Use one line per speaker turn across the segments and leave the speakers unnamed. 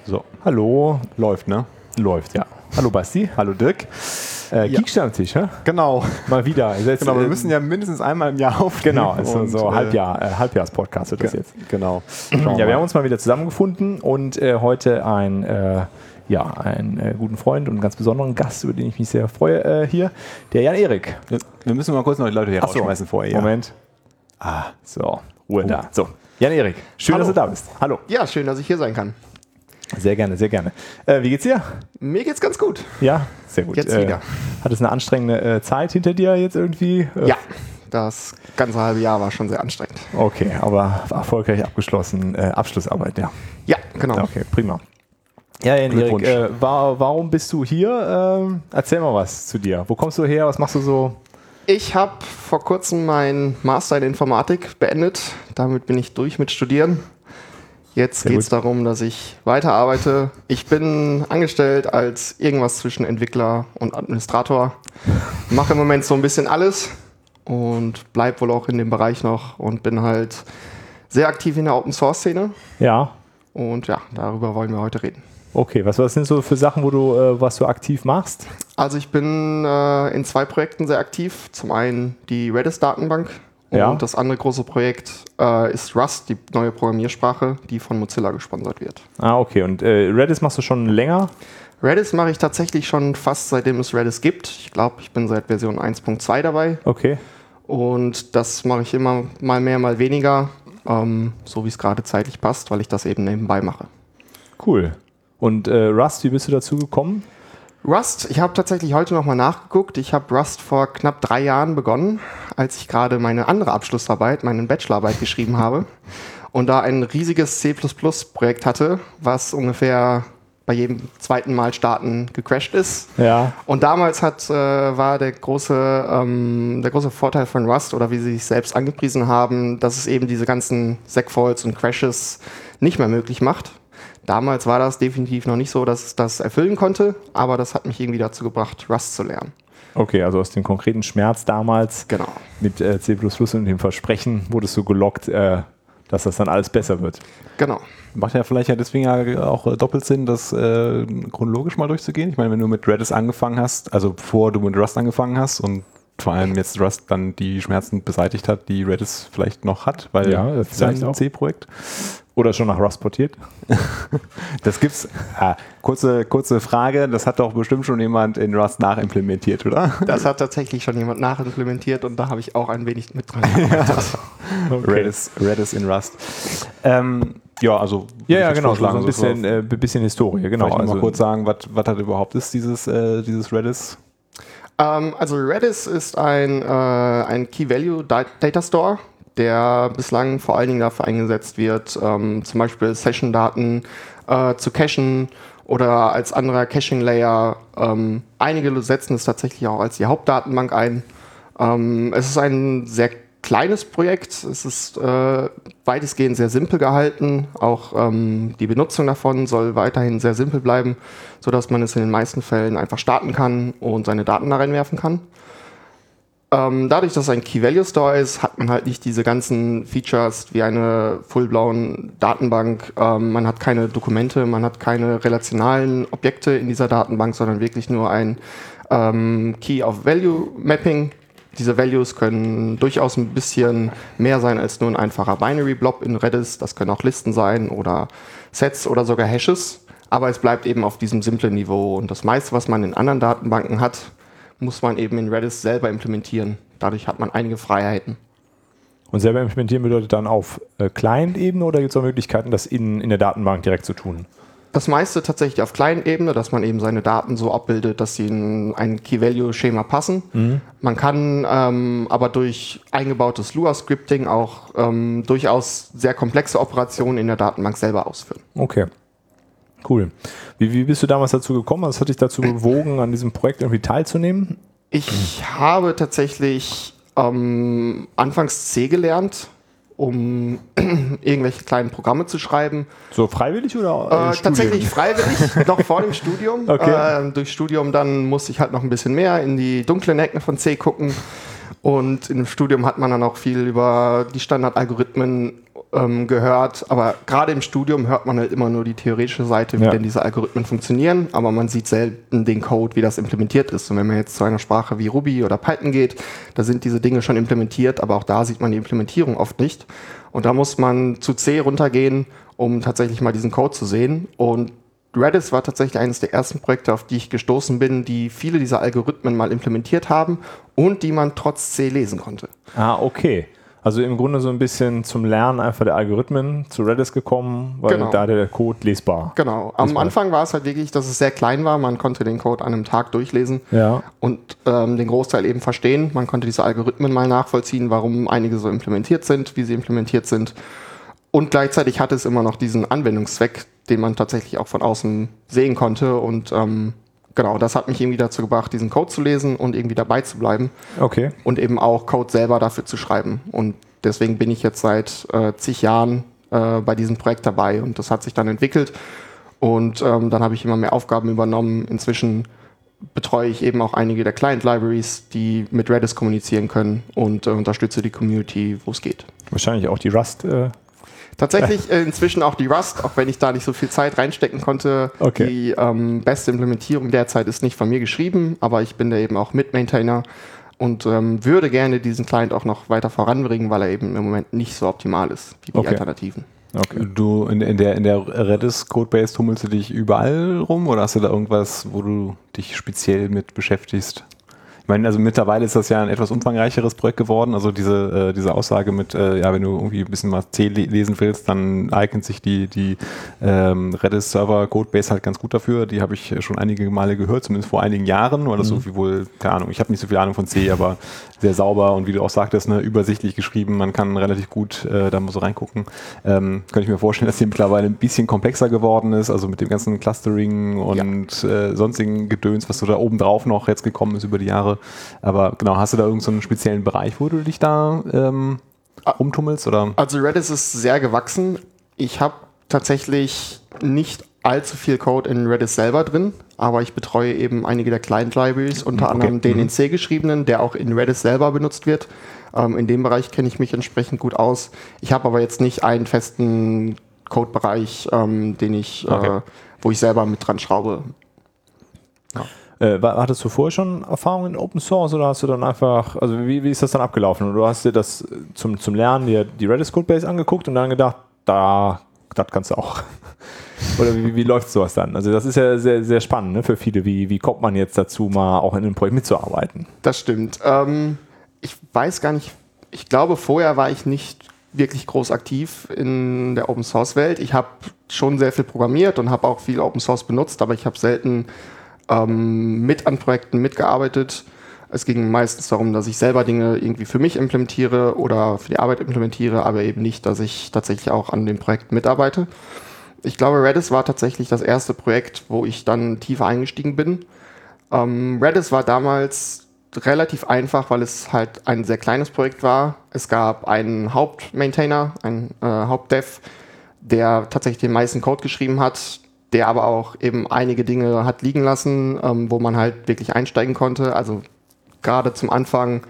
So, hallo, läuft, ne?
Läuft, ja. Hallo Basti.
Hallo Dirk.
Geekstammtisch, hä?
Genau.
Mal wieder.
Jetzt, genau, wir müssen ja mindestens einmal im Jahr aufnehmen.
Genau, also so Halbjahres-Podcast wird das jetzt.
Genau.
Ja, wir haben uns mal wieder zusammengefunden und heute einen guten Freund und einen ganz besonderen Gast, über den ich mich sehr freue, hier, der Jan-Erik.
Wir müssen mal kurz noch die Leute hier rausschmeißen vorher.
Moment. So, Ruhe da. So, Jan-Erik, schön, dass du da bist. Hallo.
Ja, schön, dass ich hier sein kann.
Sehr gerne, sehr gerne. Wie geht's dir?
Mir geht's ganz gut.
Ja, sehr gut.
Jetzt wieder.
Hat es eine anstrengende Zeit hinter dir jetzt irgendwie?
Ja, das ganze halbe Jahr war schon sehr anstrengend.
Okay, aber erfolgreich abgeschlossen. Abschlussarbeit, ja.
Ja, genau.
Okay, prima. Ja, Jan-Erik, warum bist du hier? Erzähl mal was zu dir. Wo kommst du her? Was machst du so?
Ich habe vor kurzem meinen Master in Informatik beendet. Damit bin ich durch mit Studieren. Jetzt geht es darum, dass ich weiterarbeite. Ich bin angestellt als irgendwas zwischen Entwickler und Administrator. Mache im Moment so ein bisschen alles und bleibe wohl auch in dem Bereich noch und bin halt sehr aktiv in der Open-Source-Szene.
Ja.
Und ja, darüber wollen wir heute reden.
Okay, was sind so für Sachen, was du aktiv machst?
Also ich bin in 2 Projekten sehr aktiv. Zum einen die Redis-Datenbank. Und das andere große Projekt ist Rust, die neue Programmiersprache, die von Mozilla gesponsert wird.
Ah, okay. Und Redis machst du schon länger?
Redis mache ich tatsächlich schon fast seitdem es Redis gibt. Ich glaube, ich bin seit Version 1.2 dabei.
Okay.
Und das mache ich immer mal mehr, mal weniger, so wie es gerade zeitlich passt, weil ich das eben nebenbei mache.
Cool. Und Rust, wie bist du dazu gekommen?
Rust, ich habe tatsächlich heute nochmal nachgeguckt. Ich habe Rust vor knapp 3 Jahren begonnen, als ich gerade meine andere Abschlussarbeit, meine Bachelorarbeit geschrieben habe und da ein riesiges C++-Projekt hatte, was ungefähr bei jedem zweiten Mal starten gecrashed ist.
Ja.
Und damals war der große Vorteil von Rust, oder wie sie sich selbst angepriesen haben, dass es eben diese ganzen Segfaults und Crashes nicht mehr möglich macht. Damals war das definitiv noch nicht so, dass es das erfüllen konnte, aber das hat mich irgendwie dazu gebracht, Rust zu lernen.
Okay, also aus dem konkreten Schmerz damals mit C++ und dem Versprechen wurdest du gelockt, dass das dann alles besser wird.
Genau.
Macht ja vielleicht deswegen ja auch doppelt Sinn, das chronologisch mal durchzugehen. Ich meine, wenn du mit Redis angefangen hast, also bevor du mit Rust angefangen hast und vor allem jetzt Rust dann die Schmerzen beseitigt hat, die Redis vielleicht noch hat, weil
das ist ein C-Projekt. Oder schon nach Rust portiert?
Das gibt's. Kurze Frage, das hat doch bestimmt schon jemand in Rust nachimplementiert, oder?
Das hat tatsächlich schon jemand nachimplementiert und da habe ich auch ein wenig mit dran gearbeitet.
Okay.
Redis in Rust. Genau.
So ein bisschen Historie. Genau.
Vielleicht mal kurz sagen, was das überhaupt ist, dieses Redis?
Also Redis ist ein Key-Value-Data Store, der bislang vor allen Dingen dafür eingesetzt wird, zum Beispiel Session-Daten zu cachen oder als anderer Caching-Layer. Einige setzen es tatsächlich auch als die Hauptdatenbank ein. Es ist ein sehr kleines Projekt. Es ist weitestgehend sehr simpel gehalten. Auch die Benutzung davon soll weiterhin sehr simpel bleiben, sodass man es in den meisten Fällen einfach starten kann und seine Daten da reinwerfen kann. Dadurch, dass es ein Key-Value-Store ist, hat man halt nicht diese ganzen Features wie eine full-blown Datenbank. Man hat keine Dokumente, man hat keine relationalen Objekte in dieser Datenbank, sondern wirklich nur ein Key-of-Value-Mapping. Diese Values können durchaus ein bisschen mehr sein als nur ein einfacher Binary-Blob in Redis. Das können auch Listen sein oder Sets oder sogar Hashes. Aber es bleibt eben auf diesem simplen Niveau. Und das meiste, was man in anderen Datenbanken hat, muss man eben in Redis selber implementieren. Dadurch hat man einige Freiheiten.
Und selber implementieren bedeutet dann auf Client-Ebene oder gibt es auch Möglichkeiten, das in der Datenbank direkt zu tun?
Das meiste tatsächlich auf Client-Ebene, dass man eben seine Daten so abbildet, dass sie in ein Key-Value-Schema passen. Mhm. Man kann aber durch eingebautes Lua-Scripting auch durchaus sehr komplexe Operationen in der Datenbank selber ausführen.
Okay. Cool. Wie bist du damals dazu gekommen? Was hat dich dazu bewogen, an diesem Projekt irgendwie teilzunehmen?
Ich habe tatsächlich anfangs C gelernt, um irgendwelche kleinen Programme zu schreiben.
So freiwillig oder
tatsächlich freiwillig, noch vor dem Studium.
Okay.
Durch Studium dann musste ich halt noch ein bisschen mehr in die dunklen Ecken von C gucken. Und im Studium hat man dann auch viel über die Standardalgorithmen gehört, aber gerade im Studium hört man halt immer nur die theoretische Seite, wie denn diese Algorithmen funktionieren, aber man sieht selten den Code, wie das implementiert ist. Und wenn man jetzt zu einer Sprache wie Ruby oder Python geht, da sind diese Dinge schon implementiert, aber auch da sieht man die Implementierung oft nicht. Und da muss man zu C runtergehen, um tatsächlich mal diesen Code zu sehen. Und Redis war tatsächlich eines der ersten Projekte, auf die ich gestoßen bin, die viele dieser Algorithmen mal implementiert haben und die man trotz C lesen konnte.
Ah, okay. Also im Grunde so ein bisschen zum Lernen einfach der Algorithmen zu Redis gekommen, weil da der Code lesbar.
Genau. Am Anfang war es halt wirklich, dass es sehr klein war. Man konnte den Code an einem Tag durchlesen und den Großteil eben verstehen. Man konnte diese Algorithmen mal nachvollziehen, warum einige so implementiert sind, wie sie implementiert sind. Und gleichzeitig hatte es immer noch diesen Anwendungszweck, den man tatsächlich auch von außen sehen konnte. Und genau, das hat mich irgendwie dazu gebracht, diesen Code zu lesen und irgendwie dabei zu bleiben.
Okay.
Und eben auch Code selber dafür zu schreiben. Und deswegen bin ich jetzt seit zig Jahren bei diesem Projekt dabei. Und das hat sich dann entwickelt. Und dann habe ich immer mehr Aufgaben übernommen. Inzwischen betreue ich eben auch einige der Client-Libraries, die mit Redis kommunizieren können und unterstütze die Community, wo es geht.
Wahrscheinlich auch die Rust.
Tatsächlich inzwischen auch die Rust, auch wenn ich da nicht so viel Zeit reinstecken konnte.
Okay.
Die beste Implementierung derzeit ist nicht von mir geschrieben, aber ich bin da eben auch Mitmaintainer und würde gerne diesen Client auch noch weiter voranbringen, weil er eben im Moment nicht so optimal ist wie die Alternativen.
Okay. Du in der Redis Codebase tummelst du dich überall rum oder hast du da irgendwas, wo du dich speziell mit beschäftigst? Ich meine, also mittlerweile ist das ja ein etwas umfangreicheres Projekt geworden. Also diese Aussage mit, wenn du irgendwie ein bisschen mal C lesen willst, dann eignet sich die Redis Server Codebase halt ganz gut dafür. Die habe ich schon einige Male gehört, zumindest vor einigen Jahren, weil das so viel wohl, keine Ahnung, ich habe nicht so viel Ahnung von C, aber sehr sauber und wie du auch sagtest, übersichtlich geschrieben. Man kann relativ gut da mal so reingucken. Könnte ich mir vorstellen, dass die mittlerweile ein bisschen komplexer geworden ist, also mit dem ganzen Clustering und sonstigen Gedöns, was so da oben drauf noch jetzt gekommen ist über die Jahre. Aber genau, hast du da irgendeinen so einen speziellen Bereich, wo du dich da rumtummelst? Oder?
Also Redis ist sehr gewachsen. Ich habe tatsächlich nicht allzu viel Code in Redis selber drin, aber ich betreue eben einige der Client-Libraries, unter anderem den in C geschriebenen, der auch in Redis selber benutzt wird. In dem Bereich kenne ich mich entsprechend gut aus. Ich habe aber jetzt nicht einen festen Codebereich, wo ich selber mit dran schraube.
Ja. Hattest du vorher schon Erfahrungen in Open Source oder hast du dann einfach, also wie ist das dann abgelaufen? Und du hast dir das zum Lernen dir die Redis Codebase angeguckt und dann gedacht, das kannst du auch. Oder wie läuft sowas dann? Also das ist ja sehr, sehr spannend, für viele. Wie kommt man jetzt dazu, mal auch in einem Projekt mitzuarbeiten?
Das stimmt. Ich weiß gar nicht, ich glaube vorher war ich nicht wirklich groß aktiv in der Open Source Welt. Ich habe schon sehr viel programmiert und habe auch viel Open Source benutzt, aber ich habe selten mit an Projekten mitgearbeitet. Es ging meistens darum, dass ich selber Dinge irgendwie für mich implementiere oder für die Arbeit implementiere, aber eben nicht, dass ich tatsächlich auch an dem Projekt mitarbeite. Ich glaube, Redis war tatsächlich das erste Projekt, wo ich dann tiefer eingestiegen bin. Redis war damals relativ einfach, weil es halt ein sehr kleines Projekt war. Es gab einen Hauptmaintainer, einen Hauptdev, der tatsächlich den meisten Code geschrieben hat, der aber auch eben einige Dinge hat liegen lassen, wo man halt wirklich einsteigen konnte. Also gerade zum Anfang,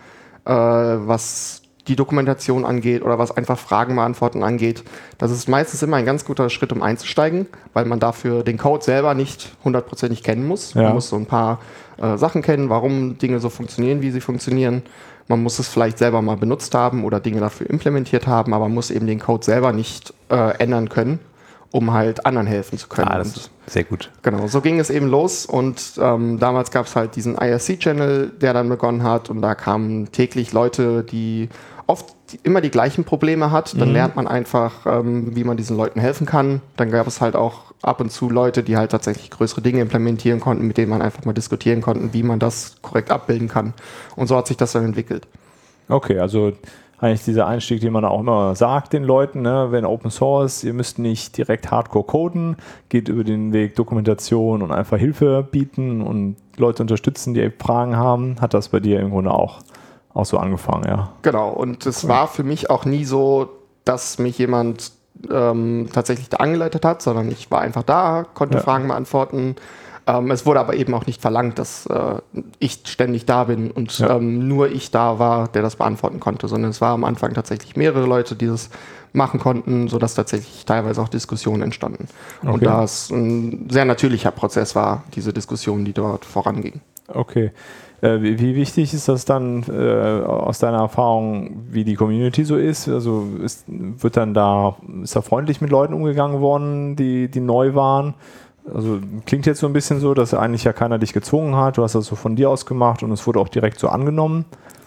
was die Dokumentation angeht oder was einfach Fragen beantworten angeht. Das ist meistens immer ein ganz guter Schritt, um einzusteigen, weil man dafür den Code selber nicht hundertprozentig kennen muss. Man muss so ein paar Sachen kennen, warum Dinge so funktionieren, wie sie funktionieren. Man muss es vielleicht selber mal benutzt haben oder Dinge dafür implementiert haben, aber man muss eben den Code selber nicht ändern können, um halt anderen helfen zu können.
Das ist sehr gut.
Genau, so ging es eben los und damals gab es halt diesen IRC-Channel, der dann begonnen hat und da kamen täglich Leute, die oft immer die gleichen Probleme hat. Dann lernt man einfach, wie man diesen Leuten helfen kann. Dann gab es halt auch ab und zu Leute, die halt tatsächlich größere Dinge implementieren konnten, mit denen man einfach mal diskutieren konnte, wie man das korrekt abbilden kann. Und so hat sich das dann entwickelt.
Okay, also eigentlich dieser Einstieg, den man auch immer sagt den Leuten, wenn Open Source, ihr müsst nicht direkt Hardcore coden, geht über den Weg Dokumentation und einfach Hilfe bieten und Leute unterstützen, die Fragen haben. Hat das bei dir im Grunde auch so angefangen, ja?
Genau, und es war für mich auch nie so, dass mich jemand tatsächlich da angeleitet hat, sondern ich war einfach da, konnte Fragen beantworten. Es wurde aber eben auch nicht verlangt, dass ich ständig da bin und nur ich da war, der das beantworten konnte, sondern es war am Anfang tatsächlich mehrere Leute, die das machen konnten, sodass tatsächlich teilweise auch Diskussionen entstanden. Okay. Und da es ein sehr natürlicher Prozess war, diese Diskussion, die dort voranging.
Okay. Wie wichtig ist das dann aus deiner Erfahrung, wie die Community so ist? Also ist da freundlich mit Leuten umgegangen worden, die neu waren? Also klingt jetzt so ein bisschen so, dass eigentlich ja keiner dich gezwungen hat. Du hast das so von dir aus gemacht und es wurde auch direkt so angenommen.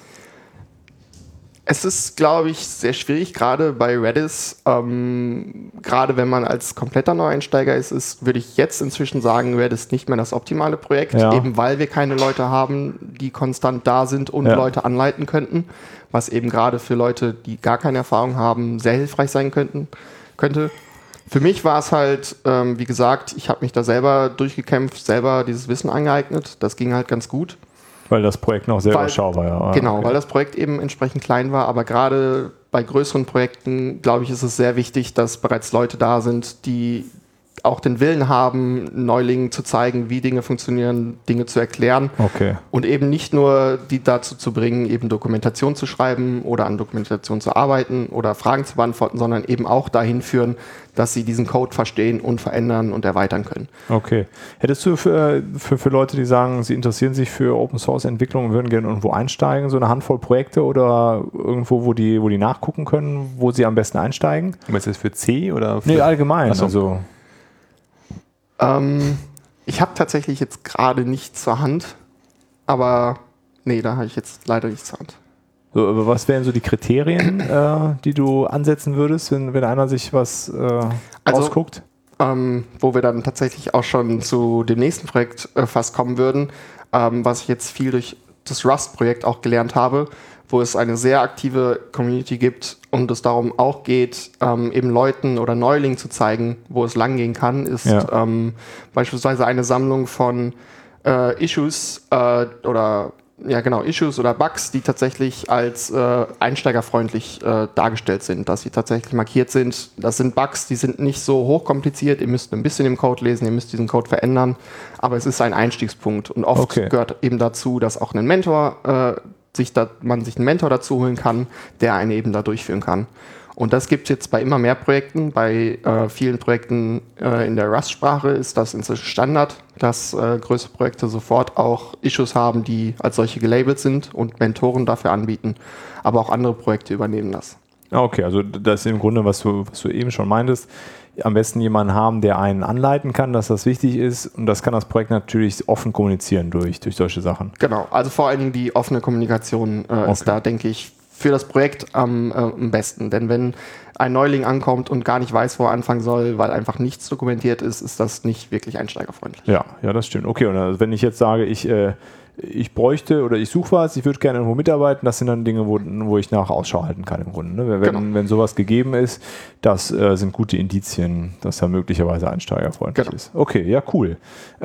Es ist, glaube ich, sehr schwierig, gerade bei Redis. Gerade wenn man als kompletter Neueinsteiger ist, würde ich jetzt inzwischen sagen, Redis nicht mehr das optimale Projekt, eben weil wir keine Leute haben, die konstant da sind und Leute anleiten könnten, was eben gerade für Leute, die gar keine Erfahrung haben, sehr hilfreich sein könnte. Für mich war es halt, wie gesagt, ich habe mich da selber durchgekämpft, selber dieses Wissen angeeignet. Das ging halt ganz gut.
Weil das Projekt noch sehr überschaubar war.
Genau, okay. Weil das Projekt eben entsprechend klein war. Aber gerade bei größeren Projekten, glaube ich, ist es sehr wichtig, dass bereits Leute da sind, die auch den Willen haben, Neulingen zu zeigen, wie Dinge funktionieren, Dinge zu erklären.
Okay.
Und eben nicht nur die dazu zu bringen, eben Dokumentation zu schreiben oder an Dokumentation zu arbeiten oder Fragen zu beantworten, sondern eben auch dahin führen, dass sie diesen Code verstehen und verändern und erweitern können.
Okay. Hättest du für Leute, die sagen, sie interessieren sich für Open-Source-Entwicklung und würden gerne irgendwo einsteigen, so eine Handvoll Projekte oder irgendwo, wo die nachgucken können, wo sie am besten einsteigen?
Ist das für C oder für...
Nee, allgemein. Also
ich habe tatsächlich jetzt gerade nichts zur Hand, aber nee, da habe ich jetzt leider nichts zur Hand.
So, aber was wären so die Kriterien, die du ansetzen würdest, wenn einer sich was ausguckt?
Wo wir dann tatsächlich auch schon zu dem nächsten Projekt fast kommen würden, was ich jetzt viel durch das Rust-Projekt auch gelernt habe, wo es eine sehr aktive Community gibt und es darum auch geht, eben Leuten oder Neulingen zu zeigen, wo es langgehen kann, ist beispielsweise eine Sammlung von Issues Issues oder Bugs, die tatsächlich als einsteigerfreundlich dargestellt sind, dass sie tatsächlich markiert sind. Das sind Bugs, die sind nicht so hochkompliziert, ihr müsst ein bisschen im Code lesen, ihr müsst diesen Code verändern, aber es ist ein Einstiegspunkt und oft gehört eben dazu, dass auch ein Mentor man sich einen Mentor dazu holen kann, der einen eben da durchführen kann. Und das gibt es jetzt bei immer mehr Projekten. Bei vielen Projekten in der Rust-Sprache ist das inzwischen Standard, dass größere Projekte sofort auch Issues haben, die als solche gelabelt sind und Mentoren dafür anbieten. Aber auch andere Projekte übernehmen das.
Okay, also das ist im Grunde, was du eben schon meintest, am besten jemanden haben, der einen anleiten kann, dass das wichtig ist. Und das kann das Projekt natürlich offen kommunizieren durch solche Sachen.
Genau, also vor allen Dingen die offene Kommunikation ist da, denke ich, für das Projekt am besten. Denn wenn ein Neuling ankommt und gar nicht weiß, wo er anfangen soll, weil einfach nichts dokumentiert ist, ist das nicht wirklich einsteigerfreundlich.
Ja, das stimmt. Okay, und also wenn ich jetzt sage, ich bräuchte oder ich suche was, ich würde gerne irgendwo mitarbeiten, das sind dann Dinge, wo ich nach Ausschau halten kann im Grunde. Ne? Wenn sowas gegeben ist, das sind gute Indizien, dass er möglicherweise einsteigerfreundlich ist. Okay, ja, cool.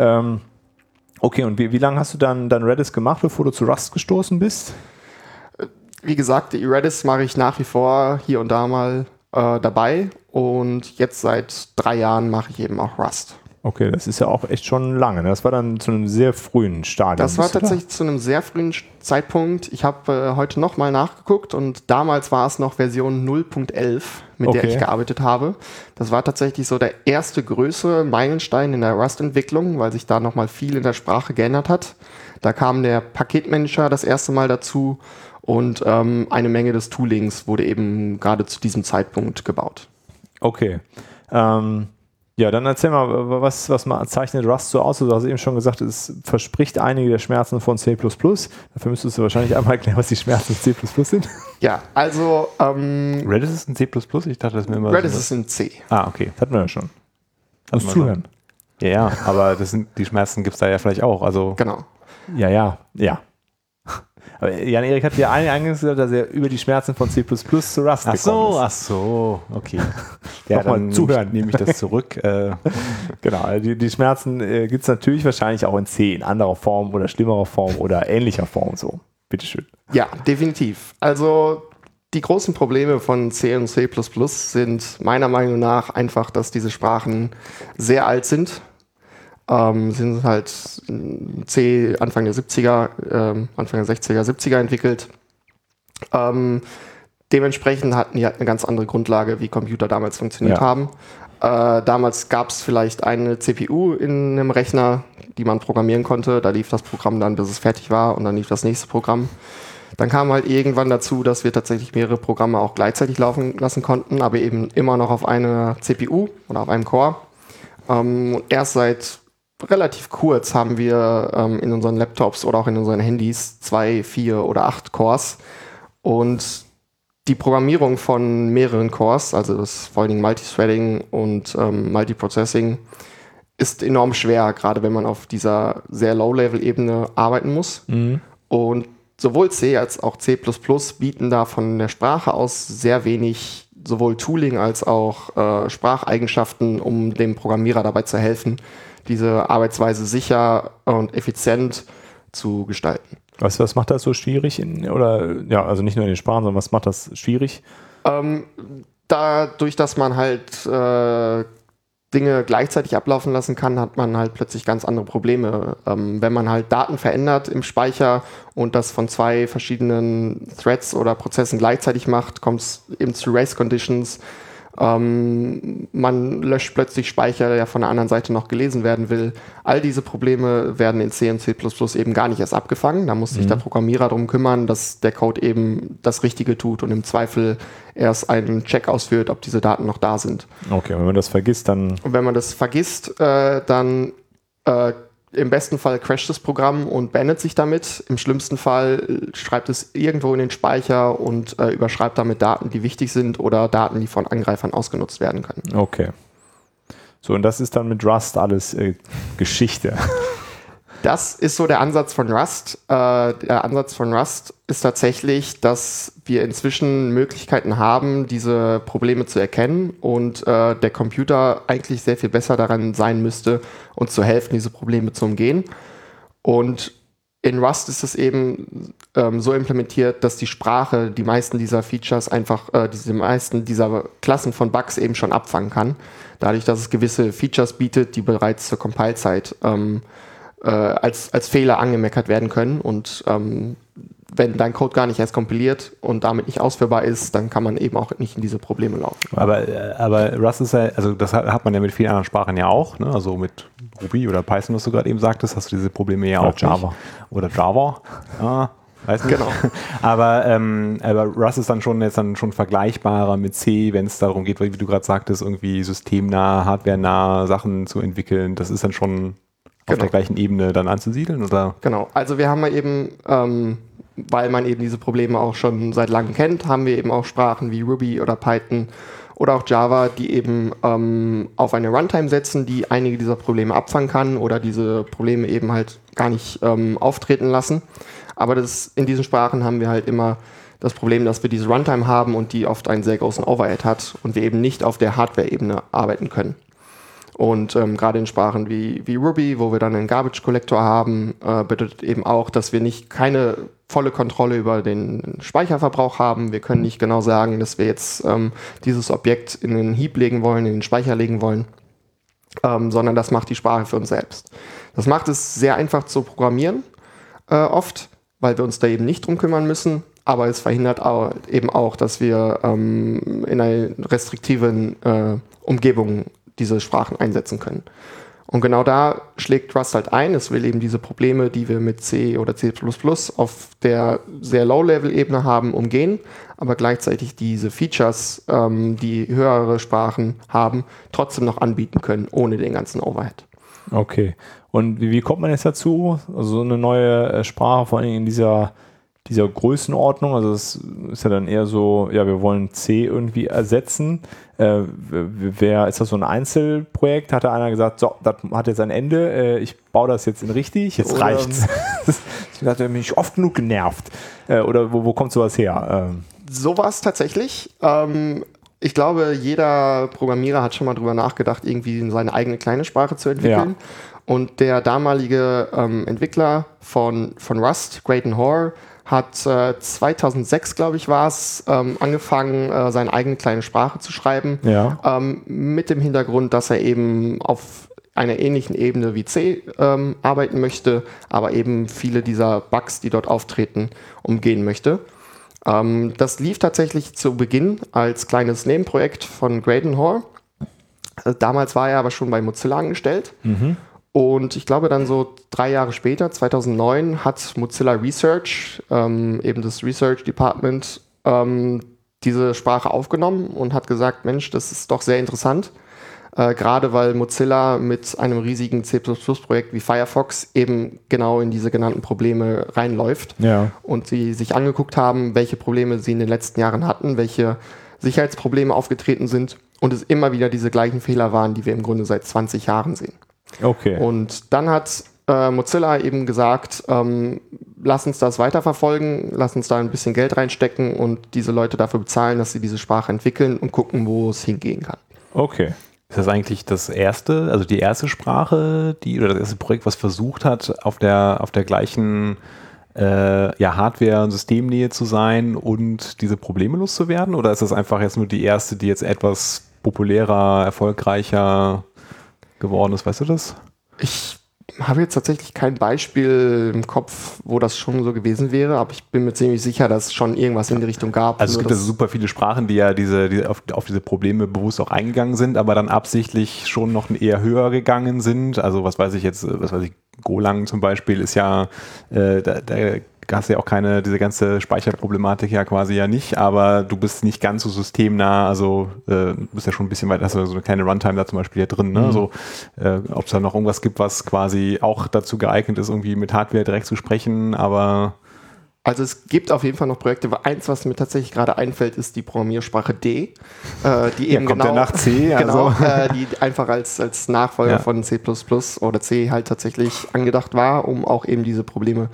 Okay, und wie lange hast du dann Redis gemacht, bevor du zu Rust gestoßen bist?
Wie gesagt, die Redis mache ich nach wie vor hier und da mal dabei und jetzt seit 3 Jahren mache ich eben auch Rust.
Okay, das ist ja auch echt schon lange. Ne? Das war dann zu einem sehr frühen Stadium.
Das war tatsächlich zu einem sehr frühen Zeitpunkt. Ich habe heute nochmal nachgeguckt und damals war es noch Version 0.11, mit der ich gearbeitet habe. Das war tatsächlich so der erste größere Meilenstein in der Rust-Entwicklung, weil sich da nochmal viel in der Sprache geändert hat. Da kam der Paketmanager das erste Mal dazu und eine Menge des Toolings wurde eben gerade zu diesem Zeitpunkt gebaut.
Okay. Ja, dann erzähl mal, was zeichnet Rust so aus? Du hast eben schon gesagt, es verspricht einige der Schmerzen von C++. Dafür müsstest du wahrscheinlich einmal erklären, was die Schmerzen C++ sind.
Ja, also
Redis ist in C++? Ich dachte, das ist mir immer
Redis ist in C.
Ah, okay. Das hatten wir ja schon. Muss zuhören.
Ja, aber die Schmerzen gibt es da ja vielleicht auch. Also
genau.
Ja. Aber Jan-Erik hat ja eingangs gesagt, dass er über die Schmerzen von C++ zu Rust gekommen ist.
Ach so, okay. Ja,
dann zuhören.
Nehme ich das zurück.
Genau, die Schmerzen gibt es natürlich wahrscheinlich auch in C, in anderer Form oder schlimmerer Form oder ähnlicher Form. So, bitteschön.
Ja, definitiv. Also die großen Probleme von C und C++ sind meiner Meinung nach einfach, dass diese Sprachen sehr alt sind. sind halt C Anfang der 70er, Anfang der 60er, 70er entwickelt. Dementsprechend hatten die halt eine ganz andere Grundlage, wie Computer damals funktioniert haben. Damals gab es vielleicht eine CPU in einem Rechner, die man programmieren konnte. Da lief das Programm dann, bis es fertig war, und dann lief das nächste Programm. Dann kam halt irgendwann dazu, dass wir tatsächlich mehrere Programme auch gleichzeitig laufen lassen konnten, aber eben immer noch auf einer CPU oder auf einem Core. Erst seit relativ kurz haben wir in unseren Laptops oder auch in unseren Handys 2, 4 oder 8 Cores. Und die Programmierung von mehreren Cores, also das vor allen Dingen Multithreading und Multiprocessing, ist enorm schwer, gerade wenn man auf dieser sehr Low-Level-Ebene arbeiten muss. Und sowohl C als auch C++ bieten da von der Sprache aus sehr wenig sowohl Tooling als auch Spracheigenschaften, um dem Programmierer dabei zu helfen, diese Arbeitsweise sicher und effizient zu gestalten.
Was macht das so schwierig? Also nicht nur in den Sprachen, sondern was macht das schwierig?
Dadurch, dass man halt Dinge gleichzeitig ablaufen lassen kann, hat man halt plötzlich ganz andere Probleme. Wenn man halt Daten verändert im Speicher und das von 2 verschiedenen Threads oder Prozessen gleichzeitig macht, kommt es eben zu Race Conditions. Man löscht plötzlich Speicher, der von der anderen Seite noch gelesen werden will. All diese Probleme werden in C und C++ eben gar nicht erst abgefangen. Da muss sich der Programmierer darum kümmern, dass der Code eben das Richtige tut und im Zweifel erst einen Check ausführt, ob diese Daten noch da sind.
Okay, und wenn man das vergisst, dann...
Und wenn man das vergisst, dann im besten Fall crasht das Programm und beendet sich damit. Im schlimmsten Fall schreibt es irgendwo in den Speicher und überschreibt damit Daten, die wichtig sind oder Daten, die von Angreifern ausgenutzt werden können.
Okay. So, und das ist dann mit Rust alles Geschichte.
Das ist so der Ansatz von Rust. Der Ansatz von Rust ist tatsächlich, dass wir inzwischen Möglichkeiten haben, diese Probleme zu erkennen und der Computer eigentlich sehr viel besser daran sein müsste, uns zu helfen, diese Probleme zu umgehen. Und in Rust ist es eben so implementiert, dass die Sprache die meisten dieser Features einfach, die meisten dieser Klassen von Bugs eben schon abfangen kann. Dadurch, dass es gewisse Features bietet, die bereits zur Compile-Zeit als Fehler angemeckert werden können, und wenn dein Code gar nicht erst kompiliert und damit nicht ausführbar ist, dann kann man eben auch nicht in diese Probleme laufen.
Aber Rust ist ja, also das hat man ja mit vielen anderen Sprachen ja auch, ne? Also mit Ruby oder Python, was du gerade eben sagtest, hast du diese Probleme ja auch
Java.
nicht. Oder Java. Ja, weiß nicht.
Genau.
aber Rust ist dann schon vergleichbarer mit C, wenn es darum geht, wie du gerade sagtest, irgendwie systemnah, hardwarenah Sachen zu entwickeln. Das ist dann schon auf der gleichen Ebene dann anzusiedeln, oder?
Genau, also wir haben ja eben, weil man eben diese Probleme auch schon seit langem kennt, haben wir eben auch Sprachen wie Ruby oder Python oder auch Java, die eben auf eine Runtime setzen, die einige dieser Probleme abfangen kann oder diese Probleme eben halt gar nicht auftreten lassen. Aber in diesen Sprachen haben wir halt immer das Problem, dass wir diese Runtime haben und die oft einen sehr großen Overhead hat und wir eben nicht auf der Hardware-Ebene arbeiten können. Und gerade in Sprachen wie Ruby, wo wir dann einen Garbage Collector haben, bedeutet eben auch, dass wir keine volle Kontrolle über den Speicherverbrauch haben. Wir können nicht genau sagen, dass wir jetzt dieses Objekt in den Heap legen wollen, in den Speicher legen wollen, sondern das macht die Sprache für uns selbst. Das macht es sehr einfach zu programmieren, oft, weil wir uns da eben nicht drum kümmern müssen. Aber es verhindert eben auch, dass wir in einer restriktiven Umgebung diese Sprachen einsetzen können. Und genau da schlägt Rust halt ein. Es will eben diese Probleme, die wir mit C oder C++ auf der sehr Low-Level-Ebene haben, umgehen, aber gleichzeitig diese Features, die höhere Sprachen haben, trotzdem noch anbieten können, ohne den ganzen Overhead.
Okay. Und wie kommt man jetzt dazu? Also so eine neue Sprache, vor allem in dieser Größenordnung, also es ist ja dann eher so, ja, wir wollen C irgendwie ersetzen. Ist das so ein Einzelprojekt? Hat da einer gesagt, so, das hat jetzt ein Ende, ich baue das jetzt in richtig, jetzt reicht's. Ich hatte mich oft genug genervt. Oder wo kommt sowas her?
So war es tatsächlich. Ich glaube, jeder Programmierer hat schon mal drüber nachgedacht, irgendwie seine eigene kleine Sprache zu entwickeln. Ja. Und der damalige Entwickler von Rust, Graydon Hoare, hat 2006, glaube ich, war es, angefangen, seine eigene kleine Sprache zu schreiben. Ja. Mit dem Hintergrund, dass er eben auf einer ähnlichen Ebene wie C arbeiten möchte, aber eben viele dieser Bugs, die dort auftreten, umgehen möchte. Das lief tatsächlich zu Beginn als kleines Nebenprojekt von Graydon Hoare. Damals war er aber schon bei Mozilla angestellt. Und ich glaube dann so 3 Jahre später, 2009, hat Mozilla Research, eben das Research Department, diese Sprache aufgenommen und hat gesagt, Mensch, das ist doch sehr interessant. Gerade weil Mozilla mit einem riesigen C++-Projekt wie Firefox eben genau in diese genannten Probleme reinläuft.
Ja.
Und sie sich angeguckt haben, welche Probleme sie in den letzten Jahren hatten, welche Sicherheitsprobleme aufgetreten sind und es immer wieder diese gleichen Fehler waren, die wir im Grunde seit 20 Jahren sehen.
Okay.
Und dann hat Mozilla eben gesagt, lass uns das weiterverfolgen, lass uns da ein bisschen Geld reinstecken und diese Leute dafür bezahlen, dass sie diese Sprache entwickeln und gucken, wo es hingehen kann.
Okay.
Ist das eigentlich das erste, also die erste Sprache, oder das erste Projekt, was versucht hat, auf der gleichen Hardware- und Systemnähe zu sein und diese Probleme loszuwerden? Oder ist das einfach jetzt nur die erste, die jetzt etwas populärer, erfolgreicher geworden ist? Weißt du das?
Ich habe jetzt tatsächlich kein Beispiel im Kopf, wo das schon so gewesen wäre, aber ich bin mir ziemlich sicher, dass es schon irgendwas in die Richtung gab.
Also es gibt also super viele Sprachen, die ja auf diese Probleme bewusst auch eingegangen sind, aber dann absichtlich schon noch eher höher gegangen sind. Also was weiß ich, Golang zum Beispiel ist ja, da hast du ja auch diese ganze Speicherproblematik ja quasi ja nicht, aber du bist nicht ganz so systemnah, also du bist ja schon ein bisschen weit, hast du so eine kleine Runtime da zum Beispiel ja drin, ne? So, ob es da noch irgendwas gibt, was quasi auch dazu geeignet ist, irgendwie mit Hardware direkt zu sprechen, aber...
Also es gibt auf jeden Fall noch Projekte. Eins, was mir tatsächlich gerade einfällt, ist die Programmiersprache D, die eben
kommt genau nach C, also.
Die einfach als Nachfolger von C++ oder C halt tatsächlich angedacht war, um auch eben diese Probleme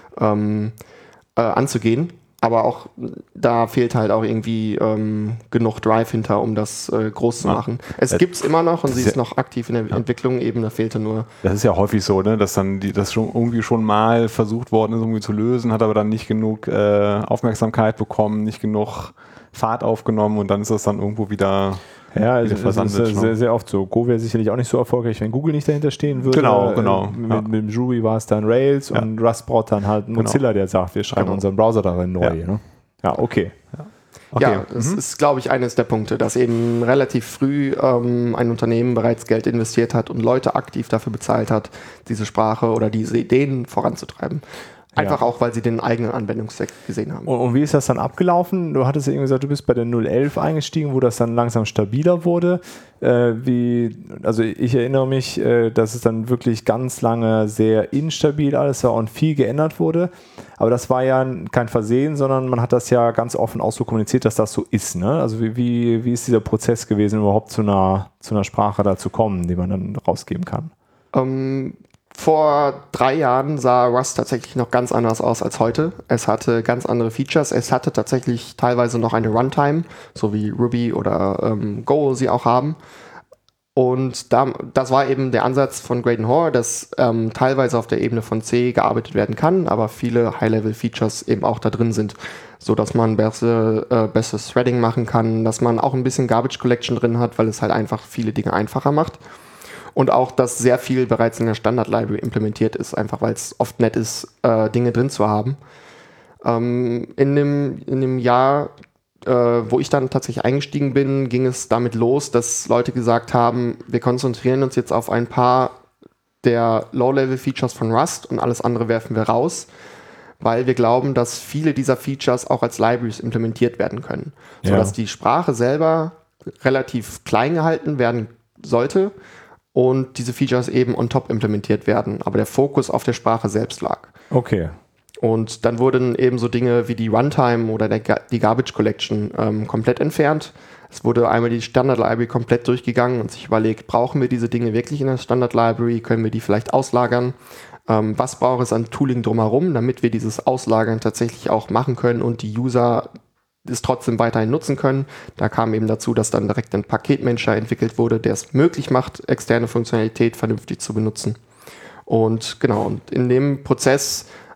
anzugehen. Aber auch da fehlt halt auch irgendwie genug Drive hinter, um das groß zu machen. Es gibt es immer noch und sie ist noch aktiv in der Entwicklung, eben da fehlte nur...
Das ist ja häufig so, ne, dass dann das schon irgendwie schon mal versucht worden ist, irgendwie zu lösen, hat aber dann nicht genug Aufmerksamkeit bekommen, nicht genug Fahrt aufgenommen und dann ist das dann irgendwo wieder...
Ja, also das ist sehr, sehr oft so. Go wäre sicherlich auch nicht so erfolgreich, wenn Google nicht dahinter stehen würde.
Genau.
Mit dem Jury war es dann Rails und Rust braucht dann halt Mozilla, der sagt, wir schreiben unseren Browser darin neu. Ne? Ja, okay.
Das ist, glaube ich, eines der Punkte, dass eben relativ früh ein Unternehmen bereits Geld investiert hat und Leute aktiv dafür bezahlt hat, diese Sprache oder diese Ideen voranzutreiben. Einfach auch, weil sie den eigenen Anwendungszweck gesehen haben.
Und wie ist das dann abgelaufen? Du hattest ja irgendwie gesagt, du bist bei der 0.11 eingestiegen, wo das dann langsam stabiler wurde. Also ich erinnere mich, dass es dann wirklich ganz lange sehr instabil alles war und viel geändert wurde. Aber das war ja kein Versehen, sondern man hat das ja ganz offen auch so kommuniziert, dass das so ist. Ne? Also wie ist dieser Prozess gewesen, überhaupt zu einer Sprache da zu kommen, die man dann rausgeben kann?
Vor 3 Jahren sah Rust tatsächlich noch ganz anders aus als heute. Es hatte ganz andere Features. Es hatte tatsächlich teilweise noch eine Runtime, so wie Ruby oder Go sie auch haben. Und das war eben der Ansatz von Graydon Hoare, dass teilweise auf der Ebene von C gearbeitet werden kann, aber viele High-Level-Features eben auch da drin sind, sodass man besseres Threading machen kann, dass man auch ein bisschen Garbage Collection drin hat, weil es halt einfach viele Dinge einfacher macht. Und auch, dass sehr viel bereits in der Standard-Library implementiert ist, einfach weil es oft nett ist, Dinge drin zu haben. In dem Jahr, wo ich dann tatsächlich eingestiegen bin, ging es damit los, dass Leute gesagt haben, wir konzentrieren uns jetzt auf ein paar der Low-Level-Features von Rust und alles andere werfen wir raus, weil wir glauben, dass viele dieser Features auch als Libraries implementiert werden können, sodass die Sprache selber relativ klein gehalten werden sollte, und diese Features eben on top implementiert werden, aber der Fokus auf der Sprache selbst lag.
Okay.
Und dann wurden eben so Dinge wie die Runtime oder die Garbage Collection komplett entfernt. Es wurde einmal die Standard Library komplett durchgegangen und sich überlegt, brauchen wir diese Dinge wirklich in der Standard Library? Können wir die vielleicht auslagern? Was braucht es an Tooling drumherum, damit wir dieses Auslagern tatsächlich auch machen können und die User es trotzdem weiterhin nutzen können. Da kam eben dazu, dass dann direkt ein Paketmanager entwickelt wurde, der es möglich macht, externe Funktionalität vernünftig zu benutzen. Und genau, und in dem Prozess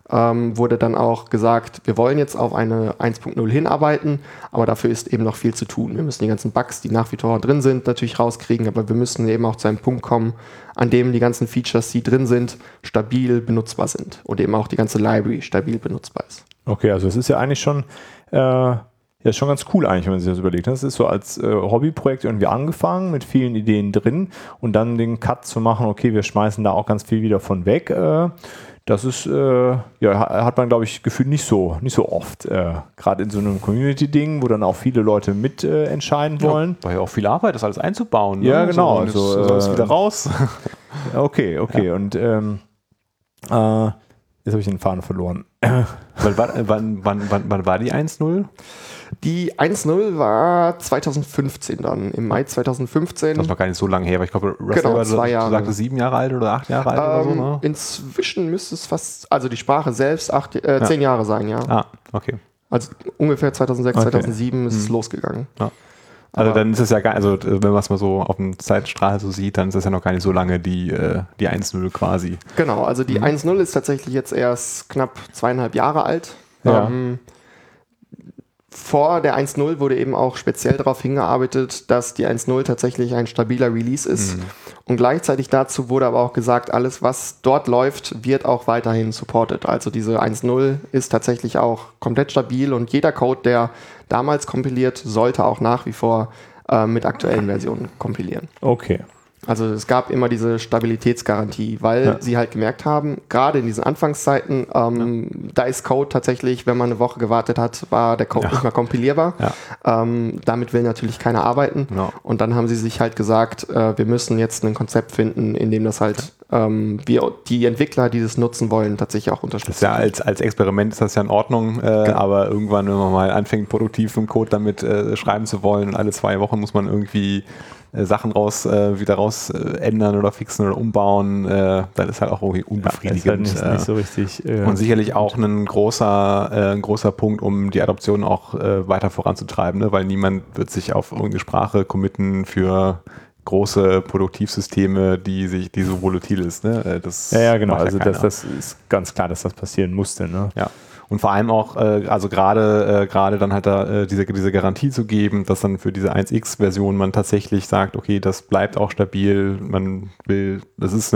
wurde dann auch gesagt, wir wollen jetzt auf eine 1.0 hinarbeiten, aber dafür ist eben noch viel zu tun. Wir müssen die ganzen Bugs, die nach wie vor drin sind, natürlich rauskriegen, aber wir müssen eben auch zu einem Punkt kommen, an dem die ganzen Features, die drin sind, stabil benutzbar sind und eben auch die ganze Library stabil benutzbar ist.
Okay, also es ist ja eigentlich schon schon ganz cool eigentlich, wenn man sich das überlegt. Das ist so als Hobbyprojekt irgendwie angefangen, mit vielen Ideen drin und dann den Cut zu machen, okay, wir schmeißen da auch ganz viel wieder von weg. Das ist, hat man, glaube ich, gefühlt nicht so oft. Gerade in so einem Community-Ding, wo dann auch viele Leute mit entscheiden wollen.
Weil ja auch viel Arbeit ist, alles einzubauen.
Ja,
ne?
genau.
So alles wieder raus.
Okay. Ja. Und jetzt habe ich den Faden verloren.
Wann war die 1.0?
Die 1.0 war 2015 dann, im Mai 2015.
Das ist noch gar nicht so lange her, weil ich glaube, Russell
Genau, 2 Jahre.
Du sagtest 7 Jahre alt oder 8 Jahre alt oder so, ne?
Inzwischen müsste es fast, also die Sprache selbst 10 Jahre sein, ja.
Ah, okay.
Also ungefähr 2006, 2007 ist es losgegangen.
Ja. Also dann ist es ja gar, also wenn man es mal so auf dem Zeitstrahl so sieht, dann ist es ja noch gar nicht so lange die 1.0 quasi.
Genau, also die 1.0 ist tatsächlich jetzt erst knapp 2,5 Jahre alt.
Ja.
Vor der 1.0 wurde eben auch speziell darauf hingearbeitet, dass die 1.0 tatsächlich ein stabiler Release ist. Und gleichzeitig dazu wurde aber auch gesagt, alles, was dort läuft, wird auch weiterhin supported. Also diese 1.0 ist tatsächlich auch komplett stabil und jeder Code, der damals kompiliert, sollte auch nach wie vor mit aktuellen Versionen kompilieren.
Okay.
Also es gab immer diese Stabilitätsgarantie, weil sie halt gemerkt haben, gerade in diesen Anfangszeiten, da ist Code tatsächlich, wenn man eine Woche gewartet hat, war der Code nicht mehr kompilierbar. Ja. Damit will natürlich keiner arbeiten. Ja. Und dann haben sie sich halt gesagt, wir müssen jetzt ein Konzept finden, in dem das halt wir die Entwickler, die das nutzen wollen, tatsächlich auch unterstützen.
Ja, als Experiment ist das ja in Ordnung, genau. Aber irgendwann, wenn man mal anfängt, produktiv einen Code damit schreiben zu wollen und alle 2 Wochen muss man irgendwie Sachen wieder raus ändern oder fixen oder umbauen, dann ist halt auch irgendwie unbefriedigend.
Ja, ist halt nicht so richtig.
Und sicherlich auch ein großer Punkt, um die Adoption auch weiter voranzutreiben, ne? Weil niemand wird sich auf irgendeine Sprache committen für große Produktivsysteme, die so volatil ist. Ne? Das
genau. Also das ist ganz klar, dass das passieren musste. Ne?
Ja. Und vor allem auch, also gerade dann halt da diese Garantie zu geben, dass dann für diese 1x-Version man tatsächlich sagt, okay, das bleibt auch stabil, das ist so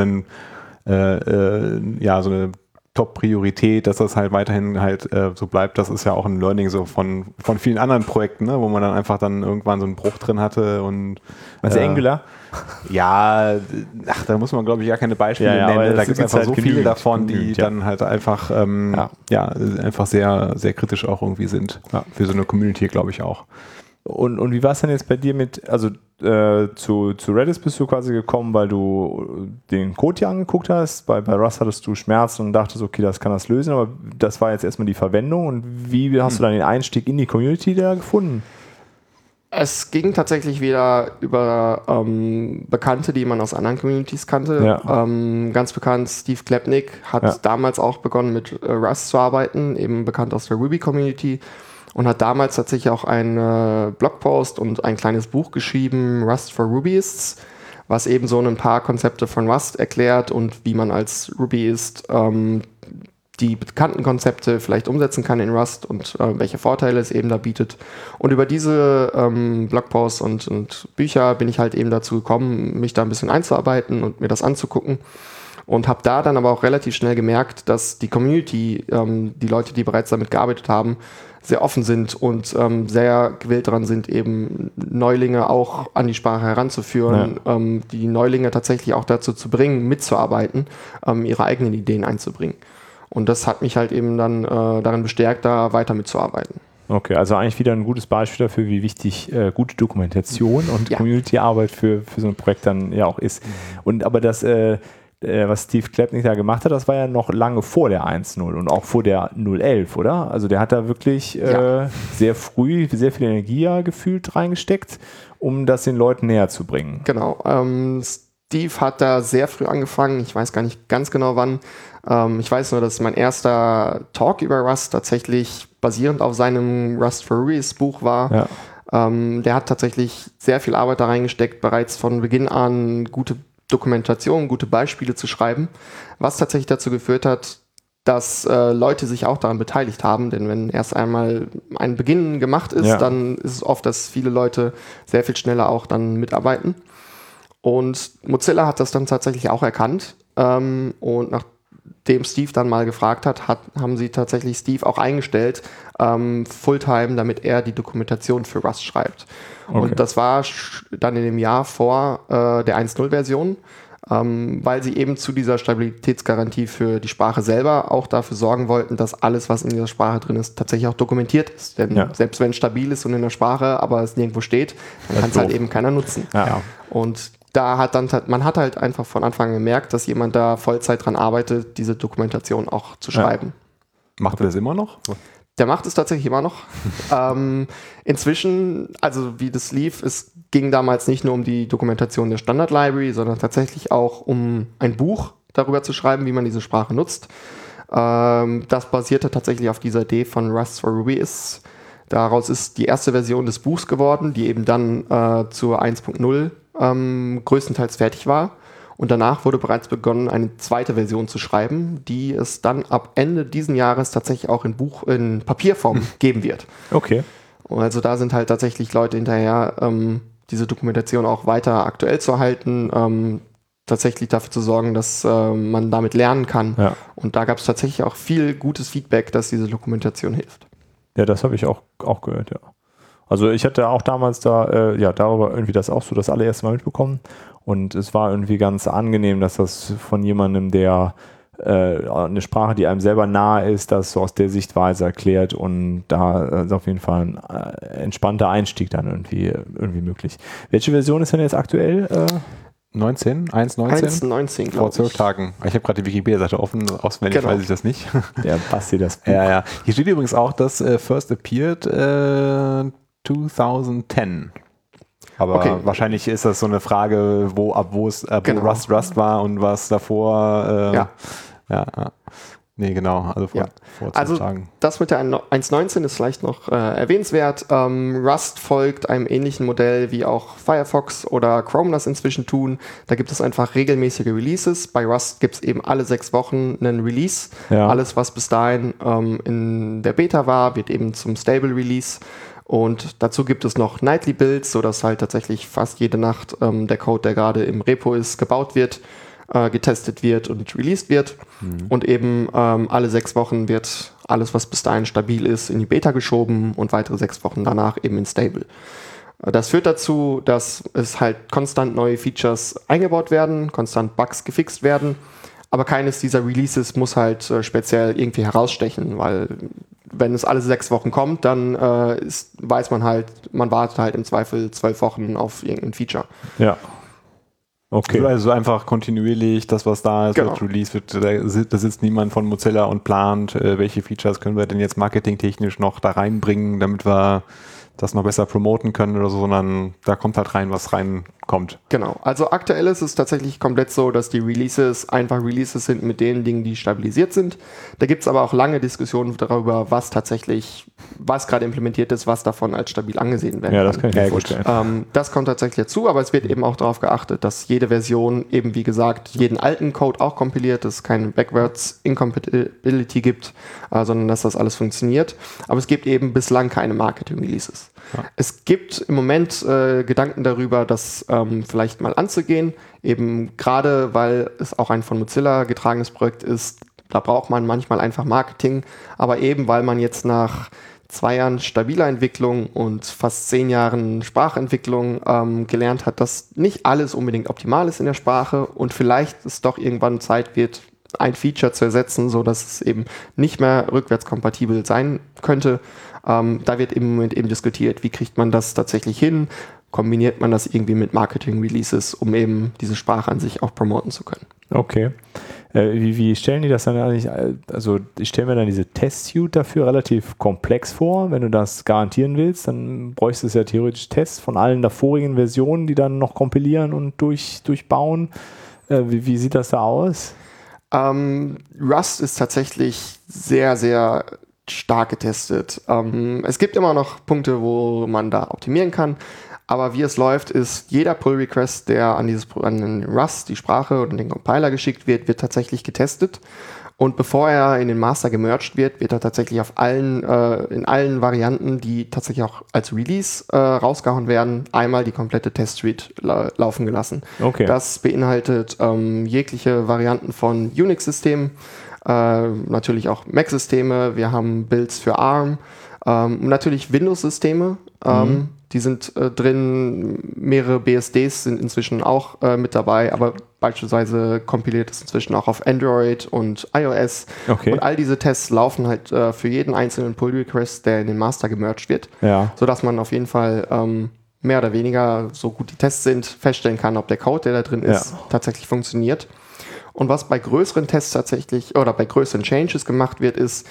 eine Top-Priorität, dass das halt weiterhin halt so bleibt. Das ist ja auch ein Learning so von vielen anderen Projekten, ne, wo man dann einfach dann irgendwann so einen Bruch drin hatte und
also Angular?
Ja, da muss man, glaube ich, gar keine Beispiele nennen. Da gibt es einfach so viele davon, die dann halt einfach einfach sehr, sehr kritisch auch irgendwie sind. Ja. Für so eine Community, glaube ich, auch.
Und wie war es denn jetzt bei dir mit, also zu Redis bist du quasi gekommen, weil du den Code hier angeguckt hast, bei Rust hattest du Schmerzen und dachtest, okay, das kann das lösen, aber das war jetzt erstmal die Verwendung und wie hast du dann den Einstieg in die Community da gefunden?
Es ging tatsächlich wieder über Bekannte, die man aus anderen Communities kannte. Ja. Ganz bekannt, Steve Klepnick hat damals auch begonnen mit Rust zu arbeiten, eben bekannt aus der Ruby-Community und hat damals tatsächlich auch einen Blogpost und ein kleines Buch geschrieben, Rust for Rubyists, was eben so ein paar Konzepte von Rust erklärt und wie man als Rubyist die bekannten Konzepte vielleicht umsetzen kann in Rust und welche Vorteile es eben da bietet. Und über diese Blogposts und Bücher bin ich halt eben dazu gekommen, mich da ein bisschen einzuarbeiten und mir das anzugucken. Und habe da dann aber auch relativ schnell gemerkt, dass die Community, die Leute, die bereits damit gearbeitet haben, sehr offen sind und sehr gewillt daran sind, eben Neulinge auch an die Sprache heranzuführen, die Neulinge tatsächlich auch dazu zu bringen, mitzuarbeiten, ihre eigenen Ideen einzubringen. Und das hat mich halt eben dann darin bestärkt, da weiter mitzuarbeiten.
Okay, also eigentlich wieder ein gutes Beispiel dafür, wie wichtig gute Dokumentation und Community-Arbeit für so ein Projekt dann ja auch ist. Und aber das, was Steve Klepnick da gemacht hat, das war ja noch lange vor der 1.0 und auch vor der 0.11, oder? Also der hat da wirklich sehr früh sehr viel Energie gefühlt reingesteckt, um das den Leuten näher zu bringen.
Genau. Steve hat da sehr früh angefangen. Ich weiß gar nicht ganz genau wann. Ich weiß nur, dass mein erster Talk über Rust tatsächlich basierend auf seinem Rust for Rubyists Buch war. Ja. Der hat tatsächlich sehr viel Arbeit da reingesteckt, bereits von Beginn an gute Dokumentation, gute Beispiele zu schreiben, was tatsächlich dazu geführt hat, dass Leute sich auch daran beteiligt haben, denn wenn erst einmal ein Beginn gemacht ist, dann ist es oft, dass viele Leute sehr viel schneller auch dann mitarbeiten. Und Mozilla hat das dann tatsächlich auch erkannt und nachdem Steve dann mal gefragt hat, haben sie tatsächlich Steve auch eingestellt, Fulltime, damit er die Dokumentation für Rust schreibt. Okay. Und das war dann in dem Jahr vor der 1.0-Version, weil sie eben zu dieser Stabilitätsgarantie für die Sprache selber auch dafür sorgen wollten, dass alles, was in dieser Sprache drin ist, tatsächlich auch dokumentiert ist. Denn selbst wenn es stabil ist und in der Sprache, aber es nirgendwo steht, dann kann es halt eben keiner nutzen. Ja. Und da hat man hat halt einfach von Anfang an gemerkt, dass jemand da Vollzeit dran arbeitet, diese Dokumentation auch zu schreiben.
Macht er das immer noch?
Der macht es tatsächlich immer noch. Inzwischen, also wie das lief, es ging damals nicht nur um die Dokumentation der Standard Library, sondern tatsächlich auch um ein Buch darüber zu schreiben, wie man diese Sprache nutzt. Das basierte tatsächlich auf dieser Idee von Rust for Rubyist. Daraus ist die erste Version des Buchs geworden, die eben dann zur 1.0 größtenteils fertig war. Und danach wurde bereits begonnen, eine zweite Version zu schreiben, die es dann ab Ende diesen Jahres tatsächlich auch in Papierform geben wird.
Okay.
Und also da sind halt tatsächlich Leute hinterher, diese Dokumentation auch weiter aktuell zu halten, tatsächlich dafür zu sorgen, dass man damit lernen kann. Ja. Und da gab es tatsächlich auch viel gutes Feedback, dass diese Dokumentation hilft.
Ja, das habe ich auch gehört, ja. Also ich hatte auch damals darüber irgendwie das auch so das allererste Mal mitbekommen. Und es war irgendwie ganz angenehm, dass das von jemandem, der eine Sprache, die einem selber nahe ist, das so aus der Sichtweise erklärt, und da ist auf jeden Fall ein entspannter Einstieg dann irgendwie möglich. Welche Version ist denn jetzt aktuell?
1.19, vor 12 Tagen. Ich habe gerade die Wikipedia-Seite offen, auswendig weiß ich das nicht.
Der Basti das Buch.
Ja. Hier steht übrigens auch, dass First Appeared 2010. Aber wahrscheinlich ist das so eine Frage, wo Rust war und was davor. Nee, genau. Also vor 12 Tagen.
Das mit der 1.19 ist vielleicht noch erwähnenswert. Rust folgt einem ähnlichen Modell, wie auch Firefox oder Chrome das inzwischen tun. Da gibt es einfach regelmäßige Releases. Bei Rust gibt es eben alle 6 Wochen einen Release. Ja. Alles, was bis dahin in der Beta war, wird eben zum Stable Release. Und dazu gibt es noch Nightly Builds, sodass halt tatsächlich fast jede Nacht der Code, der gerade im Repo ist, gebaut wird, getestet wird und released wird. Und eben alle 6 Wochen wird alles, was bis dahin stabil ist, in die Beta geschoben und weitere 6 Wochen danach eben in Stable. Das führt dazu, dass es halt konstant neue Features eingebaut werden, konstant Bugs gefixt werden, aber keines dieser Releases muss halt speziell irgendwie herausstechen, weil wenn es alle 6 Wochen kommt, dann weiß man halt, man wartet halt im Zweifel 12 Wochen auf irgendein Feature.
Ja. Okay.
Also einfach kontinuierlich, das was da ist, wird released wird, da sitzt niemand von Mozilla und plant, welche Features können wir denn jetzt marketingtechnisch noch da reinbringen, damit wir das noch besser promoten können oder so, sondern da kommt halt rein, was reinkommt.
Genau, also aktuell ist es tatsächlich komplett so, dass die Releases einfach Releases sind mit den Dingen, die stabilisiert sind. Da gibt es aber auch lange Diskussionen darüber, was gerade implementiert ist, was davon als stabil angesehen werden kann.
Ja, das kann ich mir vorstellen.
Das kommt tatsächlich dazu, aber es wird eben auch darauf geachtet, dass jede Version eben, wie gesagt, jeden alten Code auch kompiliert, dass es keine Backwards Incompatibility gibt, sondern dass das alles funktioniert. Aber es gibt eben bislang keine Marketing-Releases. Ja. Es gibt im Moment Gedanken darüber, das vielleicht mal anzugehen, eben gerade, weil es auch ein von Mozilla getragenes Projekt ist, da braucht man manchmal einfach Marketing, aber eben, weil man jetzt nach 2 Jahren stabiler Entwicklung und fast 10 Jahren Sprachentwicklung gelernt hat, dass nicht alles unbedingt optimal ist in der Sprache und vielleicht es doch irgendwann Zeit wird, ein Feature zu ersetzen, so dass es eben nicht mehr rückwärtskompatibel sein könnte. Da wird im Moment eben diskutiert, wie kriegt man das tatsächlich hin? Kombiniert man das irgendwie mit Marketing-Releases, um eben diese Sprache an sich auch promoten zu können.
Okay. Wie stellen die das dann eigentlich? Also ich stelle mir dann diese Test-Suite dafür relativ komplex vor. Wenn du das garantieren willst, dann bräuchtest du ja theoretisch Tests von allen davorigen Versionen, die dann noch kompilieren und durchbauen. Wie sieht das da aus?
Rust ist tatsächlich sehr, sehr stark getestet. Es gibt immer noch Punkte, wo man da optimieren kann, Aber wie es läuft, ist jeder Pull-Request, der an den Rust, die Sprache und den Compiler geschickt wird tatsächlich getestet. Und bevor er in den Master gemerged wird, wird er tatsächlich in allen Varianten, die tatsächlich auch als Release rausgehauen werden, einmal die komplette Test-Suite laufen gelassen.
Okay.
Das beinhaltet jegliche Varianten von Unix-Systemen, natürlich auch Mac-Systeme, wir haben Builds für ARM, natürlich Windows-Systeme, die sind drin, mehrere BSDs sind inzwischen auch mit dabei, aber beispielsweise kompiliert es inzwischen auch auf Android und iOS.
Okay.
Und all diese Tests laufen halt für jeden einzelnen Pull-Request, der in den Master gemerged wird, sodass man auf jeden Fall mehr oder weniger, so gut die Tests sind, feststellen kann, ob der Code, der da drin ist, tatsächlich funktioniert. Und was bei größeren Tests tatsächlich oder bei größeren Changes gemacht wird, ist,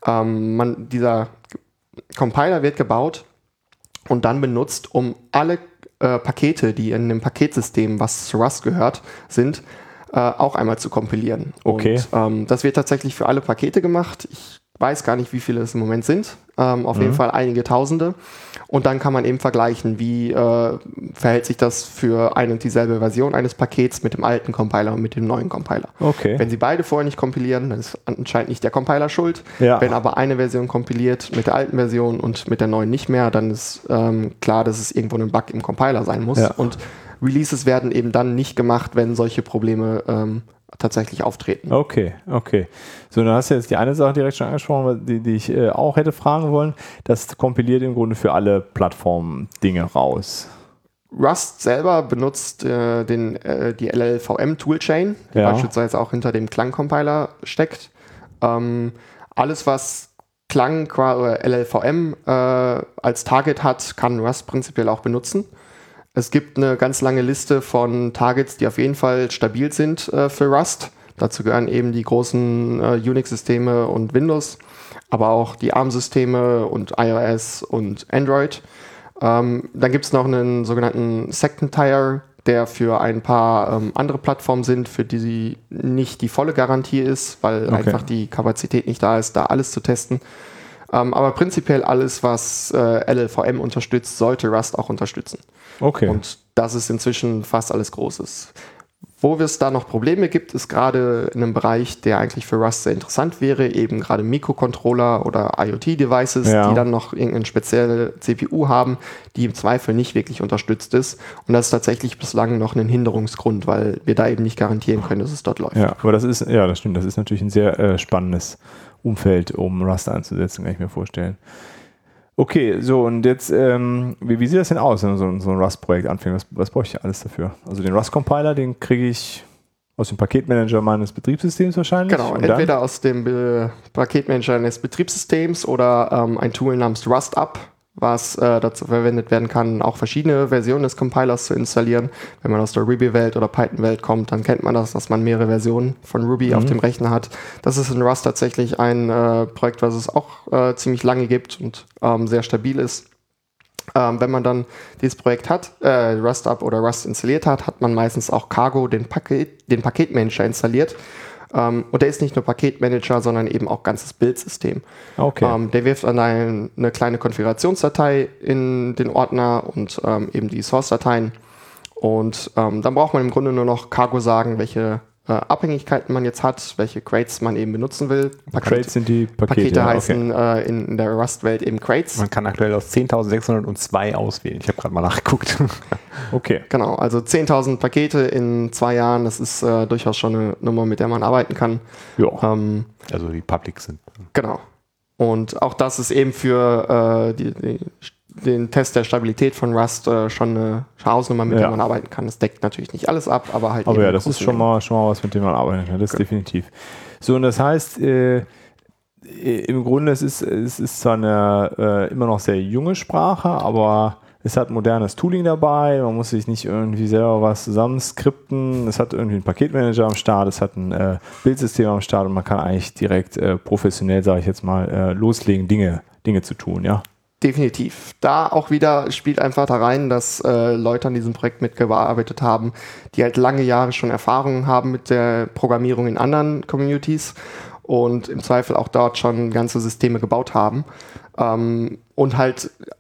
dieser Compiler wird gebaut und dann benutzt, um alle Pakete, die in dem Paketsystem, was zu Rust gehört, sind, auch einmal zu kompilieren.
Okay.
Und das wird tatsächlich für alle Pakete gemacht. Ich weiß gar nicht, wie viele es im Moment sind. Auf jeden Fall einige Tausende. Und dann kann man eben vergleichen, wie verhält sich das für eine und dieselbe Version eines Pakets mit dem alten Compiler und mit dem neuen Compiler.
Okay.
Wenn sie beide vorher nicht kompilieren, dann ist anscheinend nicht der Compiler schuld.
Ja.
Wenn aber eine Version kompiliert mit der alten Version und mit der neuen nicht mehr, dann ist klar, dass es irgendwo ein Bug im Compiler sein muss.
Ja.
Und Releases werden eben dann nicht gemacht, wenn solche Probleme tatsächlich auftreten.
Okay. So, dann hast du jetzt die eine Sache direkt schon angesprochen, die ich auch hätte fragen wollen. Das kompiliert im Grunde für alle Plattformen Dinge raus.
Rust selber benutzt die LLVM-Toolchain, die beispielsweise auch hinter dem Klang-Compiler steckt. Alles, was Klang oder LLVM als Target hat, kann Rust prinzipiell auch benutzen. Es gibt eine ganz lange Liste von Targets, die auf jeden Fall stabil sind für Rust. Dazu gehören eben die großen Unix-Systeme und Windows, aber auch die ARM-Systeme und iOS und Android. Dann gibt es noch einen sogenannten Second Tier, der für ein paar andere Plattformen sind, für die sie nicht die volle Garantie ist, weil einfach die Kapazität nicht da ist, da alles zu testen. Aber prinzipiell alles, was LLVM unterstützt, sollte Rust auch unterstützen.
Okay.
Und das ist inzwischen fast alles Großes. Wo es da noch Probleme gibt, ist gerade in einem Bereich, der eigentlich für Rust sehr interessant wäre, eben gerade Mikrocontroller oder IoT-Devices, die dann noch irgendeine spezielle CPU haben, die im Zweifel nicht wirklich unterstützt ist. Und das ist tatsächlich bislang noch ein Hinderungsgrund, weil wir da eben nicht garantieren können, dass es dort läuft.
Ja, aber das stimmt. Das ist natürlich ein sehr spannendes Umfeld, um Rust einzusetzen, kann ich mir vorstellen. Okay, so und jetzt, wie sieht das denn aus, wenn so ein Rust-Projekt anfängt? Was brauche ich alles dafür? Also den Rust-Compiler, den kriege ich aus dem Paketmanager meines Betriebssystems wahrscheinlich?
Genau, entweder aus dem Paketmanager eines Betriebssystems oder ein Tool namens RustUp, was dazu verwendet werden kann, auch verschiedene Versionen des Compilers zu installieren. Wenn man aus der Ruby-Welt oder Python-Welt kommt, dann kennt man das, dass man mehrere Versionen von Ruby auf dem Rechner hat. Das ist in Rust tatsächlich ein Projekt, was es auch ziemlich lange gibt und sehr stabil ist. Wenn man dann dieses Projekt hat, RustUp oder Rust installiert hat, hat man meistens auch Cargo, den Paketmanager installiert. Und der ist nicht nur Paketmanager, sondern eben auch ganzes Bildsystem.
Okay.
Der wirft dann eine kleine Konfigurationsdatei in den Ordner und eben die Source-Dateien. Und dann braucht man im Grunde nur noch Cargo sagen, welche Abhängigkeiten man jetzt hat, welche Crates man eben benutzen will.
Crates sind die Pakete.
Pakete heißen in der Rust-Welt eben Crates.
Man kann aktuell aus 10.602 auswählen. Ich habe gerade mal nachgeguckt.
Okay.
Genau, also 10.000 Pakete in 2 Jahren, das ist durchaus schon eine Nummer, mit der man arbeiten kann.
Ja.
Also die Public sind.
Genau. Und auch das ist eben für den Test der Stabilität von Rust schon eine Hausnummer, mit der man arbeiten kann. Das deckt natürlich nicht alles ab, aber halt.
Aber ja, das ist schon mal was, mit dem man arbeiten kann. Das ist definitiv. So, und das heißt, im Grunde es ist zwar eine immer noch sehr junge Sprache, aber es hat modernes Tooling dabei. Man muss sich nicht irgendwie selber was zusammenskripten. Es hat irgendwie einen Paketmanager am Start, es hat ein Bildsystem am Start und man kann eigentlich direkt professionell, sage ich jetzt mal, loslegen, Dinge zu tun, ja.
Definitiv. Da auch wieder spielt einfach da rein, dass Leute an diesem Projekt mitgearbeitet haben, die halt lange Jahre schon Erfahrungen haben mit der Programmierung in anderen Communities und im Zweifel auch dort schon ganze Systeme gebaut haben und halt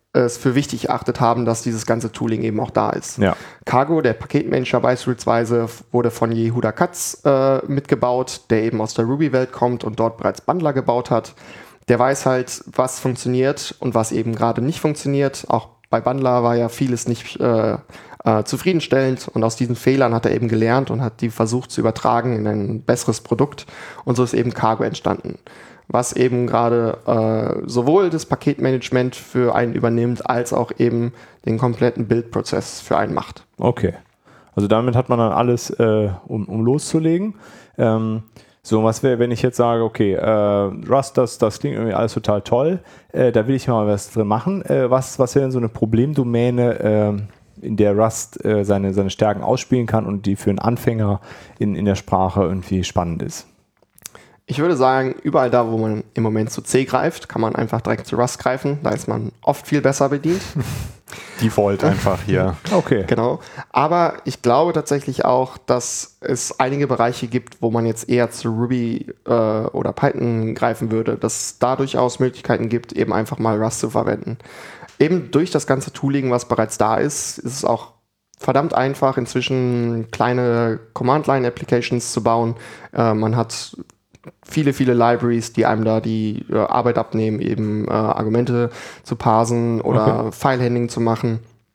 es für wichtig erachtet haben, dass dieses ganze Tooling eben auch da ist.
Ja.
Cargo, der Paketmanager beispielsweise, wurde von Yehuda Katz mitgebaut, der eben aus der Ruby-Welt kommt und dort bereits Bundler gebaut hat. Der weiß halt, was funktioniert und was eben gerade nicht funktioniert. Auch bei Bundler war ja vieles nicht zufriedenstellend und aus diesen Fehlern hat er eben gelernt und hat die versucht zu übertragen in ein besseres Produkt und so ist eben Cargo entstanden, was eben gerade sowohl das Paketmanagement für einen übernimmt, als auch eben den kompletten Build-Prozess für einen macht.
Okay. Also damit hat man dann alles, um loszulegen. So, was wäre, wenn ich jetzt sage, okay, Rust, das klingt irgendwie alles total toll, da will ich mal was drin machen. Was wäre denn so eine Problemdomäne, in der Rust seine Stärken ausspielen kann und die für einen Anfänger in der Sprache irgendwie spannend ist?
Ich würde sagen, überall da, wo man im Moment zu C greift, kann man einfach direkt zu Rust greifen. Da ist man oft viel besser bedient.
Default einfach hier.
Okay.
Genau. Aber ich glaube tatsächlich auch, dass es einige Bereiche gibt, wo man jetzt eher zu Ruby oder Python greifen würde, dass es da durchaus Möglichkeiten gibt, eben einfach mal Rust zu verwenden. Eben durch das ganze Tooling, was bereits da ist, ist es auch verdammt einfach, inzwischen kleine Command-Line-Applications zu bauen. Man hat viele Libraries, die einem da die Arbeit abnehmen, eben Argumente zu parsen oder File-Handling zu machen.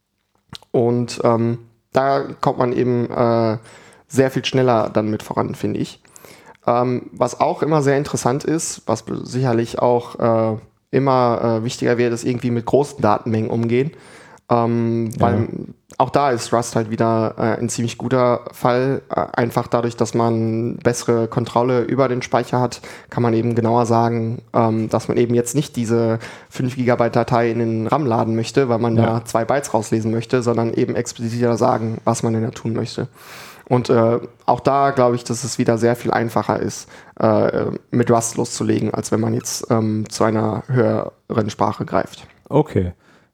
Und da kommt man eben sehr viel schneller dann mit voran, finde ich. Was auch immer sehr interessant ist, was sicherlich auch immer wichtiger wird, ist irgendwie mit großen Datenmengen umgehen. Weil auch da ist Rust halt wieder ein ziemlich guter Fall. Einfach dadurch, dass man bessere Kontrolle über den Speicher hat, kann man eben genauer sagen, dass man eben jetzt nicht diese 5 GB Datei in den RAM laden möchte, weil man da 2 Bytes rauslesen möchte, sondern eben expliziter sagen, was man denn da tun möchte. Und auch da glaube ich, dass es wieder sehr viel einfacher ist, mit Rust loszulegen, als wenn man jetzt zu einer höheren Sprache greift.
Okay.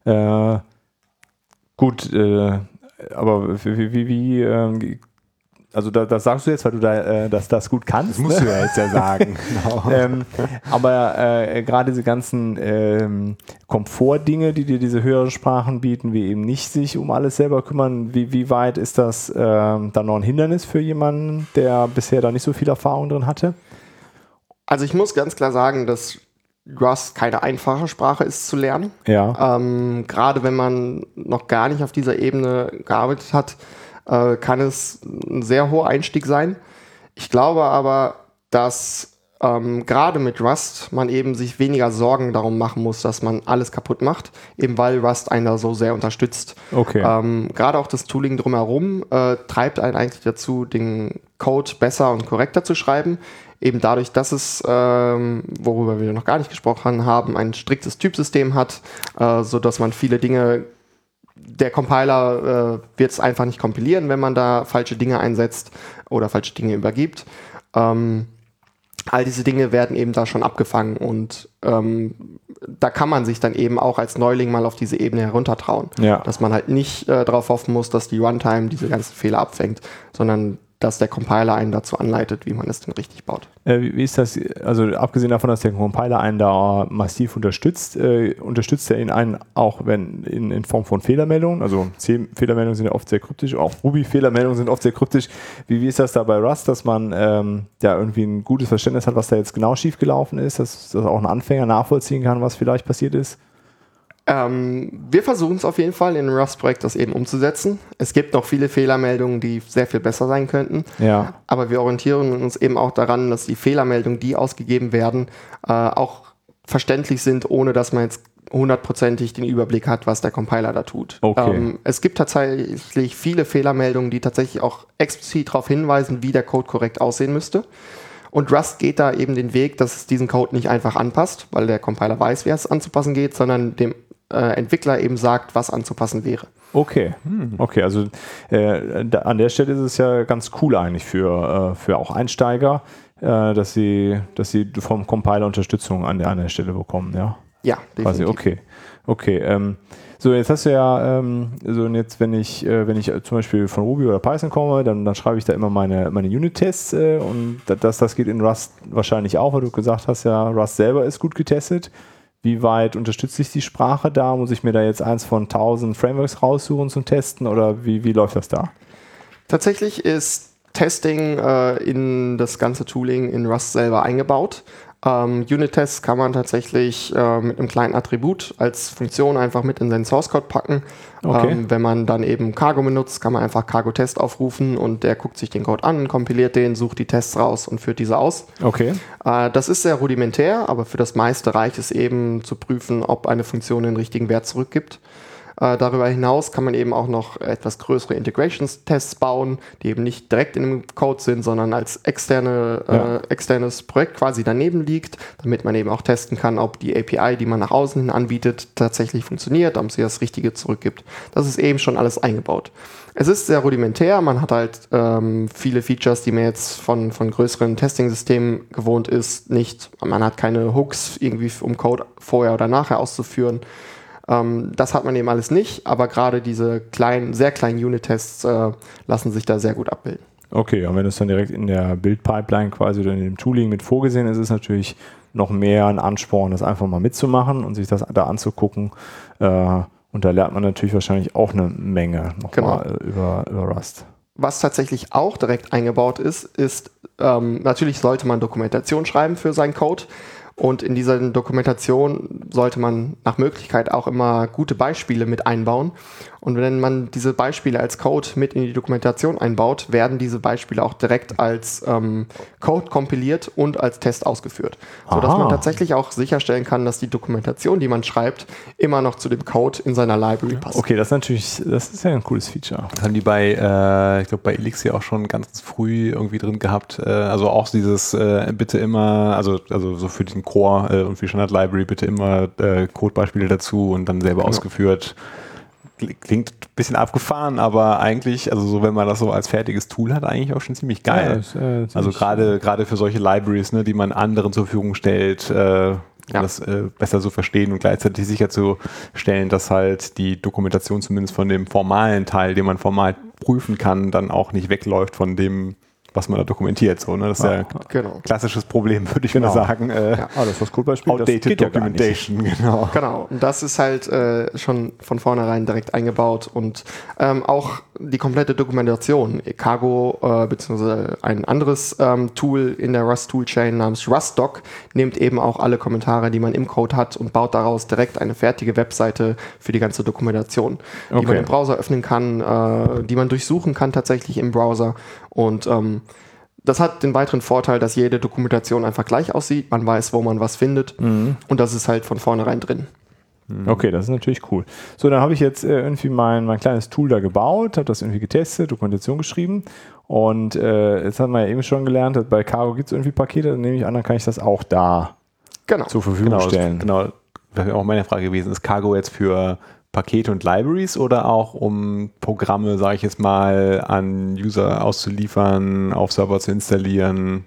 Gut, aber wie also das sagst du jetzt, weil du dass das gut kannst.
Das musst du ja jetzt ja sagen.
Genau. Aber gerade diese ganzen Komfortdinge, die dir diese höheren Sprachen bieten, wie eben nicht sich um alles selber kümmern, wie weit ist das dann noch ein Hindernis für jemanden, der bisher da nicht so viel Erfahrung drin hatte?
Also ich muss ganz klar sagen, dass Rust keine einfache Sprache ist zu lernen.
Ja.
Gerade wenn man noch gar nicht auf dieser Ebene gearbeitet hat, kann es ein sehr hoher Einstieg sein. Ich glaube aber, dass gerade mit Rust man eben sich weniger Sorgen darum machen muss, dass man alles kaputt macht, eben weil Rust einen da so sehr unterstützt.
Okay.
Gerade auch das Tooling drumherum treibt einen eigentlich dazu, den Code besser und korrekter zu schreiben. Eben dadurch, dass es, worüber wir noch gar nicht gesprochen haben, ein striktes Typsystem hat, sodass man viele Dinge, der Compiler wird es einfach nicht kompilieren, wenn man da falsche Dinge einsetzt oder falsche Dinge übergibt. All diese Dinge werden eben da schon abgefangen und da kann man sich dann eben auch als Neuling mal auf diese Ebene heruntertrauen. Ja. Dass man halt nicht darauf hoffen muss, dass die Runtime diese ganzen Fehler abfängt, sondern dass der Compiler einen dazu anleitet, wie man es denn richtig baut.
Wie ist das, also abgesehen davon, dass der Compiler einen da massiv unterstützt, unterstützt er ihn einen auch wenn in Form von Fehlermeldungen, also C-Fehlermeldungen sind ja oft sehr kryptisch, auch Ruby-Fehlermeldungen sind oft sehr kryptisch. Wie ist das da bei Rust, dass man ja irgendwie ein gutes Verständnis hat, was da jetzt genau schief gelaufen ist, dass auch ein Anfänger nachvollziehen kann, was vielleicht passiert ist?
Wir versuchen es auf jeden Fall in einem Rust-Projekt, das eben umzusetzen. Es gibt noch viele Fehlermeldungen, die sehr viel besser sein könnten. Ja. Aber wir orientieren uns eben auch daran, dass die Fehlermeldungen, die ausgegeben werden, auch verständlich sind, ohne dass man jetzt hundertprozentig den Überblick hat, was der Compiler da tut.
Okay.
Es gibt tatsächlich viele Fehlermeldungen, die tatsächlich auch explizit darauf hinweisen, wie der Code korrekt aussehen müsste. Und Rust geht da eben den Weg, dass es diesen Code nicht einfach anpasst, weil der Compiler weiß, wie es anzupassen geht, sondern dem Entwickler eben sagt, was anzupassen wäre.
Okay, okay, also an der Stelle ist es ja ganz cool eigentlich für auch Einsteiger, dass sie vom Compiler Unterstützung an der Stelle bekommen, ja?
Ja, definitiv.
Quasi, okay. So, jetzt hast du ja, so und jetzt, wenn ich zum Beispiel von Ruby oder Python komme, dann schreibe ich da immer meine Unit-Tests und das geht in Rust wahrscheinlich auch, weil du gesagt hast, ja, Rust selber ist gut getestet. Wie weit unterstützt sich die Sprache da? Muss ich mir da jetzt eins von 1000 Frameworks raussuchen zum Testen oder wie läuft das da?
Tatsächlich ist Testing in das ganze Tooling in Rust selber eingebaut. Unit-Tests kann man tatsächlich mit einem kleinen Attribut als Funktion einfach mit in seinen Source-Code packen.
Okay.
Wenn man dann eben Cargo benutzt, kann man einfach Cargo-Test aufrufen und der guckt sich den Code an, kompiliert den, sucht die Tests raus und führt diese aus.
Okay.
Das ist sehr rudimentär, aber für das meiste reicht es eben zu prüfen, ob eine Funktion den richtigen Wert zurückgibt. Darüber hinaus kann man eben auch noch etwas größere Integrations-Tests bauen, die eben nicht direkt in dem Code sind, sondern als externes Projekt quasi daneben liegt, damit man eben auch testen kann, ob die API, die man nach außen hin anbietet, tatsächlich funktioniert, ob sie das Richtige zurückgibt. Das ist eben schon alles eingebaut. Es ist sehr rudimentär, man hat halt viele Features, die man jetzt von größeren Testing-Systemen gewohnt ist, nicht. Man hat keine Hooks irgendwie, um Code vorher oder nachher auszuführen. Das hat man eben alles nicht, aber gerade diese sehr kleinen Unit-Tests lassen sich da sehr gut abbilden.
Okay, und wenn es dann direkt in der Build-Pipeline quasi oder in dem Tooling mit vorgesehen ist, ist es natürlich noch mehr ein Ansporn, das einfach mal mitzumachen und sich das da anzugucken. Und da lernt man natürlich wahrscheinlich auch eine Menge nochmal über Rust.
Was tatsächlich auch direkt eingebaut ist, natürlich sollte man Dokumentation schreiben für seinen Code. Und in dieser Dokumentation sollte man nach Möglichkeit auch immer gute Beispiele mit einbauen. Und wenn man diese Beispiele als Code mit in die Dokumentation einbaut, werden diese Beispiele auch direkt als Code kompiliert und als Test ausgeführt. Sodass man tatsächlich auch sicherstellen kann, dass die Dokumentation, die man schreibt, immer noch zu dem Code in seiner Library passt.
Okay, das ist ja ein cooles Feature.
Das haben die bei, ich glaube bei Elixir auch schon ganz früh irgendwie drin gehabt. Also auch dieses bitte immer, also so für den Core und für die Standard-Library bitte immer Codebeispiele dazu und dann selber ausgeführt. Klingt ein bisschen abgefahren, aber eigentlich, also so wenn man das so als fertiges Tool hat, eigentlich auch schon ziemlich geil. Ja, also gerade für solche Libraries, ne, die man anderen zur Verfügung stellt, das besser zu verstehen und gleichzeitig sicherzustellen, dass halt die Dokumentation zumindest von dem formalen Teil, den man formal prüfen kann, dann auch nicht wegläuft von dem, was man da dokumentiert. So, ne? Das ist ja ein klassisches Problem, würde ich mal sagen.
Das ist das Codebeispiel.
Outdated Documentation,
genau. Und das ist halt schon von vornherein direkt eingebaut und auch die komplette Dokumentation. Cargo beziehungsweise ein anderes Tool in der Rust-Toolchain namens RustDoc nimmt eben auch alle Kommentare, die man im Code hat und baut daraus direkt eine fertige Webseite für die ganze Dokumentation, die man im Browser öffnen kann, die man durchsuchen kann tatsächlich im Browser. Und das hat den weiteren Vorteil, dass jede Dokumentation einfach gleich aussieht. Man weiß, wo man was findet. Und das ist halt von vornherein drin.
Okay, das ist natürlich cool. So, dann habe ich jetzt irgendwie mein kleines Tool da gebaut, habe das irgendwie getestet, Dokumentation geschrieben. Und jetzt haben wir ja eben schon gelernt, dass bei Cargo gibt es irgendwie Pakete, dann nehme ich an, dann kann ich das auch da zur Verfügung stellen.
Genau, das wäre auch meine Frage gewesen. Ist Cargo jetzt für Pakete und Libraries oder auch um Programme, sage ich jetzt mal, an User auszuliefern, auf Server zu installieren?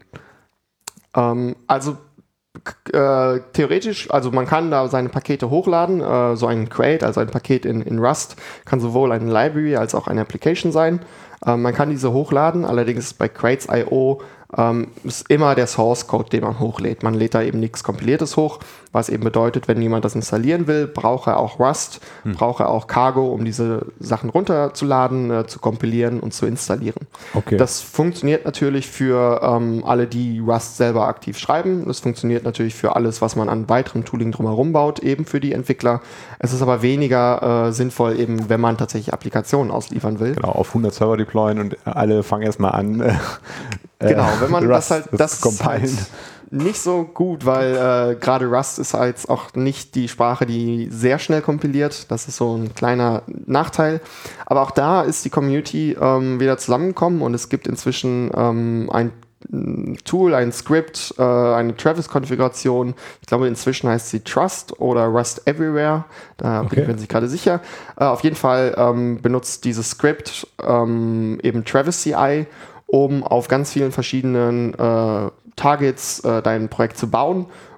Theoretisch, also man kann da seine Pakete hochladen, so ein Crate, also ein Paket in Rust, kann sowohl eine Library als auch eine Application sein. Man kann diese hochladen, allerdings bei Crates.io ist immer der Source Code, den man hochlädt. Man lädt da eben nichts Kompiliertes hoch, was eben bedeutet, wenn jemand das installieren will, braucht er auch Rust, braucht er auch Cargo, um diese Sachen runterzuladen, zu kompilieren und zu installieren.
Okay.
Das funktioniert natürlich für alle, die Rust selber aktiv schreiben. Das funktioniert natürlich für alles, was man an weiterem Tooling drumherum baut, eben für die Entwickler. Es ist aber weniger sinnvoll, eben wenn man tatsächlich Applikationen ausliefern will.
Genau, auf 100 Server deployen und alle fangen erstmal an.
Genau, wenn man
Rust,
das ist halt nicht so gut, weil gerade Rust ist halt auch nicht die Sprache, die sehr schnell kompiliert. Das ist so ein kleiner Nachteil. Aber auch da ist die Community wieder zusammengekommen und es gibt inzwischen ein Tool, ein Script, eine Travis-Konfiguration. Ich glaube, inzwischen heißt sie Trust oder Rust Everywhere. Da bin ich mir nicht gerade sicher. Auf jeden Fall benutzt dieses Script eben Travis CI, um auf ganz vielen verschiedenen Targets dein Projekt zu bauen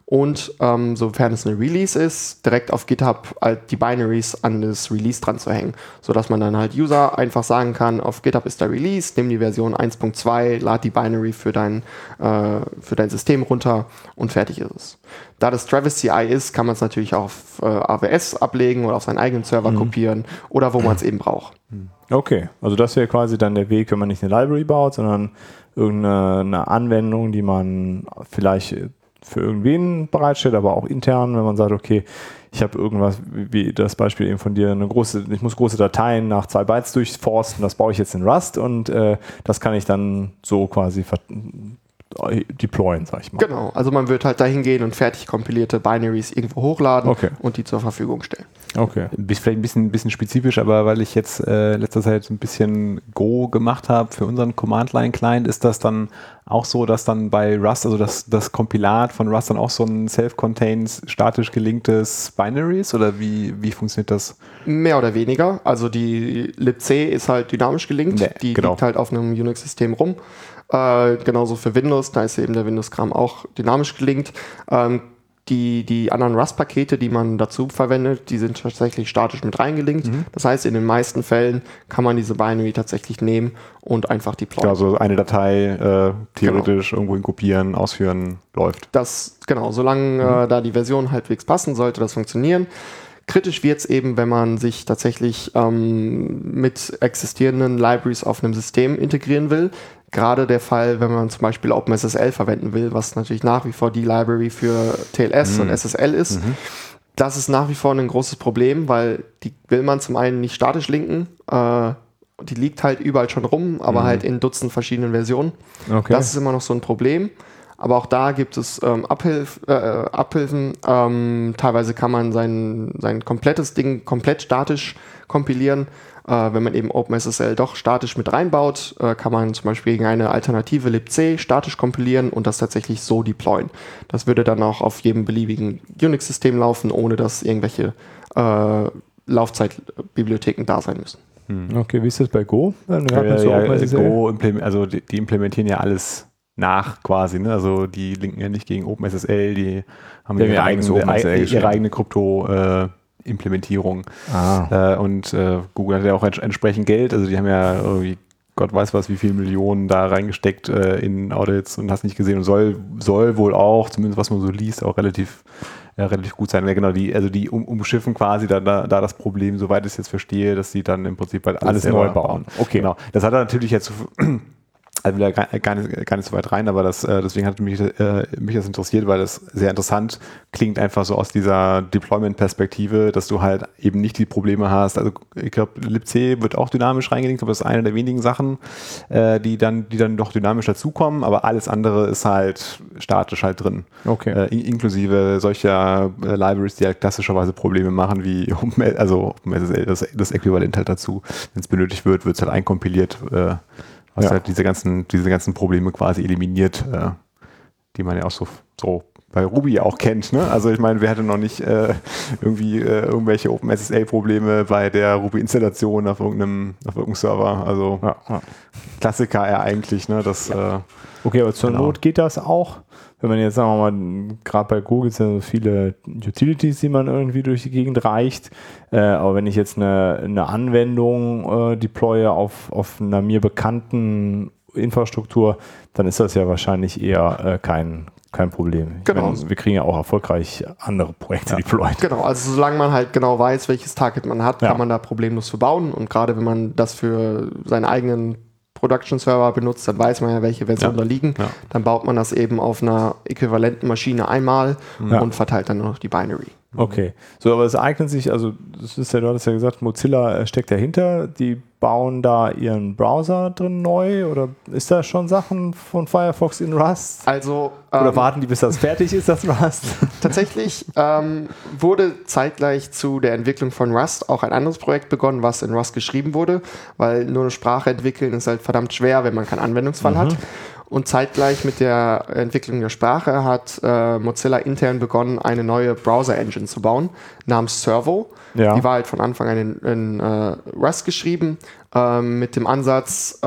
und sofern es eine Release ist, direkt auf GitHub halt die Binaries an das Release dran zu hängen, sodass man dann halt User einfach sagen kann, auf GitHub ist der Release, nimm die Version 1.2, lad die Binary für dein System runter und fertig ist es. Da das Travis CI ist, kann man es natürlich auch auf AWS ablegen oder auf seinen eigenen Server kopieren oder wo man es eben braucht.
Okay, also das wäre quasi dann der Weg, wenn man nicht eine Library baut, sondern irgendeine Anwendung, die man vielleicht für irgendwen bereitstellt, aber auch intern, wenn man sagt, okay, ich habe irgendwas, wie das Beispiel eben von dir, ich muss große Dateien nach 2 Bytes durchforsten, das baue ich jetzt in Rust und das kann ich dann so quasi deployen, sag ich mal.
Genau, also man wird halt dahin gehen und fertig kompilierte Binaries irgendwo hochladen und die zur Verfügung stellen.
Okay.
Vielleicht ein bisschen spezifisch, aber weil ich jetzt letzter Zeit ein bisschen Go gemacht habe für unseren Command-Line-Client, ist das dann auch so, dass dann bei Rust, also das Kompilat von Rust dann auch so ein self-contained, statisch gelinktes Binary ist, oder wie funktioniert das?
Mehr oder weniger, also die libc ist halt dynamisch gelinkt, die liegt halt auf einem Unix-System rum. Genauso für Windows, da ist eben der Windows-Kram auch dynamisch gelinkt. Die anderen Rust-Pakete, die man dazu verwendet, die sind tatsächlich statisch mit reingelinkt. Das heißt, in den meisten Fällen kann man diese Binary tatsächlich nehmen und einfach deployen.
Also eine Datei theoretisch irgendwohin kopieren, ausführen, läuft.
Solange da die Versionen halbwegs passen, sollte das funktionieren. Kritisch wird es eben, wenn man sich tatsächlich mit existierenden Libraries auf einem System integrieren will. Gerade der Fall, wenn man zum Beispiel OpenSSL verwenden will, was natürlich nach wie vor die Library für TLS und SSL ist. Das ist nach wie vor ein großes Problem, weil die will man zum einen nicht statisch linken. Die liegt halt überall schon rum, aber halt in Dutzend verschiedenen Versionen.
Okay.
Das ist immer noch so ein Problem. Aber auch da gibt es Abhilfen. Teilweise kann man sein komplettes Ding komplett statisch kompilieren. Wenn man eben OpenSSL doch statisch mit reinbaut, kann man zum Beispiel gegen eine alternative libc statisch kompilieren und das tatsächlich so deployen. Das würde dann auch auf jedem beliebigen Unix-System laufen, ohne dass irgendwelche Laufzeitbibliotheken da sein müssen.
Okay, wie ist das bei Go?
Go die implementieren ja alles nach quasi, ne? Also die linken ja nicht gegen OpenSSL, die haben ihre eigene Krypto-Implementierung. Und Google hat ja auch entsprechend Geld, also die haben ja irgendwie Gott weiß was, wie viele Millionen da reingesteckt in Audits und hast nicht gesehen und soll wohl auch, zumindest was man so liest, auch relativ gut sein. Ja, genau, die umschiffen quasi da das Problem, soweit ich es jetzt verstehe, dass sie dann im Prinzip halt alles neu bauen.
Okay.
Genau. Das hat er natürlich jetzt also will er gar nicht so weit rein, aber deswegen hat mich das interessiert, weil das sehr interessant klingt, einfach so aus dieser Deployment-Perspektive, dass du halt eben nicht die Probleme hast. Also ich glaube, libc wird auch dynamisch reingelinkt, aber das ist eine der wenigen Sachen, die dann doch dynamisch dazukommen, aber alles andere ist halt statisch halt drin.
Okay.
Inklusive solcher Libraries, die halt klassischerweise Probleme machen, wie OpenSSL, das Äquivalent halt dazu. Wenn es benötigt wird, wird es halt einkompiliert, was halt diese ganzen Probleme quasi eliminiert, die man ja auch so bei Ruby auch kennt. Ne? Also ich meine, wer hatte noch nicht irgendwelche OpenSSL-Probleme bei der Ruby-Installation auf irgendeinem Server? Also Klassiker ja eigentlich. Ne?
Okay, aber zur Not geht das auch. Wenn man jetzt, sagen wir mal, gerade bei Google sind ja so viele Utilities, die man irgendwie durch die Gegend reicht. Aber wenn ich jetzt eine Anwendung deploye auf einer mir bekannten Infrastruktur, dann ist das ja wahrscheinlich eher kein Problem.
Genau.
Wir kriegen ja auch erfolgreich andere Projekte deployed.
Genau, also solange man halt genau weiß, welches Target man hat, kann man da problemlos für bauen. Und gerade wenn man das für seinen eigenen Production-Server benutzt, dann weiß man ja, welche Versionen da liegen. Ja. Dann baut man das eben auf einer äquivalenten Maschine einmal und verteilt dann nur noch die Binary.
Okay, so, aber es eignet sich, also das ist ja, du hattest ja gesagt, Mozilla steckt dahinter, die bauen da ihren Browser drin neu oder ist da schon Sachen von Firefox in Rust?
Also
oder warten die, bis das fertig ist, das Rust?
Tatsächlich wurde zeitgleich zu der Entwicklung von Rust auch ein anderes Projekt begonnen, was in Rust geschrieben wurde, weil nur eine Sprache entwickeln ist halt verdammt schwer, wenn man keinen Anwendungsfall hat. Und zeitgleich mit der Entwicklung der Sprache hat Mozilla intern begonnen, eine neue Browser-Engine zu bauen, namens Servo. Ja. Die war halt von Anfang an in Rust geschrieben, mit dem Ansatz,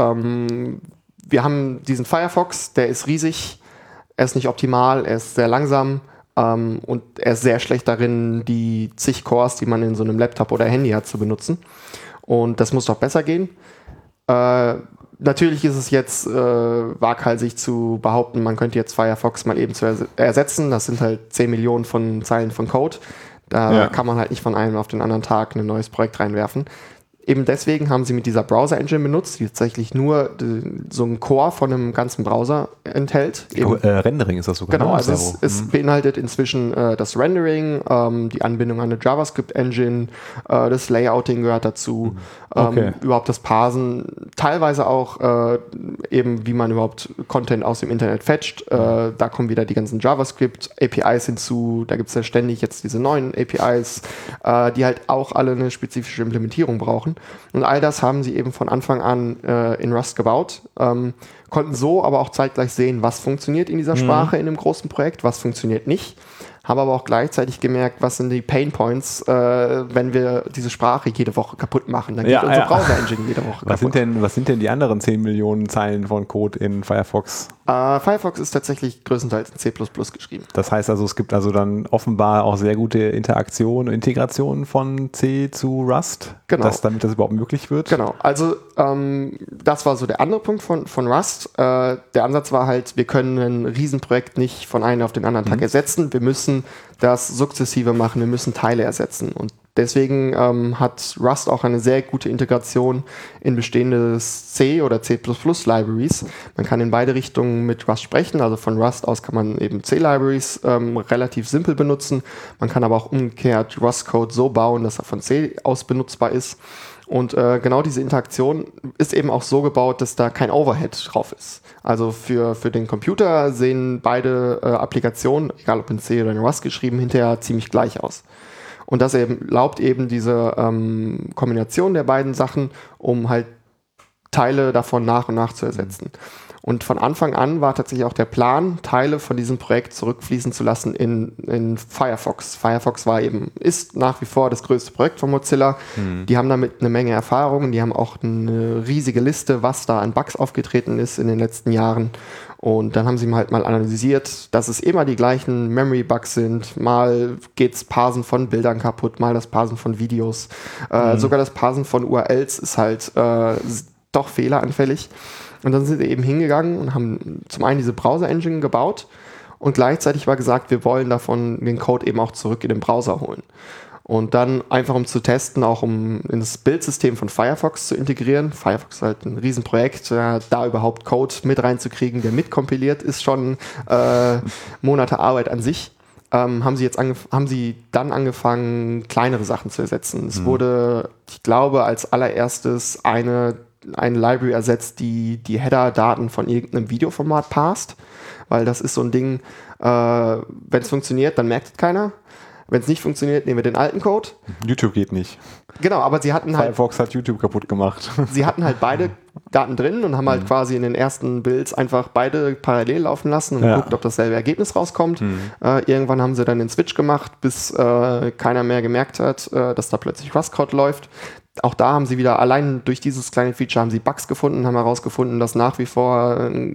wir haben diesen Firefox, der ist riesig, er ist nicht optimal, er ist sehr langsam, Und er ist sehr schlecht darin, die zig Cores, die man in so einem Laptop oder Handy hat, zu benutzen. Und das muss doch besser gehen. Natürlich ist es jetzt waghalsig zu behaupten, man könnte jetzt Firefox mal eben ersetzen. Das sind halt 10 Millionen von Zeilen von Code. Da kann man halt nicht von einem auf den anderen Tag ein neues Projekt reinwerfen. Eben deswegen haben sie mit dieser Browser-Engine benutzt, die tatsächlich nur so einen Core von einem ganzen Browser enthält.
Rendering ist das sogar.
Genau, also es beinhaltet inzwischen das Rendering, die Anbindung an eine JavaScript-Engine, das Layouting gehört dazu, überhaupt das Parsen, teilweise auch eben, wie man überhaupt Content aus dem Internet fetcht. Da kommen wieder die ganzen JavaScript-APIs hinzu, da gibt es ja ständig jetzt diese neuen APIs, die halt auch alle eine spezifische Implementierung brauchen. Und all das haben sie eben von Anfang an in Rust gebaut, konnten so aber auch zeitgleich sehen, was funktioniert in dieser Sprache in einem großen Projekt, was funktioniert nicht. Haben aber auch gleichzeitig gemerkt, was sind die Pain Points, wenn wir diese Sprache jede Woche kaputt machen. Dann geht unsere Browser-Engine jede Woche kaputt.
Was sind denn die anderen 10 Millionen Zeilen von Code in Firefox?
Firefox ist tatsächlich größtenteils in C++ geschrieben.
Das heißt also, es gibt also dann offenbar auch sehr gute Integration von C zu Rust, damit das überhaupt möglich wird.
Genau, also das war so der andere Punkt von Rust. Der Ansatz war halt, wir können ein Riesenprojekt nicht von einem auf den anderen Tag ersetzen. Wir müssen das sukzessive machen, wir müssen Teile ersetzen. Und deswegen hat Rust auch eine sehr gute Integration in bestehende C- oder C++-Libraries. Man kann in beide Richtungen mit Rust sprechen. Also von Rust aus kann man eben C-Libraries relativ simpel benutzen. Man kann aber auch umgekehrt Rust-Code so bauen, dass er von C aus benutzbar ist. Und genau diese Interaktion ist eben auch so gebaut, dass da kein Overhead drauf ist. Also für den Computer sehen beide Applikationen, egal ob in C oder in Rust geschrieben, hinterher ziemlich gleich aus. Und das erlaubt eben diese Kombination der beiden Sachen, um halt Teile davon nach und nach zu ersetzen. Und von Anfang an war tatsächlich auch der Plan, Teile von diesem Projekt zurückfließen zu lassen in Firefox. Firefox ist nach wie vor das größte Projekt von Mozilla. Die haben damit eine Menge Erfahrung. Die haben auch eine riesige Liste, was da an Bugs aufgetreten ist in den letzten Jahren. Und dann haben sie halt mal analysiert, dass es immer die gleichen Memory-Bugs sind. Mal geht's Parsen von Bildern kaputt, mal das Parsen von Videos. Sogar das Parsen von URLs ist halt doch fehleranfällig. Und dann sind sie eben hingegangen und haben zum einen diese Browser-Engine gebaut und gleichzeitig war gesagt, wir wollen davon den Code eben auch zurück in den Browser holen. Und dann einfach um zu testen, auch um ins Bildsystem von Firefox zu integrieren. Firefox ist halt ein Riesenprojekt, da überhaupt Code mit reinzukriegen, der mitkompiliert, ist schon Monate Arbeit an sich. Haben sie dann angefangen, kleinere Sachen zu ersetzen. Es wurde, ich glaube, als allererstes eine Library ersetzt, die Header-Daten von irgendeinem Videoformat passt, weil das ist so ein Ding, wenn es funktioniert, dann merkt es keiner. Wenn es nicht funktioniert, nehmen wir den alten Code.
YouTube geht nicht.
Genau, aber sie hatten halt...
Firefox hat YouTube kaputt gemacht.
Sie hatten halt beide Daten drin und haben halt quasi in den ersten Builds einfach beide parallel laufen lassen und geguckt, ob dasselbe Ergebnis rauskommt. Irgendwann haben sie dann den Switch gemacht, bis keiner mehr gemerkt hat, dass da plötzlich Rust-Code läuft. Auch da haben sie wieder, allein durch dieses kleine Feature haben sie Bugs gefunden, haben herausgefunden, dass nach wie vor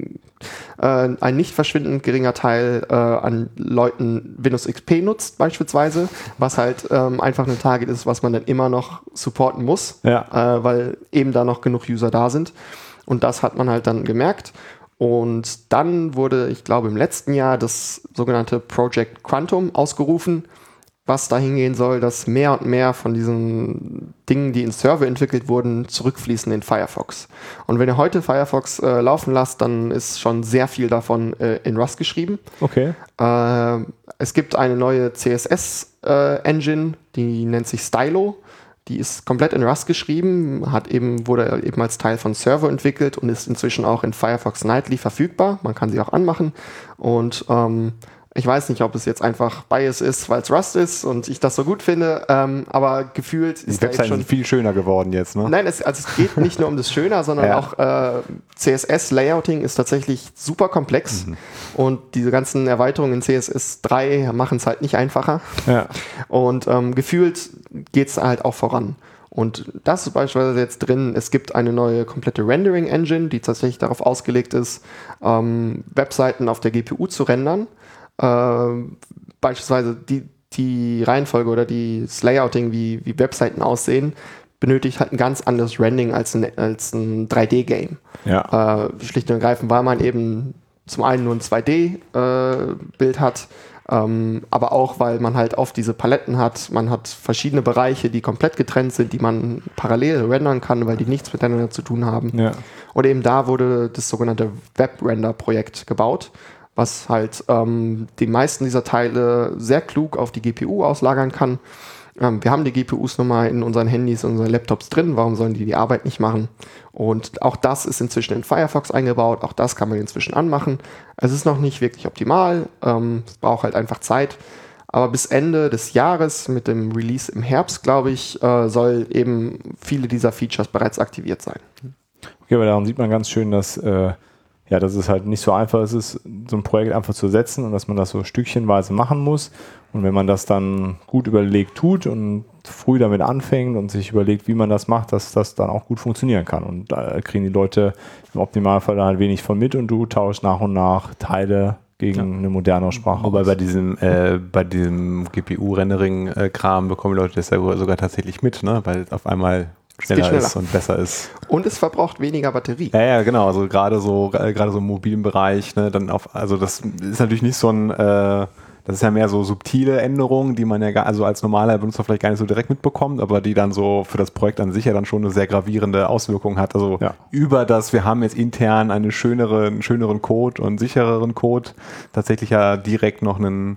ein nicht verschwindend geringer Teil an Leuten Windows XP nutzt beispielsweise, was halt einfach ein Target ist, was man dann immer noch supporten muss, weil eben da noch genug User da sind. Und das hat man halt dann gemerkt. Und dann wurde, ich glaube im letzten Jahr, das sogenannte Project Quantum ausgerufen, was dahin gehen soll, dass mehr und mehr von diesen Dingen, die in Server entwickelt wurden, zurückfließen in Firefox. Und wenn ihr heute Firefox laufen lasst, dann ist schon sehr viel davon in Rust geschrieben.
Okay.
Es gibt eine neue CSS-Engine, die nennt sich Stylo. Die ist komplett in Rust geschrieben, wurde eben als Teil von Server entwickelt und ist inzwischen auch in Firefox Nightly verfügbar. Man kann sie auch anmachen. Und ich weiß nicht, ob es jetzt einfach Bias ist, weil es Rust ist und ich das so gut finde, aber gefühlt ist
die Webseiten sind viel schöner geworden jetzt, ne?
Nein, es geht nicht nur um das Schöner, sondern auch CSS-Layouting ist tatsächlich super komplex und diese ganzen Erweiterungen in CSS 3 machen es halt nicht einfacher. Ja. Und gefühlt geht es halt auch voran. Und das ist beispielsweise jetzt drin, es gibt eine neue komplette Rendering-Engine, die tatsächlich darauf ausgelegt ist, Webseiten auf der GPU zu rendern. beispielsweise die Reihenfolge oder das Layouting, wie Webseiten aussehen, benötigt halt ein ganz anderes Rendering als ein 3D-Game.
Ja.
Schlicht und ergreifend, weil man eben zum einen nur ein 2D-Bild hat, aber auch, weil man halt oft diese Paletten hat. Man hat verschiedene Bereiche, die komplett getrennt sind, die man parallel rendern kann, weil die nichts miteinander zu tun haben.
Ja.
Und eben da wurde das sogenannte Web-Render-Projekt gebaut, was halt die meisten dieser Teile sehr klug auf die GPU auslagern kann. Wir haben die GPUs nun mal in unseren Handys, in unseren Laptops drin. Warum sollen die Arbeit nicht machen? Und auch das ist inzwischen in Firefox eingebaut. Auch das kann man inzwischen anmachen. Es ist noch nicht wirklich optimal. Es braucht halt einfach Zeit. Aber bis Ende des Jahres, mit dem Release im Herbst, glaube ich, soll eben viele dieser Features bereits aktiviert sein.
Okay, aber daran sieht man ganz schön, dass es halt nicht so einfach ist, so ein Projekt einfach zu setzen und dass man das so stückchenweise machen muss. Und wenn man das dann gut überlegt tut und früh damit anfängt und sich überlegt, wie man das macht, dass das dann auch gut funktionieren kann. Und da kriegen die Leute im Optimalfall dann halt wenig von mit und du tauschst nach und nach Teile gegen eine moderne Sprache.
Wobei bei diesem GPU-Rendering-Kram bekommen die Leute das ja sogar tatsächlich mit, ne? Weil auf einmal schneller ist und besser ist.
Und es verbraucht weniger Batterie.
Ja, genau. Also gerade so im mobilen Bereich, ne, also das ist natürlich nicht so ein das ist ja mehr so subtile Änderungen, die man ja also als normaler Benutzer vielleicht gar nicht so direkt mitbekommt, aber die dann so für das Projekt an sich ja dann schon eine sehr gravierende Auswirkung hat. Also wir haben jetzt intern einen schöneren Code und sichereren Code, tatsächlich ja direkt noch eine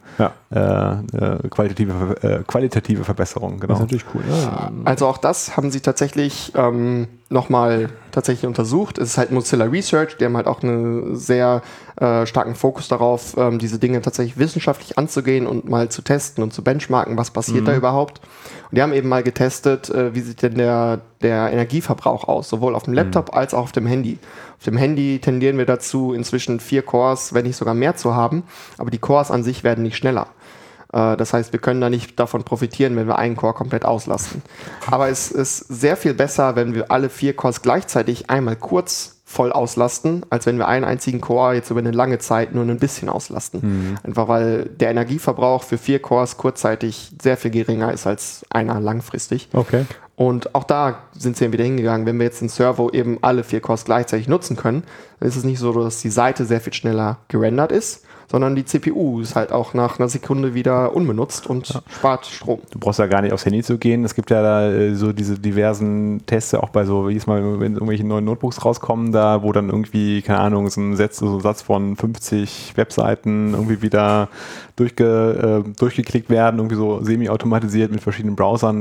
qualitative Verbesserung. Genau.
Das ist natürlich cool. Ja.
Also auch das haben sie tatsächlich nochmal untersucht. Es ist halt Mozilla Research, die haben halt auch einen sehr starken Fokus darauf, diese Dinge tatsächlich wissenschaftlich anzugehen und mal zu testen und zu benchmarken, was passiert da überhaupt. Und die haben eben mal getestet, wie sieht denn der Energieverbrauch aus, sowohl auf dem Laptop als auch auf dem Handy. Auf dem Handy tendieren wir dazu, inzwischen 4 Cores, wenn nicht sogar mehr zu haben, aber die Cores an sich werden nicht schneller. Das heißt, wir können da nicht davon profitieren, wenn wir einen Core komplett auslasten. Aber es ist sehr viel besser, wenn wir alle 4 Cores gleichzeitig einmal kurz voll auslasten, als wenn wir einen einzigen Core jetzt über eine lange Zeit nur ein bisschen auslasten. Einfach weil der Energieverbrauch für 4 Cores kurzzeitig sehr viel geringer ist als einer langfristig.
Okay.
Und auch da sind sie wieder hingegangen. Wenn wir jetzt in Servo eben alle 4 Cores gleichzeitig nutzen können, dann ist es nicht so, dass die Seite sehr viel schneller gerendert ist, sondern die CPU ist halt auch nach einer Sekunde wieder unbenutzt und spart Strom.
Du brauchst ja gar nicht aufs Handy zu gehen. Es gibt ja da so diese diversen Tests, auch bei so, jedes Mal, wenn irgendwelche neuen Notebooks rauskommen, da wo dann irgendwie, keine Ahnung, so ein Satz von 50 Webseiten irgendwie wieder durchgeklickt werden, irgendwie so semi-automatisiert mit verschiedenen Browsern.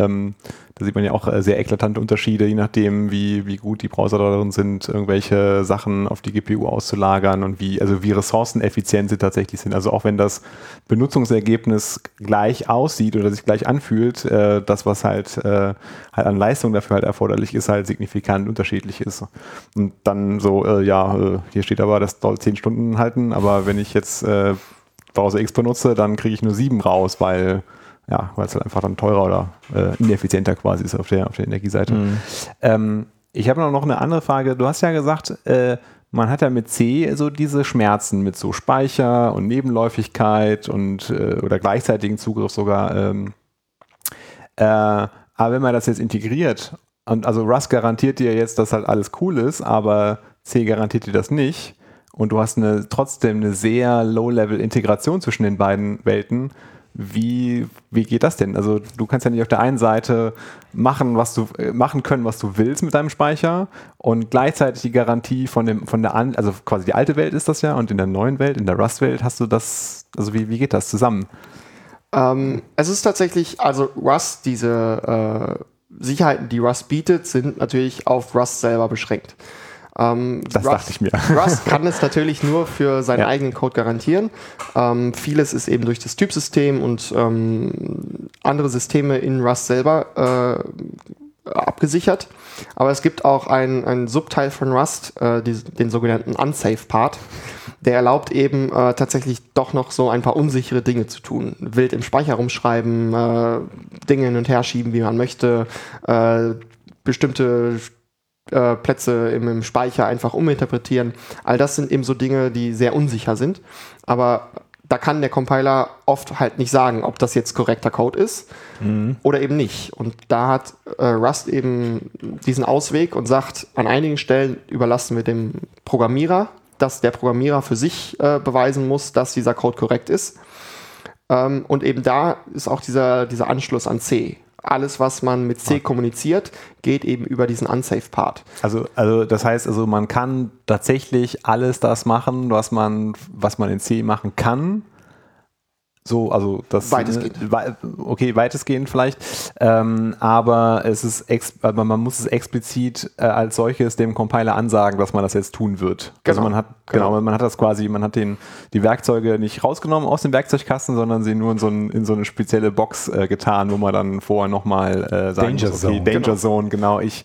Da sieht man ja auch sehr eklatante Unterschiede, je nachdem, wie gut die Browser darin sind, irgendwelche Sachen auf die GPU auszulagern und wie ressourceneffizient sie tatsächlich sind. Also auch wenn das Benutzungsergebnis gleich aussieht oder sich gleich anfühlt, das, was halt an Leistung dafür halt erforderlich ist, halt signifikant unterschiedlich ist. Und dann so, hier steht aber, das soll 10 Stunden halten, aber wenn ich jetzt Browser X benutze, dann kriege ich nur 7 raus, weil es halt einfach dann teurer oder ineffizienter quasi ist auf der Energieseite. Ich habe noch eine andere Frage. Du hast ja gesagt, man hat ja mit C so diese Schmerzen mit so Speicher und Nebenläufigkeit und oder gleichzeitigen Zugriff sogar. Aber wenn man das jetzt integriert, und also Rust garantiert dir jetzt, dass halt alles cool ist, aber C garantiert dir das nicht, und du hast trotzdem eine sehr Low-Level-Integration zwischen den beiden Welten. Wie geht das denn? Also du kannst ja nicht auf der einen Seite machen können, was du willst mit deinem Speicher und gleichzeitig die Garantie also quasi die alte Welt ist das ja, und in der neuen Welt, in der Rust-Welt hast du das, also wie geht das zusammen?
Es ist tatsächlich, also Rust, diese Sicherheiten, die Rust bietet, sind natürlich auf Rust selber beschränkt.
Das dachte ich mir.
Rust kann es natürlich nur für seinen eigenen Code garantieren. Vieles ist eben durch das Typsystem und andere Systeme in Rust selber abgesichert. Aber es gibt auch einen Subteil von Rust, den sogenannten Unsafe Part. Der erlaubt eben tatsächlich doch noch so ein paar unsichere Dinge zu tun. Wild im Speicher rumschreiben, Dinge hin und her schieben, wie man möchte, bestimmte Plätze im Speicher einfach uminterpretieren. All das sind eben so Dinge, die sehr unsicher sind. Aber da kann der Compiler oft halt nicht sagen, ob das jetzt korrekter Code ist oder eben nicht. Und da hat Rust eben diesen Ausweg und sagt, an einigen Stellen überlassen wir dem Programmierer, dass der Programmierer für sich beweisen muss, dass dieser Code korrekt ist. Und eben da ist auch dieser Anschluss an C. Alles, was man mit C kommuniziert, geht eben über diesen Unsafe-Part.
Also das heißt, also man kann tatsächlich alles das machen, was man in C machen kann. So, also das
Weitestgehend.
Okay, weitestgehend vielleicht, aber man muss es explizit als solches dem Compiler ansagen, dass man das jetzt tun wird.
Genau.
Also man hat das quasi, man hat die Werkzeuge nicht rausgenommen aus dem Werkzeugkasten, sondern sie nur in so eine spezielle Box getan, wo man dann vorher nochmal sagen
Danger
muss, okay,
Zone.
Danger Zone, genau, ich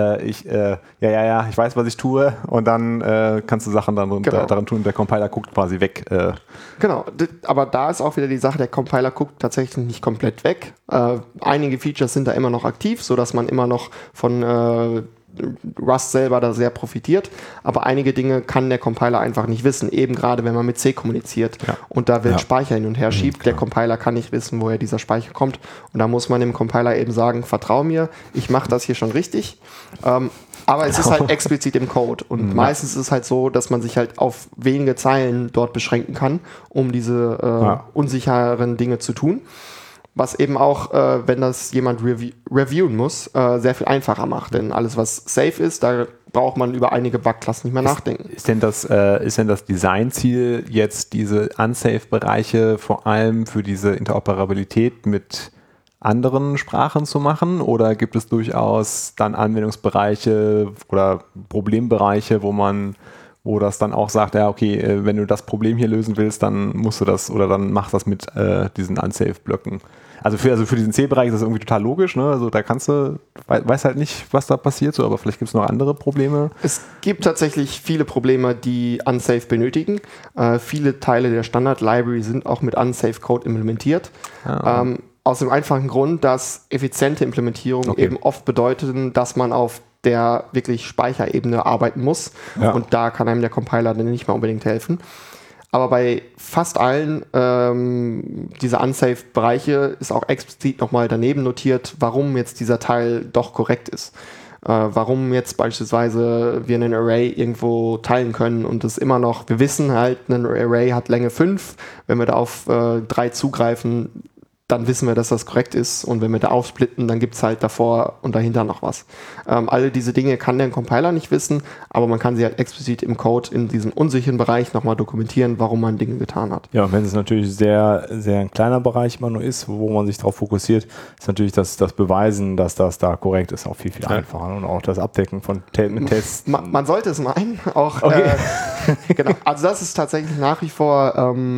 weiß, was ich tue, und dann kannst du Sachen daran tun und der Compiler guckt quasi weg.
Genau, aber da ist auch wieder die Sache, der Compiler guckt tatsächlich nicht komplett weg. Einige Features sind da immer noch aktiv, sodass man immer noch von Rust selber da sehr profitiert, aber einige Dinge kann der Compiler einfach nicht wissen, eben gerade wenn man mit C kommuniziert und da Speicher hin und her schiebt. Der Compiler kann nicht wissen, woher dieser Speicher kommt, und da muss man dem Compiler eben sagen, vertrau mir, ich mache das hier schon richtig. Aber es ist halt explizit im Code, und meistens ist es halt so, dass man sich halt auf wenige Zeilen dort beschränken kann, um diese unsicheren Dinge zu tun. Was eben auch, wenn das jemand reviewen muss, sehr viel einfacher macht. Denn alles, was safe ist, da braucht man über einige Bugklassen nicht mehr nachdenken.
Ist denn das Designziel jetzt, diese Unsafe-Bereiche vor allem für diese Interoperabilität mit anderen Sprachen zu machen, oder gibt es durchaus dann Anwendungsbereiche oder Problembereiche, wo das dann auch sagt, ja, okay, wenn du das Problem hier lösen willst, dann musst du das, oder dann mach das mit diesen Unsafe-Blöcken. Also für diesen C-Bereich ist das irgendwie total logisch, ne? Also da weiß halt nicht, was da passiert, so, aber vielleicht gibt es noch andere Probleme.
Es gibt tatsächlich viele Probleme, die Unsafe benötigen. Viele Teile der Standard-Library sind auch mit Unsafe-Code implementiert. Aus dem einfachen Grund, dass effiziente Implementierung eben oft bedeuten, dass man auf der wirklich Speicherebene arbeiten muss. Ja. Und da kann einem der Compiler dann nicht mehr unbedingt helfen. Aber bei fast allen dieser Unsafe-Bereiche ist auch explizit nochmal daneben notiert, warum jetzt dieser Teil doch korrekt ist. Warum jetzt beispielsweise wir einen Array irgendwo teilen können und es immer noch, wir wissen halt, ein Array hat Länge 5, wenn wir da auf 3 zugreifen, dann wissen wir, dass das korrekt ist, und wenn wir da aufsplitten, dann gibt es halt davor und dahinter noch was. Alle diese Dinge kann der Compiler nicht wissen, aber man kann sie halt explizit im Code in diesem unsicheren Bereich nochmal dokumentieren, warum man Dinge getan hat.
Ja, wenn es natürlich sehr, sehr ein kleiner Bereich immer nur ist, wo man sich darauf fokussiert, ist natürlich das Beweisen, dass das da korrekt ist, auch viel, viel einfacher. Und auch das Abdecken von Tests.
Man sollte es meinen, auch genau. Also das ist tatsächlich nach wie vor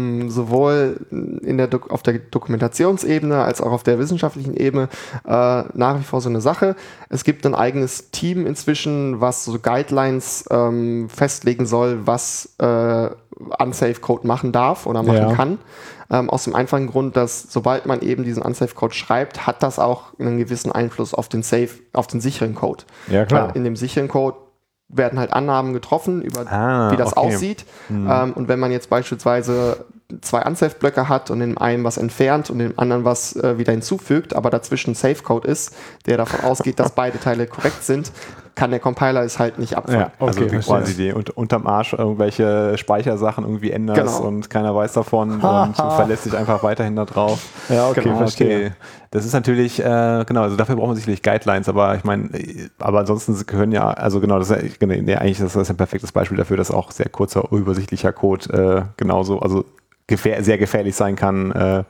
sowohl auf der Dokumentationsebene als auch auf der wissenschaftlichen Ebene nach wie vor so eine Sache. Es gibt ein eigenes Team inzwischen, was so Guidelines festlegen soll, was Unsafe-Code machen darf oder machen kann. Aus dem einfachen Grund, dass sobald man eben diesen Unsafe-Code schreibt, hat das auch einen gewissen Einfluss auf den sicheren Code. Ja, klar. In dem sicheren Code werden halt Annahmen getroffen, über wie das aussieht. Und wenn man jetzt beispielsweise 2 Unsafe-Blöcke hat und in einem was entfernt und in dem anderen was wieder hinzufügt, aber dazwischen Safe-Code ist, der davon ausgeht, dass beide Teile korrekt sind, kann der Compiler es halt nicht abfangen.
Ja, also quasi die unterm Arsch irgendwelche Speichersachen irgendwie änderst und keiner weiß davon und du verlässt dich einfach weiterhin da drauf.
Ja, okay, verstehe.
Okay. Das ist natürlich, also dafür braucht man sicherlich Guidelines, aber ich meine, aber ansonsten gehören ja, also genau, eigentlich ist das ein perfektes Beispiel dafür, dass auch sehr kurzer, übersichtlicher Code genauso, also sehr gefährlich sein kann,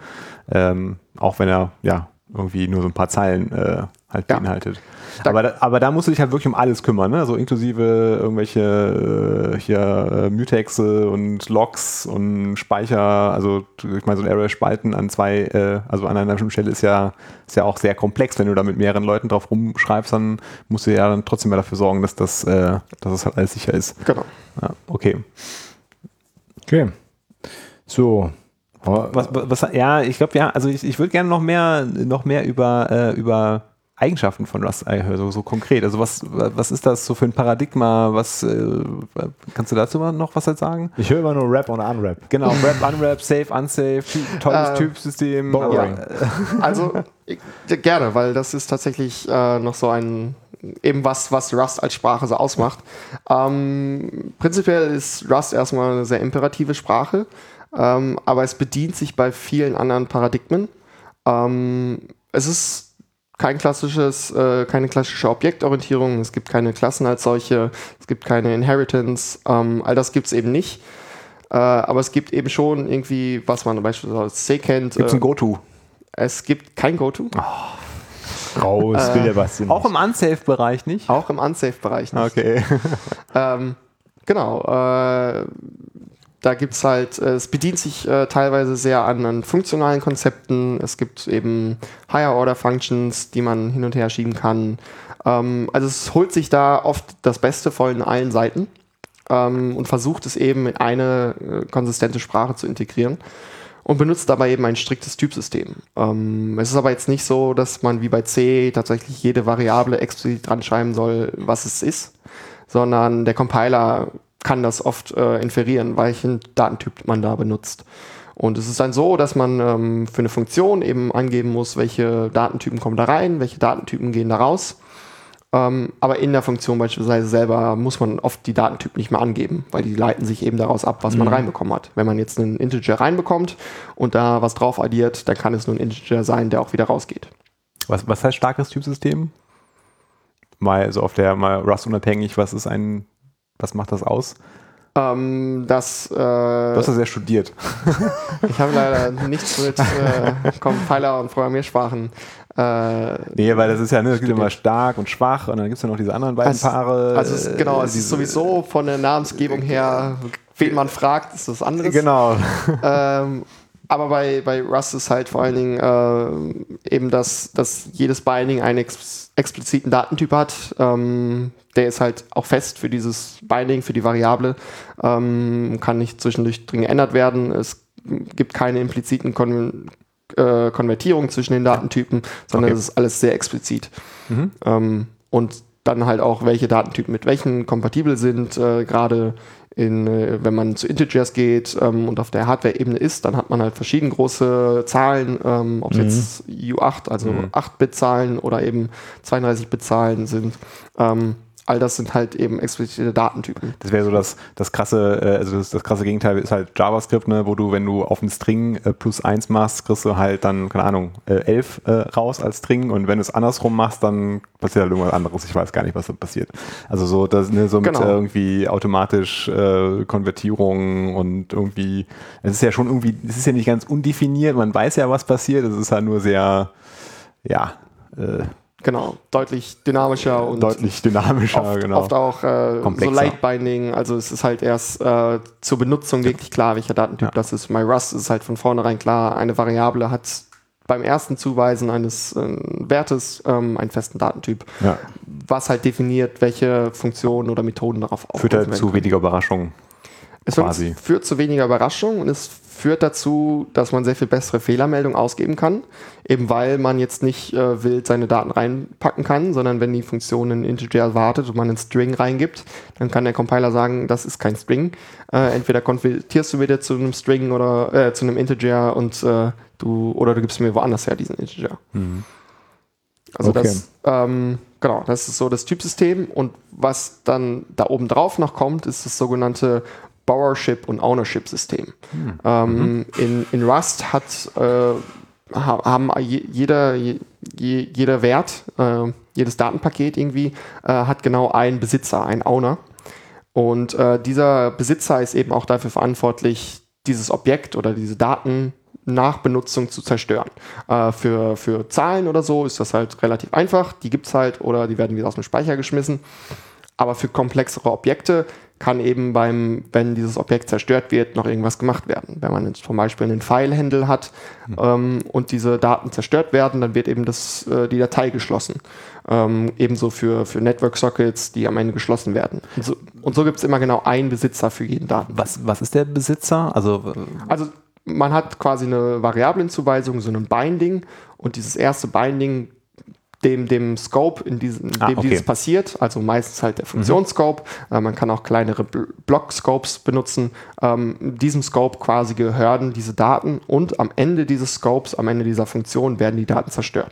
auch wenn er irgendwie nur so ein paar Zeilen beinhaltet. Aber da musst du dich halt wirklich um alles kümmern, ne? So inklusive irgendwelche Mutexe und Logs und Speicher. Also ich meine, so ein Array spalten an also an einer bestimmten Stelle ist ja auch sehr komplex. Wenn du da mit mehreren Leuten drauf rumschreibst, dann musst du ja dann trotzdem dafür sorgen, dass das halt alles sicher ist.
Genau.
Ja, okay.
So.
Ich glaube, also ich würde gerne noch mehr über Eigenschaften von Rust so konkret? Also was ist das so für ein Paradigma? Kannst du dazu mal noch was sagen?
Ich höre immer nur Wrap und Unwrap.
Genau, Wrap, Unwrap, Safe, Unsafe, tolles Typsystem.
Also gerne, weil das ist tatsächlich noch so eben was Rust als Sprache so ausmacht. Prinzipiell ist Rust erstmal eine sehr imperative Sprache, aber es bedient sich bei vielen anderen Paradigmen. Es ist keine klassische Objektorientierung, es gibt keine Klassen als solche, es gibt keine Inheritance, all das gibt es eben nicht. Aber es gibt eben schon irgendwie, was man beispielsweise als C kennt.
Gibt es ein Goto?
Es gibt kein Goto.
Raus, will der Basti.
Auch im Unsafe-Bereich nicht?
Auch im Unsafe-Bereich nicht.
Okay.
Genau. Da gibt es halt, es bedient sich teilweise sehr an funktionalen Konzepten. Es gibt eben Higher-Order-Functions, die man hin und her schieben kann. Also es holt sich da oft das Beste von allen Seiten und versucht es eben in eine konsistente Sprache zu integrieren und benutzt dabei eben ein striktes Typsystem. Es ist aber jetzt nicht so, dass man wie bei C tatsächlich jede Variable explizit dran schreiben soll, was es ist, sondern der Compiler kann das oft inferieren, welchen Datentyp man da benutzt. Und es ist dann so, dass man für eine Funktion eben angeben muss, welche Datentypen kommen da rein, welche Datentypen gehen da raus. Aber in der Funktion beispielsweise selber muss man oft die Datentypen nicht mehr angeben, weil die leiten sich eben daraus ab, was man reinbekommen hat. Wenn man jetzt einen Integer reinbekommt und da was drauf addiert, dann kann es nur ein Integer sein, der auch wieder rausgeht.
Was heißt starkes Typsystem? Mal so mal Rust unabhängig, was macht das aus?
Du hast
das ja studiert.
Ich habe leider nichts mit Compiler und Programmiersprachen.
Nee, weil das ist ja, es gibt immer stark und schwach und dann gibt es ja noch diese anderen beiden Paare.
Also es ist sowieso von der Namensgebung her, wen man fragt, ist das anderes.
Genau.
Aber bei Rust ist halt vor allen Dingen eben, dass jedes Binding einen expliziten Datentyp hat. Der ist halt auch fest für dieses Binding, für die Variable. Kann nicht zwischendurch drin geändert werden. Es gibt keine impliziten Konvertierungen zwischen den Datentypen, sondern es ist alles sehr explizit. Und dann halt auch, welche Datentypen mit welchen kompatibel sind, gerade wenn man zu Integers geht und auf der Hardware-Ebene ist, dann hat man halt verschieden große Zahlen, ob es jetzt U8, also 8-Bit-Zahlen oder eben 32-Bit-Zahlen sind. All das sind halt eben explizite Datentypen.
Das wäre so das krasse, das krasse Gegenteil ist halt JavaScript, ne, wo du, wenn du auf einen String +1 machst, kriegst du halt dann, keine Ahnung, 11 raus als String und wenn du es andersrum machst, dann passiert halt irgendwas anderes. Ich weiß gar nicht, was da passiert. Also so, mit irgendwie automatisch Konvertierung und irgendwie, es ist ja schon irgendwie, es ist ja nicht ganz undefiniert, man weiß ja, was passiert, es ist halt nur sehr,
genau, deutlich dynamischer und
oft
auch so Light Binding, also es ist halt erst zur Benutzung wirklich klar, welcher Datentyp das ist. Bei Rust ist halt von vornherein klar, eine Variable hat beim ersten Zuweisen eines Wertes einen festen Datentyp, was halt definiert, welche Funktionen oder Methoden darauf
führt halt zu weniger Überraschungen.
Es führt zu weniger Überraschungen und es führt dazu, dass man sehr viel bessere Fehlermeldungen ausgeben kann, eben weil man jetzt nicht wild seine Daten reinpacken kann, sondern wenn die Funktion einen Integer erwartet und man einen String reingibt, dann kann der Compiler sagen, das ist kein String. Entweder konvertierst du wieder zu einem String oder zu einem Integer und du gibst mir woanders her diesen Integer. Also das ist so das Typsystem und was dann da oben drauf noch kommt, ist das sogenannte Borrowership und Ownership-System. In Rust haben jeder Wert, jedes Datenpaket irgendwie, hat genau einen Besitzer, einen Owner. Und dieser Besitzer ist eben auch dafür verantwortlich, dieses Objekt oder diese Daten nach Benutzung zu zerstören. Für Zahlen oder so ist das halt relativ einfach. Die gibt es halt oder die werden wieder aus dem Speicher geschmissen. Aber für komplexere Objekte kann eben wenn dieses Objekt zerstört wird, noch irgendwas gemacht werden. Wenn man jetzt zum Beispiel einen File-Handle hat und diese Daten zerstört werden, dann wird eben die Datei geschlossen. Ebenso für Network-Sockets, die am Ende geschlossen werden. Und so gibt es immer genau einen Besitzer für jeden Daten.
Was ist der Besitzer? Also
man hat quasi eine Variablenzuweisung, so ein Binding und dieses erste Binding dem Scope, in dem dieses passiert, also meistens halt der Funktionsscope. Man kann auch kleinere Block-Scopes benutzen. Diesem Scope quasi gehören diese Daten und am Ende dieses Scopes, am Ende dieser Funktion werden die Daten zerstört.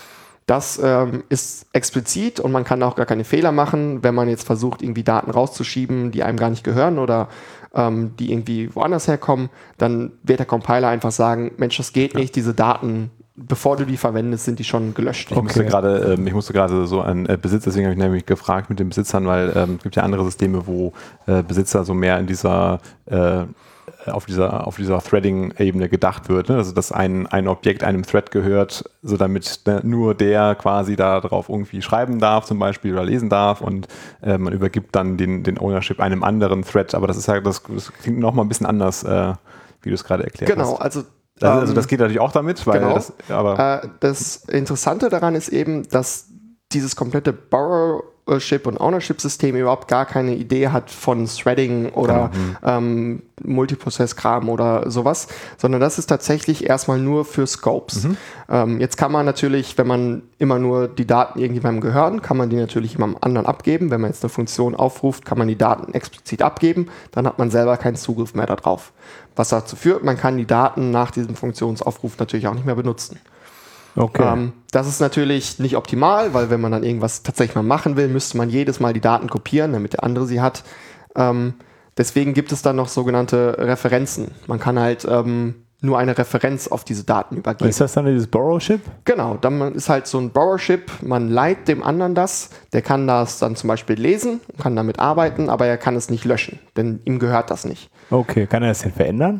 Das ist explizit und man kann auch gar keine Fehler machen, wenn man jetzt versucht, irgendwie Daten rauszuschieben, die einem gar nicht gehören oder die irgendwie woanders herkommen, dann wird der Compiler einfach sagen, Mensch, das geht nicht, diese Daten, bevor du die verwendest, sind die schon gelöscht.
Ich musste gerade so an Besitz, deswegen habe ich nämlich gefragt mit den Besitzern, weil es gibt ja andere Systeme, wo Besitzer so mehr in dieser auf dieser Threading-Ebene gedacht wird, ne? Also dass ein Objekt einem Thread gehört, so damit nur der quasi da drauf irgendwie schreiben darf zum Beispiel oder lesen darf und man übergibt dann den Ownership einem anderen Thread, aber das ist ja, das klingt nochmal ein bisschen anders, wie du es gerade erklärt hast.
Genau,
also das geht natürlich auch damit, weil
das Interessante daran ist eben, dass dieses komplette Borrowership und Ownership-System überhaupt gar keine Idee hat von Threading oder Multiprozess-Kram oder sowas, sondern das ist tatsächlich erstmal nur für Scopes. Jetzt kann man natürlich, wenn man immer nur die Daten irgendjemandem gehören, kann man die natürlich jemandem anderen abgeben. Wenn man jetzt eine Funktion aufruft, kann man die Daten explizit abgeben, dann hat man selber keinen Zugriff mehr darauf. Was dazu führt, man kann die Daten nach diesem Funktionsaufruf natürlich auch nicht mehr benutzen.
Okay.
Das ist natürlich nicht optimal, weil wenn man dann irgendwas tatsächlich mal machen will, müsste man jedes Mal die Daten kopieren, damit der andere sie hat. Deswegen gibt es dann noch sogenannte Referenzen. Man kann halt nur eine Referenz auf diese Daten übergeben.
Ist das dann dieses Borrowship?
Genau, dann ist halt so ein Borrowship, man leiht dem anderen das, der kann das dann zum Beispiel lesen, kann damit arbeiten, aber er kann es nicht löschen, denn ihm gehört das nicht.
Okay, kann er das denn verändern?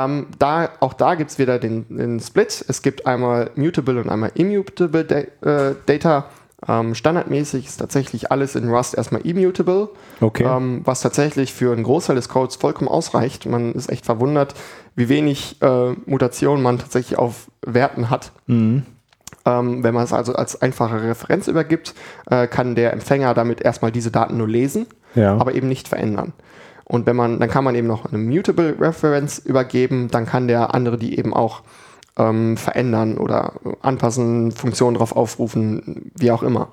Auch da gibt es wieder den Split. Es gibt einmal Mutable und einmal Immutable Data. Standardmäßig ist tatsächlich alles in Rust erstmal immutable, was tatsächlich für einen Großteil des Codes vollkommen ausreicht. Man ist echt verwundert, wie wenig Mutationen man tatsächlich auf Werten hat. Wenn man es also als einfache Referenz übergibt, kann der Empfänger damit erstmal diese Daten nur lesen, aber eben nicht verändern. Und dann kann man eben noch eine Mutable Reference übergeben, dann kann der andere die eben auch verändern oder anpassen, Funktionen drauf aufrufen, wie auch immer.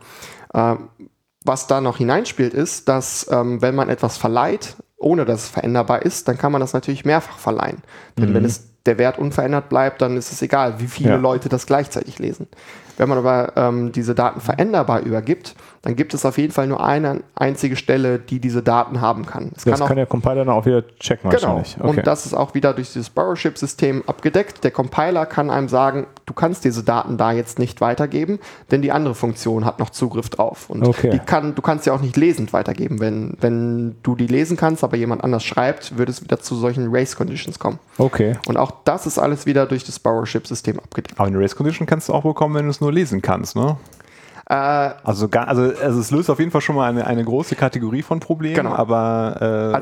Was da noch hineinspielt, ist, dass wenn man etwas verleiht, ohne dass es veränderbar ist, dann kann man das natürlich mehrfach verleihen. Denn wenn der Wert unverändert bleibt, dann ist es egal, wie viele Leute das gleichzeitig lesen. Wenn man aber diese Daten veränderbar übergibt, dann gibt es auf jeden Fall nur eine einzige Stelle, die diese Daten haben kann.
Das kann der Compiler dann auch wieder checken wahrscheinlich.
Genau, und das ist auch wieder durch dieses Borrowship-System abgedeckt. Der Compiler kann einem sagen, du kannst diese Daten da jetzt nicht weitergeben, denn die andere Funktion hat noch Zugriff drauf. Und du kannst sie auch nicht lesend weitergeben. Wenn du die lesen kannst, aber jemand anders schreibt, würde es wieder zu solchen Race-Conditions kommen.
Okay.
Und auch das ist alles wieder durch das Borrowship-System abgedeckt.
Aber eine Race-Condition kannst du auch bekommen, wenn du es nur lesen kannst, ne? Also es löst auf jeden Fall schon mal eine große Kategorie von Problemen, aber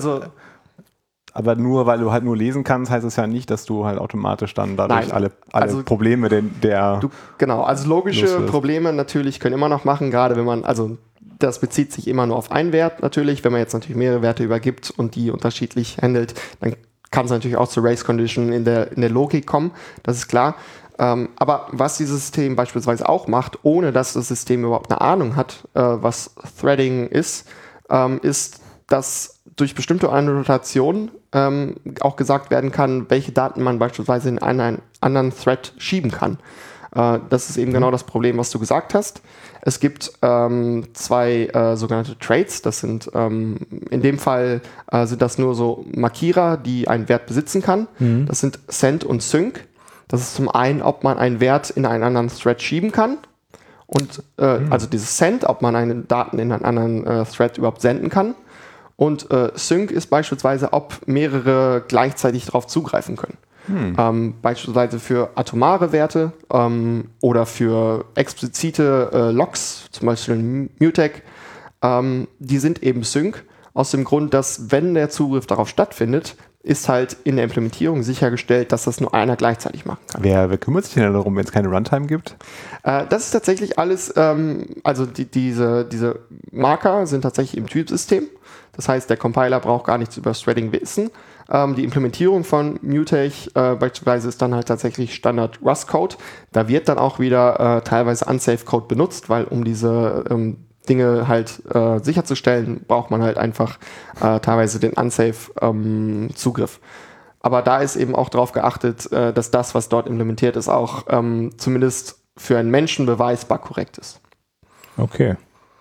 nur weil du halt nur lesen kannst, heißt es ja nicht, dass du halt automatisch dann dadurch alle Probleme
also logische Probleme natürlich können immer noch machen, gerade wenn man, das bezieht sich immer nur auf einen Wert natürlich, wenn man jetzt natürlich mehrere Werte übergibt und die unterschiedlich handelt, dann kann es natürlich auch zur Race Condition in der Logik kommen, das ist klar. Aber was dieses System beispielsweise auch macht, ohne dass das System überhaupt eine Ahnung hat, was Threading ist, ist, dass durch bestimmte Annotationen auch gesagt werden kann, welche Daten man beispielsweise in einen anderen Thread schieben kann. Das ist eben genau das Problem, was du gesagt hast. Es gibt zwei sogenannte Traits. Das sind in dem Fall sind das nur so Markierer, die einen Wert besitzen kann. Das sind Send und Sync. Das ist zum einen, ob man einen Wert in einen anderen Thread schieben kann und also dieses Send, ob man eine Daten in einen anderen Thread überhaupt senden kann. Und Sync ist beispielsweise, ob mehrere gleichzeitig darauf zugreifen können. Beispielsweise für atomare Werte oder für explizite Logs, zum Beispiel ein Mutex, die sind eben Sync aus dem Grund, dass wenn der Zugriff darauf stattfindet, ist halt in der Implementierung sichergestellt, dass das nur einer gleichzeitig machen kann.
Wer kümmert sich denn darum, wenn es keine Runtime gibt?
Das ist tatsächlich alles, also diese Marker sind tatsächlich im Typsystem. Das heißt, der Compiler braucht gar nichts über Threading wissen. Die Implementierung von Mutex beispielsweise ist dann halt tatsächlich Standard Rust-Code. Da wird dann auch wieder teilweise Unsafe-Code benutzt, weil um diese Dinge halt sicherzustellen, braucht man halt einfach teilweise den Unsafe Zugriff. Aber da ist eben auch darauf geachtet, dass das, was dort implementiert ist, auch zumindest für einen Menschen beweisbar korrekt ist.
Okay.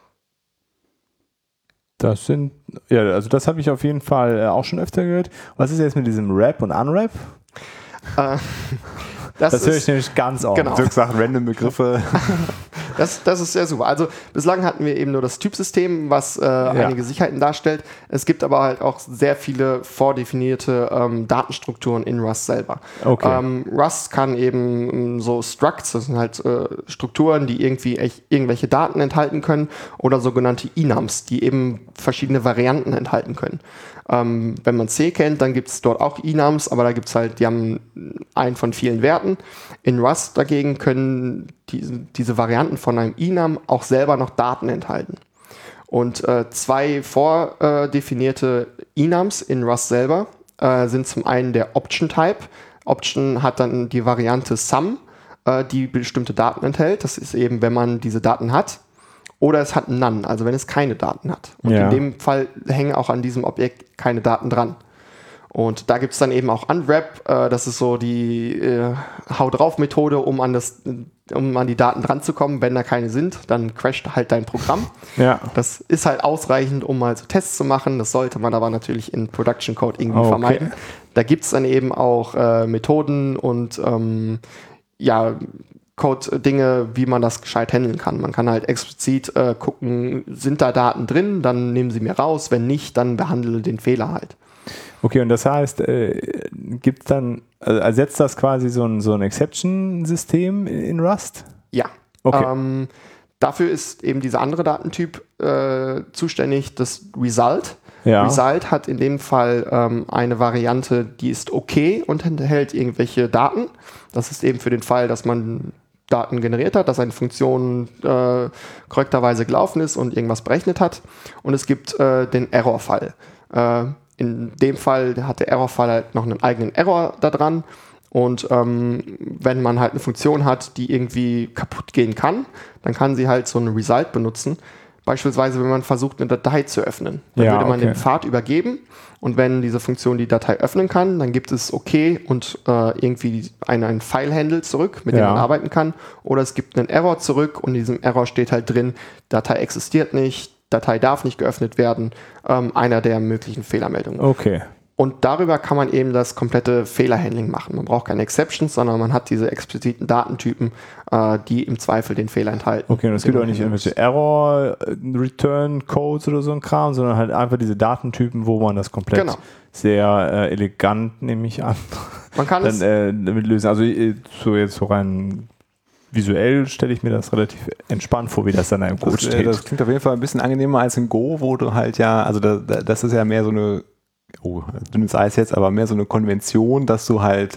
Also das habe ich auf jeden Fall auch schon öfter gehört. Was ist jetzt mit diesem Wrap und Unwrap? Das höre ich nämlich ganz oft.
Genau.
Sachen, random Begriffe.
Das ist sehr super. Also bislang hatten wir eben nur das Typsystem, was einige Sicherheiten darstellt. Es gibt aber halt auch sehr viele vordefinierte Datenstrukturen in Rust selber.
Okay.
Rust kann eben so Structs, das sind halt Strukturen, die irgendwie irgendwelche Daten enthalten können, oder sogenannte Enums, die eben verschiedene Varianten enthalten können. Wenn man C kennt, dann gibt es dort auch Enums, aber da gibt es halt, die haben einen von vielen Werten. In Rust dagegen können diese Varianten von einem Enum auch selber noch Daten enthalten. Und zwei vordefinierte Enums in Rust selber sind zum einen der Option-Type. Option hat dann die Variante Sum, die bestimmte Daten enthält. Das ist eben, wenn man diese Daten hat. Oder es hat None, also wenn es keine Daten hat. Und in dem Fall hängen auch an diesem Objekt keine Daten dran. Und da gibt es dann eben auch Unwrap, das ist so die Hau-drauf-Methode, um an die Daten dran zu kommen. Wenn da keine sind, dann crasht halt dein Programm.
Ja.
Das ist halt ausreichend, um mal so Tests zu machen. Das sollte man aber natürlich in Production Code irgendwie vermeiden. Da gibt es dann eben auch Methoden und Code-Dinge, wie man das gescheit handeln kann. Man kann halt explizit gucken, sind da Daten drin, dann nehmen sie mir raus. Wenn nicht, dann behandle den Fehler halt.
Okay, und das heißt, gibt es dann, ersetzt das quasi so ein Exception-System in Rust?
Ja.
Okay.
Dafür ist eben dieser andere Datentyp zuständig, das Result.
Ja.
Result hat in dem Fall eine Variante, die ist okay und enthält irgendwelche Daten. Das ist eben für den Fall, dass man Daten generiert hat, dass eine Funktion korrekterweise gelaufen ist und irgendwas berechnet hat. Und es gibt den Error-Fall. In dem Fall hat der Error-Fall halt noch einen eigenen Error da dran. Und wenn man halt eine Funktion hat, die irgendwie kaputt gehen kann, dann kann sie halt so ein Result benutzen. Beispielsweise, wenn man versucht, eine Datei zu öffnen. Dann würde man den Pfad übergeben. Und wenn diese Funktion die Datei öffnen kann, dann gibt es okay und irgendwie einen File-Handle zurück, mit dem man arbeiten kann. Oder es gibt einen Error zurück und in diesem Error steht halt drin, Datei existiert nicht, Datei darf nicht geöffnet werden. Einer der möglichen Fehlermeldungen.
Okay.
Und darüber kann man eben das komplette Fehlerhandling machen. Man braucht keine Exceptions, sondern man hat diese expliziten Datentypen, die im Zweifel den Fehler enthalten.
Okay, und es gibt auch nicht irgendwelche Error-Return-Codes oder so ein Kram, sondern halt einfach diese Datentypen, wo man das komplett sehr elegant, nehme ich an,
man kann
dann damit lösen. Also so rein visuell stelle ich mir das relativ entspannt vor, wie das dann in einem Code steht.
Das klingt auf jeden Fall ein bisschen angenehmer als in Go, wo du halt also das ist ja mehr so eine dünnes Eis jetzt, aber mehr so eine Konvention, dass du halt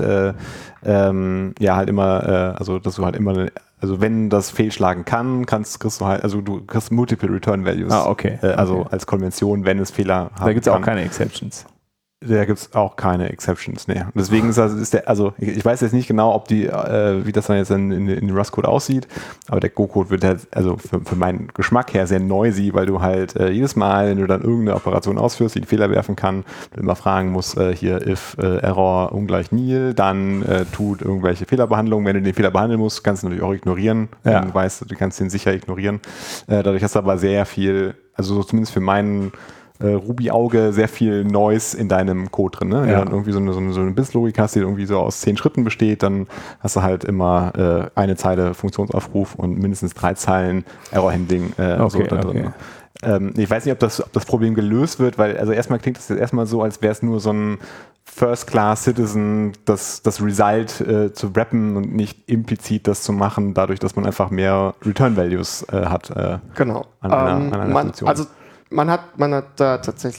halt immer, also wenn das fehlschlagen kann, kriegst du halt, also du kriegst Multiple Return Values. Als Konvention, wenn es Fehler hat.
Da gibt es auch keine Exceptions.
Da gibt es auch keine Exceptions, ne. Deswegen ich weiß jetzt nicht genau, ob wie das dann jetzt in Rust-Code aussieht, aber der Go-Code wird halt, also für meinen Geschmack her sehr noisy, weil du halt jedes Mal, wenn du dann irgendeine Operation ausführst, die einen Fehler werfen kann, du immer fragen musst, hier if Error ungleich nil, dann tut irgendwelche Fehlerbehandlung. Wenn du den Fehler behandeln musst, kannst du natürlich auch ignorieren. Ja. Du weißt, du kannst den sicher ignorieren. Dadurch hast du aber sehr viel, also so zumindest für meinen Ruby-Auge sehr viel Noise in deinem Code drin. Ne? Wenn du dann irgendwie so eine Business-Logik hast, die irgendwie so aus 10 Schritten besteht, dann hast du halt immer eine Zeile Funktionsaufruf und mindestens 3 Zeilen Error-Handling da drin. Ich weiß nicht, ob das Problem gelöst wird, weil also erstmal klingt das jetzt erstmal so, als wäre es nur so ein First-Class-Citizen, das Result zu wrappen und nicht implizit das zu machen, dadurch, dass man einfach mehr Return-Values hat.
Genau.
An einer Funktion.
Also man hat da tatsächlich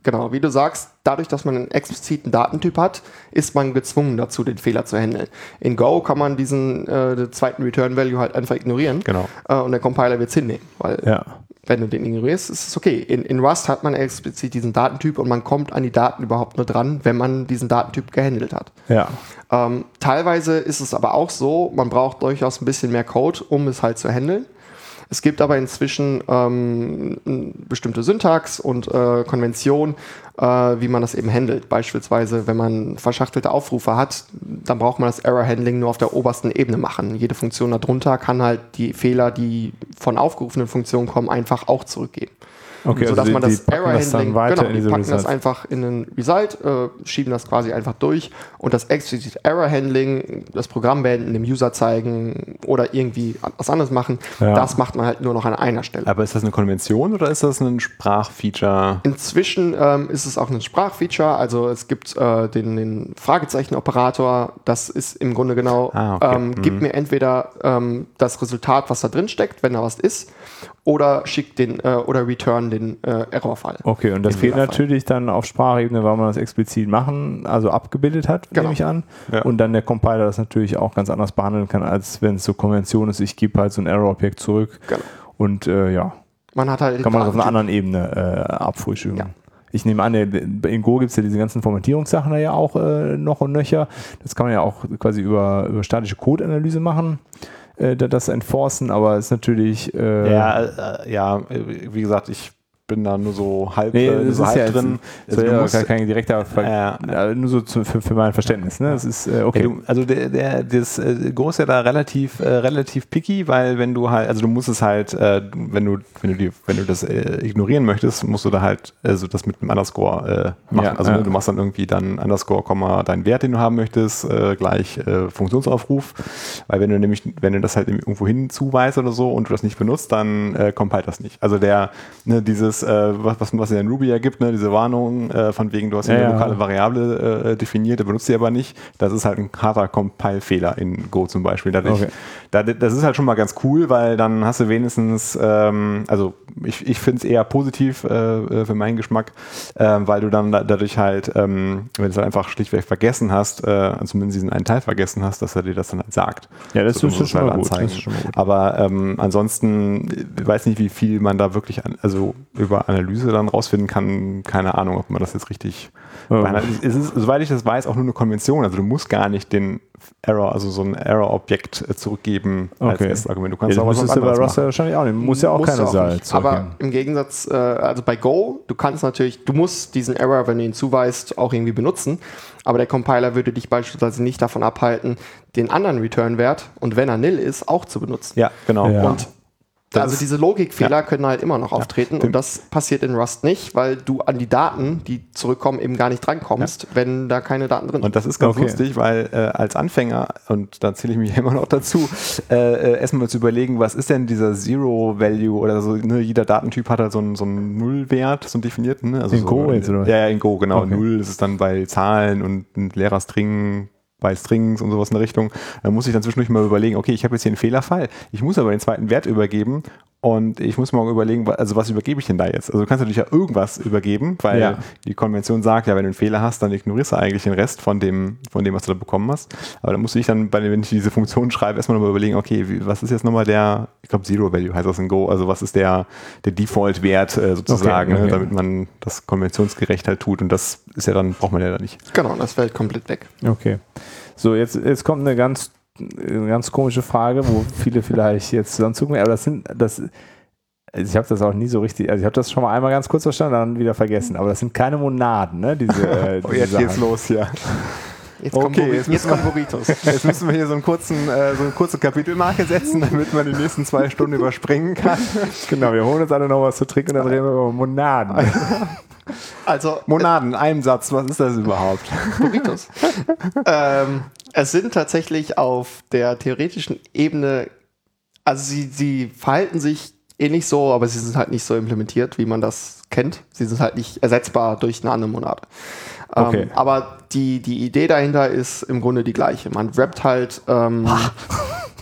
Genau, wie du sagst, dadurch, dass man einen expliziten Datentyp hat, ist man gezwungen dazu, den Fehler zu handeln. In Go kann man diesen zweiten Return-Value halt einfach ignorieren.
Genau.
Und der Compiler wird es hinnehmen, weil wenn du den ignorierst, ist es okay. In Rust hat man explizit diesen Datentyp und man kommt an die Daten überhaupt nur dran, wenn man diesen Datentyp gehandelt hat.
Ja.
Teilweise ist es aber auch so, man braucht durchaus ein bisschen mehr Code, um es halt zu handeln. Es gibt aber inzwischen bestimmte Syntax und Konvention, wie man das eben handelt. Beispielsweise, wenn man verschachtelte Aufrufe hat, dann braucht man das Error-Handling nur auf der obersten Ebene machen. Jede Funktion darunter kann halt die Fehler, die von aufgerufenen Funktionen kommen, einfach auch zurückgeben.
Okay,
sodass
also
man das Error-Handling, die packen das
Result.
einfach in einen Result, schieben das quasi einfach durch und das explizite Error-Handling, das Programm beenden, dem User zeigen oder irgendwie was anderes machen, das macht man halt nur noch an einer Stelle.
Aber ist das eine Konvention oder ist das ein Sprachfeature?
Inzwischen ist es auch ein Sprachfeature, also es gibt den Fragezeichen-Operator, das ist im Grunde genau, gibt mir entweder das Resultat, was da drin steckt, wenn da was ist, oder schickt oder return den Errorfall.
Okay, und das fehlt natürlich dann auf Sprachebene, weil man das explizit abgebildet hat, nehme ich an. Ja. Und dann der Compiler das natürlich auch ganz anders behandeln kann, als wenn es so Konvention ist, ich gebe halt so ein Error-Objekt zurück. Genau. Und
man hat halt
kann man das auf einer anderen Ebene abfrühstücken. Ja. Ich nehme an, in Go gibt es ja diese ganzen Formatierungssachen da ja auch noch und nöcher. Das kann man ja auch quasi über statische Code-Analyse machen. Das enforcen, aber es ist natürlich...
wie gesagt, ich bin da nur so halb,
drin. Das ist ja kein direkter nur so für mein Verständnis. Ne? Das ist okay.
Das Go ist ja da relativ picky, weil wenn du halt, also du musst es halt, wenn du das ignorieren möchtest, musst du da halt das mit einem Underscore machen. Du machst dann irgendwie dann Underscore, deinen Wert, den du haben möchtest, gleich Funktionsaufruf, weil wenn du das halt irgendwo hin zuweist oder so und du das nicht benutzt, dann compile das nicht. Also dieses was in Ruby ja gibt, diese Warnung von wegen, du hast eine lokale Variable definiert, der benutzt sie aber nicht. Das ist halt ein harter Compile-Fehler in Go zum Beispiel. Das ist halt schon mal ganz cool, weil dann hast du wenigstens, ich finde es eher positiv für meinen Geschmack, weil du dann dadurch halt, wenn du es einfach schlichtweg vergessen hast, zumindest diesen einen Teil vergessen hast, dass er dir das dann halt sagt.
Ja, das ist schon mal gut.
Aber ansonsten, ich weiß nicht, wie viel man da wirklich über Analyse dann rausfinden kann. Keine Ahnung, ob man das jetzt richtig... Es ist, soweit ich das weiß, auch nur eine Konvention. Also du musst gar nicht den Error, also so ein Error-Objekt zurückgeben als Argument. Du kannst auch was anderes machen.
Rust wahrscheinlich auch nicht. Muss ja auch keine Salz zurückgeben.
Aber im Gegensatz, also bei Go, du musst diesen Error, wenn du ihn zuweist, auch irgendwie benutzen. Aber der Compiler würde dich beispielsweise nicht davon abhalten, den anderen Return-Wert und wenn er nil ist, auch zu benutzen.
Ja, genau. Ja.
Und also diese Logikfehler können halt immer noch auftreten und das passiert in Rust nicht, weil du an die Daten, die zurückkommen, eben gar nicht drankommst, wenn da keine Daten drin sind.
Und das ist ganz lustig, weil als Anfänger, und da zähle ich mich immer noch dazu, erstmal zu überlegen, was ist denn dieser Zero-Value oder so, jeder Datentyp hat halt so einen Nullwert, so einen definierten. Also
in Go jetzt, oder?
Ja, in Go, genau. Okay. Null ist es dann bei Zahlen und ein leerer String bei Strings und sowas in der Richtung, da muss ich dann zwischendurch mal überlegen, okay, ich habe jetzt hier einen Fehlerfall, ich muss aber den zweiten Wert übergeben und ich muss mal überlegen, also was übergebe ich denn da jetzt? Also du kannst natürlich ja irgendwas übergeben, weil die Konvention sagt, ja, wenn du einen Fehler hast, dann ignorierst du eigentlich den Rest von dem, was du da bekommen hast. Aber dann musste ich dann, wenn ich diese Funktion schreibe, erstmal nochmal überlegen, okay, was ist jetzt nochmal ich glaube Zero Value heißt das in Go, also was ist der Default-Wert sozusagen, damit man das konventionsgerecht halt tut und das ist ja dann, braucht man ja dann nicht.
Genau, das fällt komplett weg.
Okay. So, jetzt kommt eine ganz komische Frage, wo viele vielleicht jetzt dann zugucken, aber ich habe das auch nie so richtig, also ich habe das schon mal einmal ganz kurz verstanden, dann wieder vergessen, aber das sind keine Monaden, ne? Diese
jetzt geht's los hier.
Jetzt kommt Burritos.
Jetzt müssen wir hier so eine kurze Kapitelmarke setzen, damit man die nächsten 2 Stunden überspringen kann.
Genau, wir holen uns alle noch was zu trinken und dann reden wir über Monaden.
Also
Monaden, in einem Satz, was ist das überhaupt?
Burritos. Es sind tatsächlich auf der theoretischen Ebene, also sie verhalten sich ähnlich so, aber sie sind halt nicht so implementiert, wie man das kennt. Sie sind halt nicht ersetzbar durch eine andere Monade.
Okay.
Aber die Idee dahinter ist im Grunde die gleiche. Man wrappt halt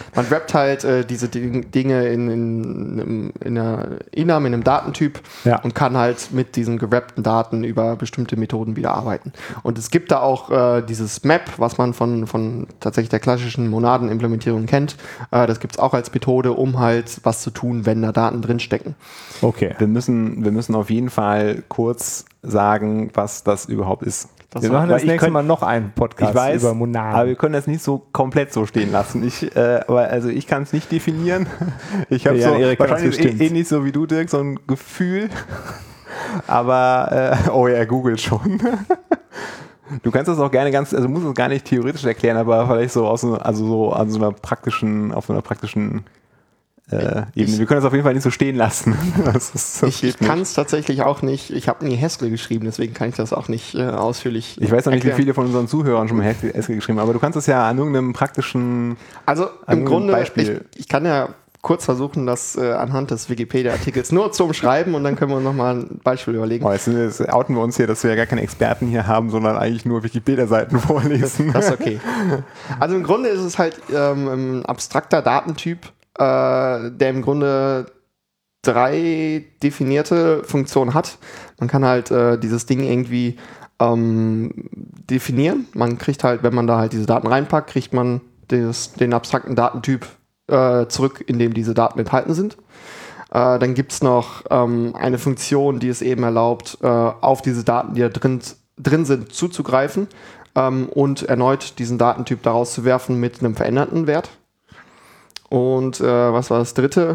man wrappt halt diese Dinge in einem Datentyp und kann halt mit diesen gewrappten Daten über bestimmte Methoden wieder arbeiten. Und es gibt da auch dieses Map, was man von tatsächlich der klassischen Monadenimplementierung kennt. Das gibt es auch als Methode, um halt was zu tun, wenn da Daten drinstecken.
Okay. Wir müssen auf jeden Fall kurz sagen, was das überhaupt ist.
Wir machen das nächste Mal noch einen Podcast über Monaden.
Aber wir können das nicht so komplett so stehen lassen. Ich kann es nicht definieren. Ich habe wahrscheinlich ähnlich so wie du, Dirk, so ein Gefühl. Aber, er googelt schon. Du kannst das auch gerne musst es gar nicht theoretisch erklären, aber vielleicht so auf so einer praktischen Ebene. Wir können das auf jeden Fall nicht so stehen lassen.
Ich kann es tatsächlich auch nicht. Ich habe nie Haskell geschrieben, deswegen kann ich das auch nicht ausführlich
Ich weiß noch nicht, wie viele von unseren Zuhörern schon mal Haskell geschrieben haben, aber du kannst es ja an irgendeinem praktischen
im Grunde,
Beispiel.
Ich kann ja kurz versuchen, das anhand des Wikipedia-Artikels nur zu umschreiben und dann können wir uns nochmal ein Beispiel überlegen.
Jetzt outen wir uns hier, dass wir ja gar keine Experten hier haben, sondern eigentlich nur Wikipedia-Seiten vorlesen.
Das ist okay. Also im Grunde ist es halt ein abstrakter Datentyp, der im Grunde 3 definierte Funktionen hat. Man kann halt dieses Ding irgendwie definieren. Man kriegt halt, wenn man da halt diese Daten reinpackt, kriegt man den abstrakten Datentyp zurück, in dem diese Daten enthalten sind. Dann gibt es noch eine Funktion, die es eben erlaubt, auf diese Daten, die da drin sind, zuzugreifen und erneut diesen Datentyp daraus zu werfen mit einem veränderten Wert. Und was war das dritte?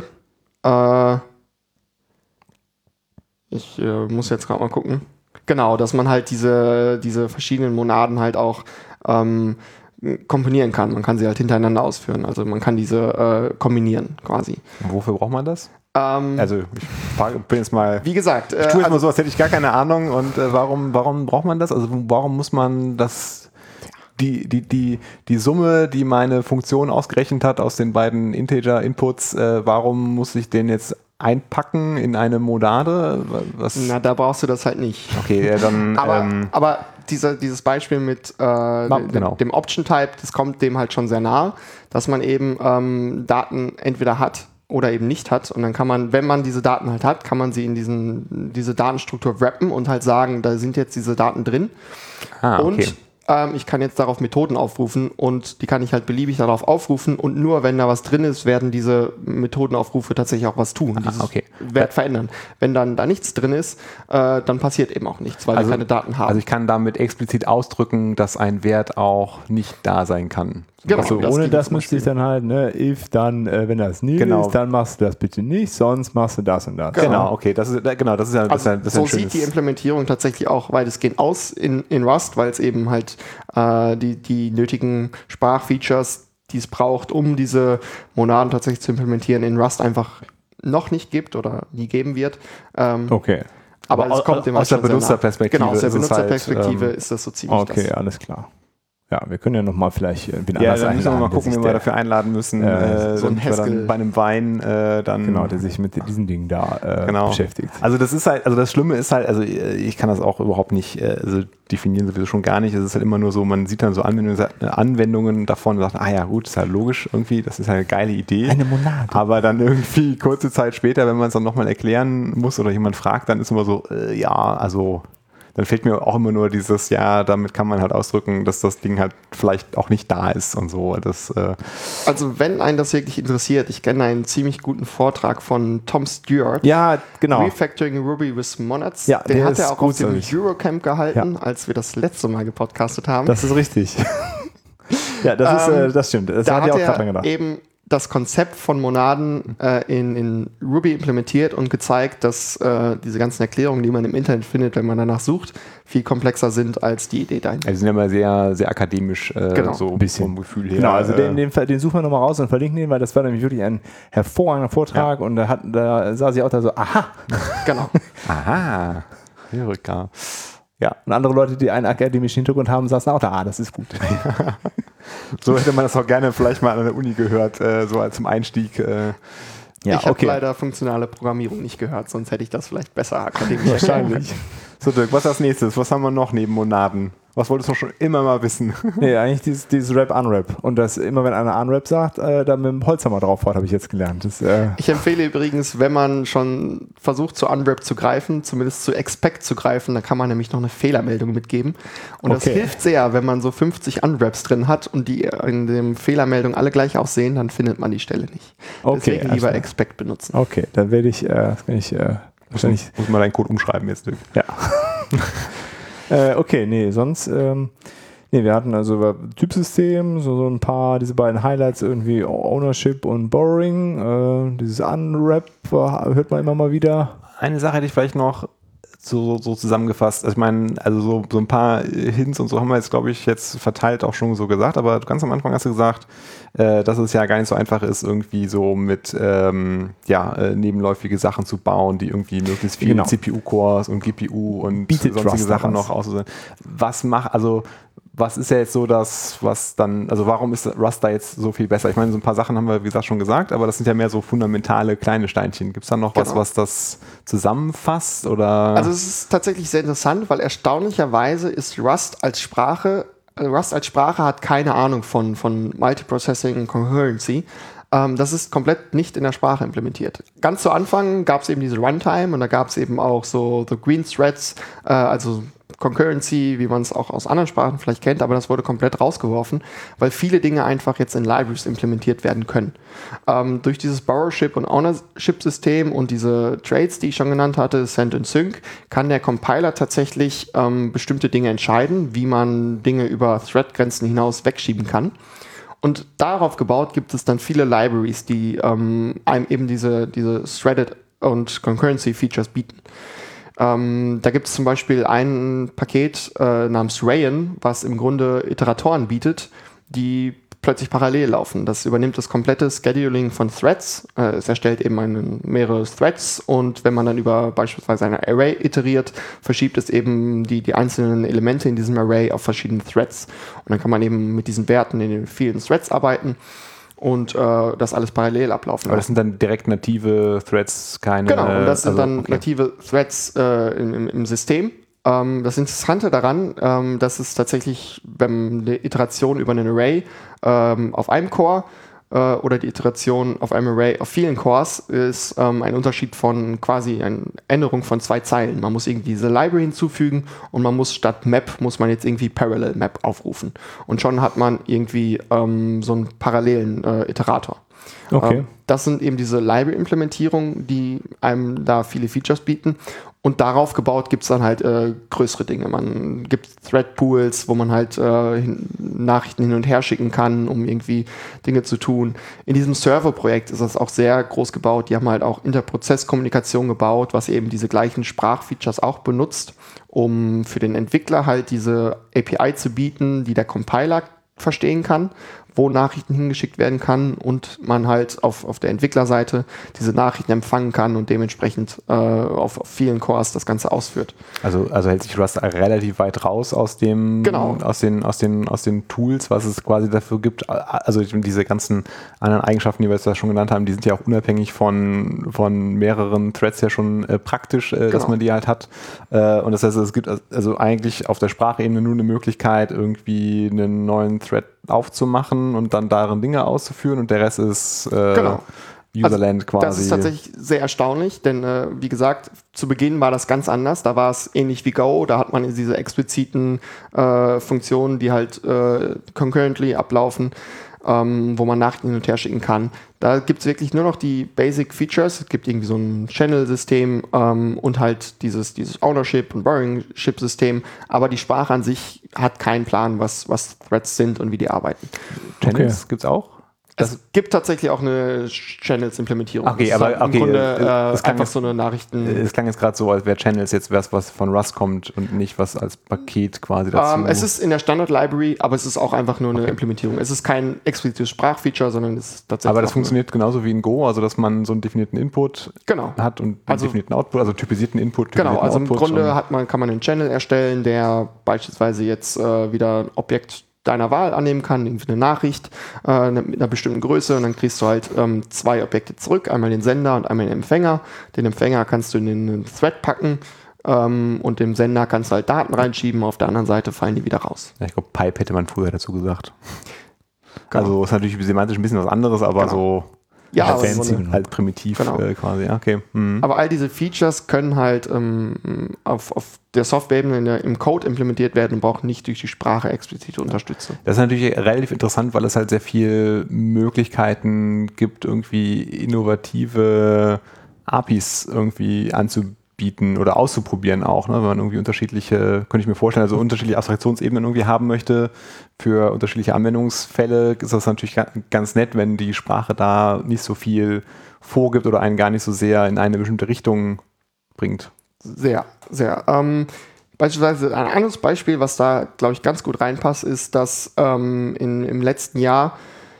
Ich muss jetzt gerade mal gucken. Genau, dass man halt diese verschiedenen Monaden halt auch komponieren kann. Man kann sie halt hintereinander ausführen. Also man kann diese kombinieren quasi.
Und wofür braucht man das? Ich bin jetzt mal.
Wie gesagt,
ich tue jetzt mal so, als hätte ich gar keine Ahnung. Und warum braucht man das? Also warum muss man das? Die Summe, die meine Funktion ausgerechnet hat aus den beiden Integer-Inputs, warum muss ich den jetzt einpacken in eine Monade?
Na, da brauchst du das halt nicht.
Okay, dann.
Aber dieses Beispiel mit dem Option-Type, das kommt dem halt schon sehr nahe, dass man eben Daten entweder hat oder eben nicht hat. Und dann kann man, wenn man diese Daten halt hat, kann man sie in diese Datenstruktur wrappen und halt sagen, da sind jetzt diese Daten drin.
Okay.
Und ich kann jetzt darauf Methoden aufrufen und die kann ich halt beliebig darauf aufrufen und nur wenn da was drin ist, werden diese Methodenaufrufe tatsächlich auch was tun, Wert verändern. Wenn dann da nichts drin ist, dann passiert eben auch nichts, weil wir keine Daten haben.
Also ich kann damit explizit ausdrücken, dass ein Wert auch nicht da sein kann.
Genau, also ohne das müsste ich dann halt, if, dann, wenn das nie ist, dann machst du das bitte nicht, sonst machst du das und das.
Genau, okay, das ist ja
so sieht die Implementierung tatsächlich auch weitestgehend aus in Rust, weil es eben halt die nötigen Sprachfeatures, die es braucht, um diese Monaden tatsächlich zu implementieren, in Rust einfach noch nicht gibt oder nie geben wird.
Okay.
Aber es kommt
aus der Benutzerperspektive.
Genau, aus der Benutzerperspektive ist das so ziemlich
okay, alles klar. Ja, wir können ja nochmal vielleicht
dann müssen wir mal gucken, wie wir dafür einladen müssen.
So ein
dann bei einem Wein dann.
Genau, der sich mit diesen Dingen da beschäftigt.
Also das ist halt, also das Schlimme ist halt, also ich kann das auch überhaupt nicht definieren, sowieso schon gar nicht. Es ist halt immer nur so, man sieht dann so Anwendungen davon und sagt, ja gut, ist halt logisch irgendwie, das ist halt eine geile Idee.
Eine Monade.
Aber dann irgendwie kurze Zeit später, wenn man es dann nochmal erklären muss oder jemand fragt, dann ist immer so, dann fehlt mir auch immer nur dieses, damit kann man halt ausdrücken, dass das Ding halt vielleicht auch nicht da ist und so.
Also wenn einen das wirklich interessiert, ich kenne einen ziemlich guten Vortrag von Tom Stewart.
Ja, genau.
Refactoring Ruby with Monads.
Ja,
den hat er auch auf dem Eurocamp gehalten, als wir das letzte Mal gepodcastet haben.
Das ist richtig. Ja, das stimmt. Das
da
hat ja auch gerade dran gedacht.
Eben das Konzept von Monaden in Ruby implementiert und gezeigt, dass diese ganzen Erklärungen, die man im Internet findet, wenn man danach sucht, viel komplexer sind als die Idee dahinter.
Also sind ja mal sehr, sehr akademisch
so
ein bisschen vom Gefühl her.
Genau, also den suchen wir nochmal raus und verlinken den, weil das war nämlich wirklich ein hervorragender Vortrag und da sah sie auch da so, aha.
Genau.
Aha. Verrückt.
Ja, und andere Leute, die einen akademischen Hintergrund haben, saßen auch da, das ist gut.
So hätte man das auch gerne vielleicht mal an der Uni gehört, so als zum Einstieg.
Ich habe leider funktionale Programmierung nicht gehört, sonst hätte ich das vielleicht besser akademisch
wahrscheinlich.
So Dirk, was ist als nächstes? Was haben wir noch neben Monaden? Was wolltest du schon immer mal wissen?
Nee, eigentlich dieses Rap-Unrap. Und das immer, wenn einer Unrap sagt, dann mit dem Holzhammer drauf haut, habe ich jetzt gelernt. Das,
Ich empfehle übrigens, wenn man schon versucht, zu Unwrap zu greifen, zumindest zu Expect zu greifen, da kann man nämlich noch eine Fehlermeldung mitgeben. Und das hilft sehr, wenn man so 50 Unwraps drin hat und die in der Fehlermeldung alle gleich aussehen, dann findet man die Stelle nicht. Deswegen lieber Expect benutzen.
Okay, dann werde ich, wahrscheinlich...
Muss man deinen Code umschreiben jetzt, Dirk.
Ja. Okay, nee, sonst, wir hatten also Typsystem, so ein paar, diese beiden Highlights irgendwie, Ownership und Borrowing, dieses Unwrap hört man immer mal wieder.
Eine Sache hätte ich vielleicht noch so zusammengefasst. Also ich meine, also so ein paar Hints und so haben wir jetzt, glaube ich, jetzt verteilt auch schon so gesagt, aber ganz am Anfang hast du gesagt, dass es ja gar nicht so einfach ist, irgendwie so mit nebenläufige Sachen zu bauen, die irgendwie möglichst viele CPU-Cores und GPU und sonstige Sachen noch aussehen. Was ist ja jetzt so das, warum ist Rust da jetzt so viel besser? Ich meine, so ein paar Sachen haben wir, wie gesagt, schon gesagt, aber das sind ja mehr so fundamentale kleine Steinchen. Gibt es da noch was das zusammenfasst? Oder?
Also es ist tatsächlich sehr interessant, weil erstaunlicherweise ist Rust als Sprache hat keine Ahnung von Multiprocessing und Concurrency. Das ist komplett nicht in der Sprache implementiert. Ganz zu Anfang gab es eben diese Runtime und da gab es eben auch so the Green Threads, also Concurrency, wie man es auch aus anderen Sprachen vielleicht kennt, aber das wurde komplett rausgeworfen, weil viele Dinge einfach jetzt in Libraries implementiert werden können. Durch dieses Borrowship und Ownership-System und diese Trades, die ich schon genannt hatte, Send und Sync, kann der Compiler tatsächlich bestimmte Dinge entscheiden, wie man Dinge über Thread-Grenzen hinaus wegschieben kann. Und darauf gebaut gibt es dann viele Libraries, die einem eben diese Threaded und Concurrency-Features bieten. Da gibt es zum Beispiel ein Paket namens Rayon, was im Grunde Iteratoren bietet, die plötzlich parallel laufen. Das übernimmt das komplette Scheduling von Threads. Es erstellt eben mehrere Threads und wenn man dann über beispielsweise eine Array iteriert, verschiebt es eben die einzelnen Elemente in diesem Array auf verschiedene Threads. Und dann kann man eben mit diesen Werten in den vielen Threads arbeiten und das alles parallel ablaufen.
Aber das sind dann direkt native Threads, keine...
Genau, und das sind native Threads im System. Das Interessante daran, dass es tatsächlich, wenn eine Iteration über einen Array auf einem Core oder die Iteration auf einem Array auf vielen Cores ist ein Unterschied von quasi eine Änderung von 2 Zeilen. Man muss irgendwie diese Library hinzufügen und man muss statt Map, muss man jetzt irgendwie Parallel Map aufrufen. Und schon hat man irgendwie so einen parallelen Iterator.
Okay.
Das sind eben diese Library-Implementierungen, die einem da viele Features bieten. Und darauf gebaut gibt es dann halt größere Dinge. Man gibt Thread-Pools, wo man halt Nachrichten hin und her schicken kann, um irgendwie Dinge zu tun. In diesem Server-Projekt ist das auch sehr groß gebaut. Die haben halt auch Interprozesskommunikation gebaut, was eben diese gleichen Sprachfeatures auch benutzt, um für den Entwickler halt diese API zu bieten, die der Compiler verstehen kann, wo Nachrichten hingeschickt werden kann und man halt auf der Entwicklerseite diese Nachrichten empfangen kann und dementsprechend auf vielen Cores das Ganze ausführt.
Also hält sich Rust relativ weit raus aus dem,
genau,
aus den Tools, was es quasi dafür gibt. Also diese ganzen anderen Eigenschaften, die wir jetzt schon genannt haben, die sind ja auch unabhängig von mehreren Threads ja schon praktisch, dass man die halt hat. Und das heißt, es gibt also eigentlich auf der Sprachebene nur eine Möglichkeit, irgendwie einen neuen Thread aufzumachen und dann darin Dinge auszuführen und der Rest ist Userland quasi.
Das ist tatsächlich sehr erstaunlich, denn wie gesagt, zu Beginn war das ganz anders. Da war es ähnlich wie Go, da hat man diese expliziten Funktionen, die halt concurrently ablaufen, wo man Nachrichten hin und her schicken kann. Da gibt es wirklich nur noch die Basic Features. Es gibt irgendwie so ein Channel-System und halt dieses Ownership- und Borrowing-Ship-System. Aber die Sprache an sich hat keinen Plan, was Threads sind und wie die arbeiten.
Channels gibt es auch?
Es gibt tatsächlich auch eine Channels-Implementierung.
Okay,
das
aber
ist halt im Grunde einfach so eine Nachrichten...
Es klang jetzt gerade so, als wäre Channels jetzt was von Rust kommt und nicht was als Paket quasi dazu.
Es ist in der Standard-Library, aber es ist auch einfach nur eine Implementierung. Es ist kein explizites Sprachfeature, sondern es ist tatsächlich...
Aber das funktioniert genauso wie in Go, also dass man so einen definierten Input hat und einen definierten Output, also typisierten Input,
typisierten also Output. Im Grunde kann man einen Channel erstellen, der beispielsweise jetzt wieder ein Objekt deiner Wahl annehmen kann, irgendwie eine Nachricht mit einer bestimmten Größe und dann kriegst du halt 2 Objekte zurück, einmal den Sender und einmal den Empfänger. Den Empfänger kannst du in den Thread packen, und dem Sender kannst du halt Daten reinschieben, auf der anderen Seite fallen die wieder raus.
Ja, ich glaube, Pipe hätte man früher dazu gesagt. Genau. Also ist natürlich semantisch ein bisschen was anderes, aber so
ja,
fancy,
so
halt primitiv quasi. Okay.
Aber all diese Features können halt auf der Software-Ebene im Code implementiert werden und brauchen nicht durch die Sprache explizite Unterstützung.
Das ist natürlich relativ interessant, weil es halt sehr viele Möglichkeiten gibt, irgendwie innovative APIs irgendwie anzubieten oder auszuprobieren auch, ne? Wenn man irgendwie unterschiedliche, könnte ich mir vorstellen, also unterschiedliche Abstraktionsebenen irgendwie haben möchte für unterschiedliche Anwendungsfälle, ist das natürlich ganz nett, wenn die Sprache da nicht so viel vorgibt oder einen gar nicht so sehr in eine bestimmte Richtung bringt.
Sehr, sehr. Beispielsweise ein anderes Beispiel, was da, glaube ich, ganz gut reinpasst, ist, dass im letzten Jahr,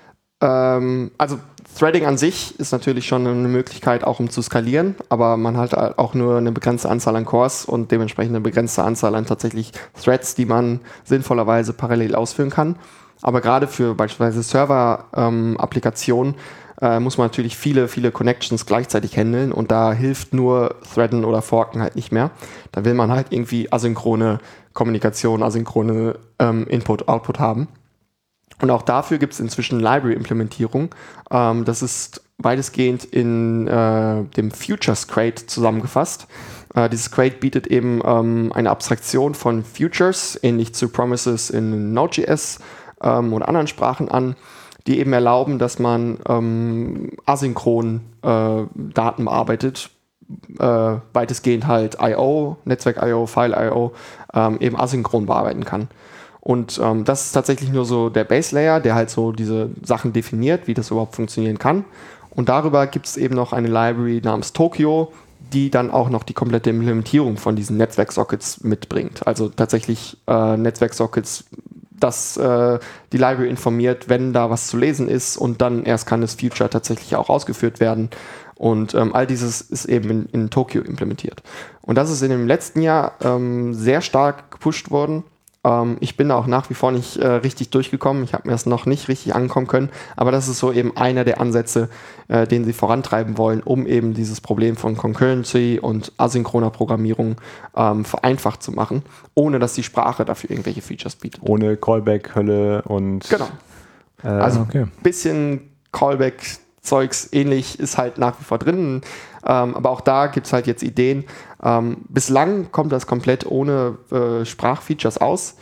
also Threading an sich ist natürlich schon eine Möglichkeit, auch um zu skalieren, aber man hat auch nur eine begrenzte Anzahl an Cores und dementsprechend eine begrenzte Anzahl an tatsächlich Threads, die man sinnvollerweise parallel ausführen kann. Aber gerade für beispielsweise Server-Applikationen muss man natürlich viele Connections gleichzeitig handeln und da hilft nur Threaden oder Forken halt nicht mehr. Da will man halt irgendwie asynchrone Kommunikation, asynchrone Input-Output haben. Und auch dafür gibt es inzwischen Library-Implementierung. Das ist weitestgehend in dem Futures Crate zusammengefasst. Dieses Crate bietet eben eine Abstraktion von Futures, ähnlich zu Promises in Node.js oder anderen Sprachen an, die eben erlauben, dass man asynchron Daten bearbeitet, weitestgehend halt I.O., Netzwerk-I.O., File-I.O. Eben asynchron bearbeiten kann. Und das ist tatsächlich nur so der Base-Layer, der halt so diese Sachen definiert, wie das überhaupt funktionieren kann. Und darüber gibt es eben noch eine Library namens Tokio, die dann auch noch die komplette Implementierung von diesen Netzwerk-Sockets mitbringt. Also tatsächlich Netzwerk-Sockets, dass die Library informiert, wenn da was zu lesen ist und dann erst kann das Future tatsächlich auch ausgeführt werden. Und all dieses ist eben in Tokio implementiert. Und das ist in dem letzten Jahr sehr stark gepusht worden. Ich bin da auch nach wie vor nicht richtig durchgekommen. Ich habe mir das noch nicht richtig ankommen können. Aber das ist so eben einer der Ansätze, den sie vorantreiben wollen, um eben dieses Problem von Concurrency und asynchroner Programmierung vereinfacht zu machen, ohne dass die Sprache dafür irgendwelche Features bietet.
Ohne Callback-Hölle und...
Genau. Also ein bisschen Callback-Zeugs ähnlich ist halt nach wie vor drin. Aber auch da gibt es halt jetzt Ideen. Bislang kommt das komplett ohne Sprachfeatures aus.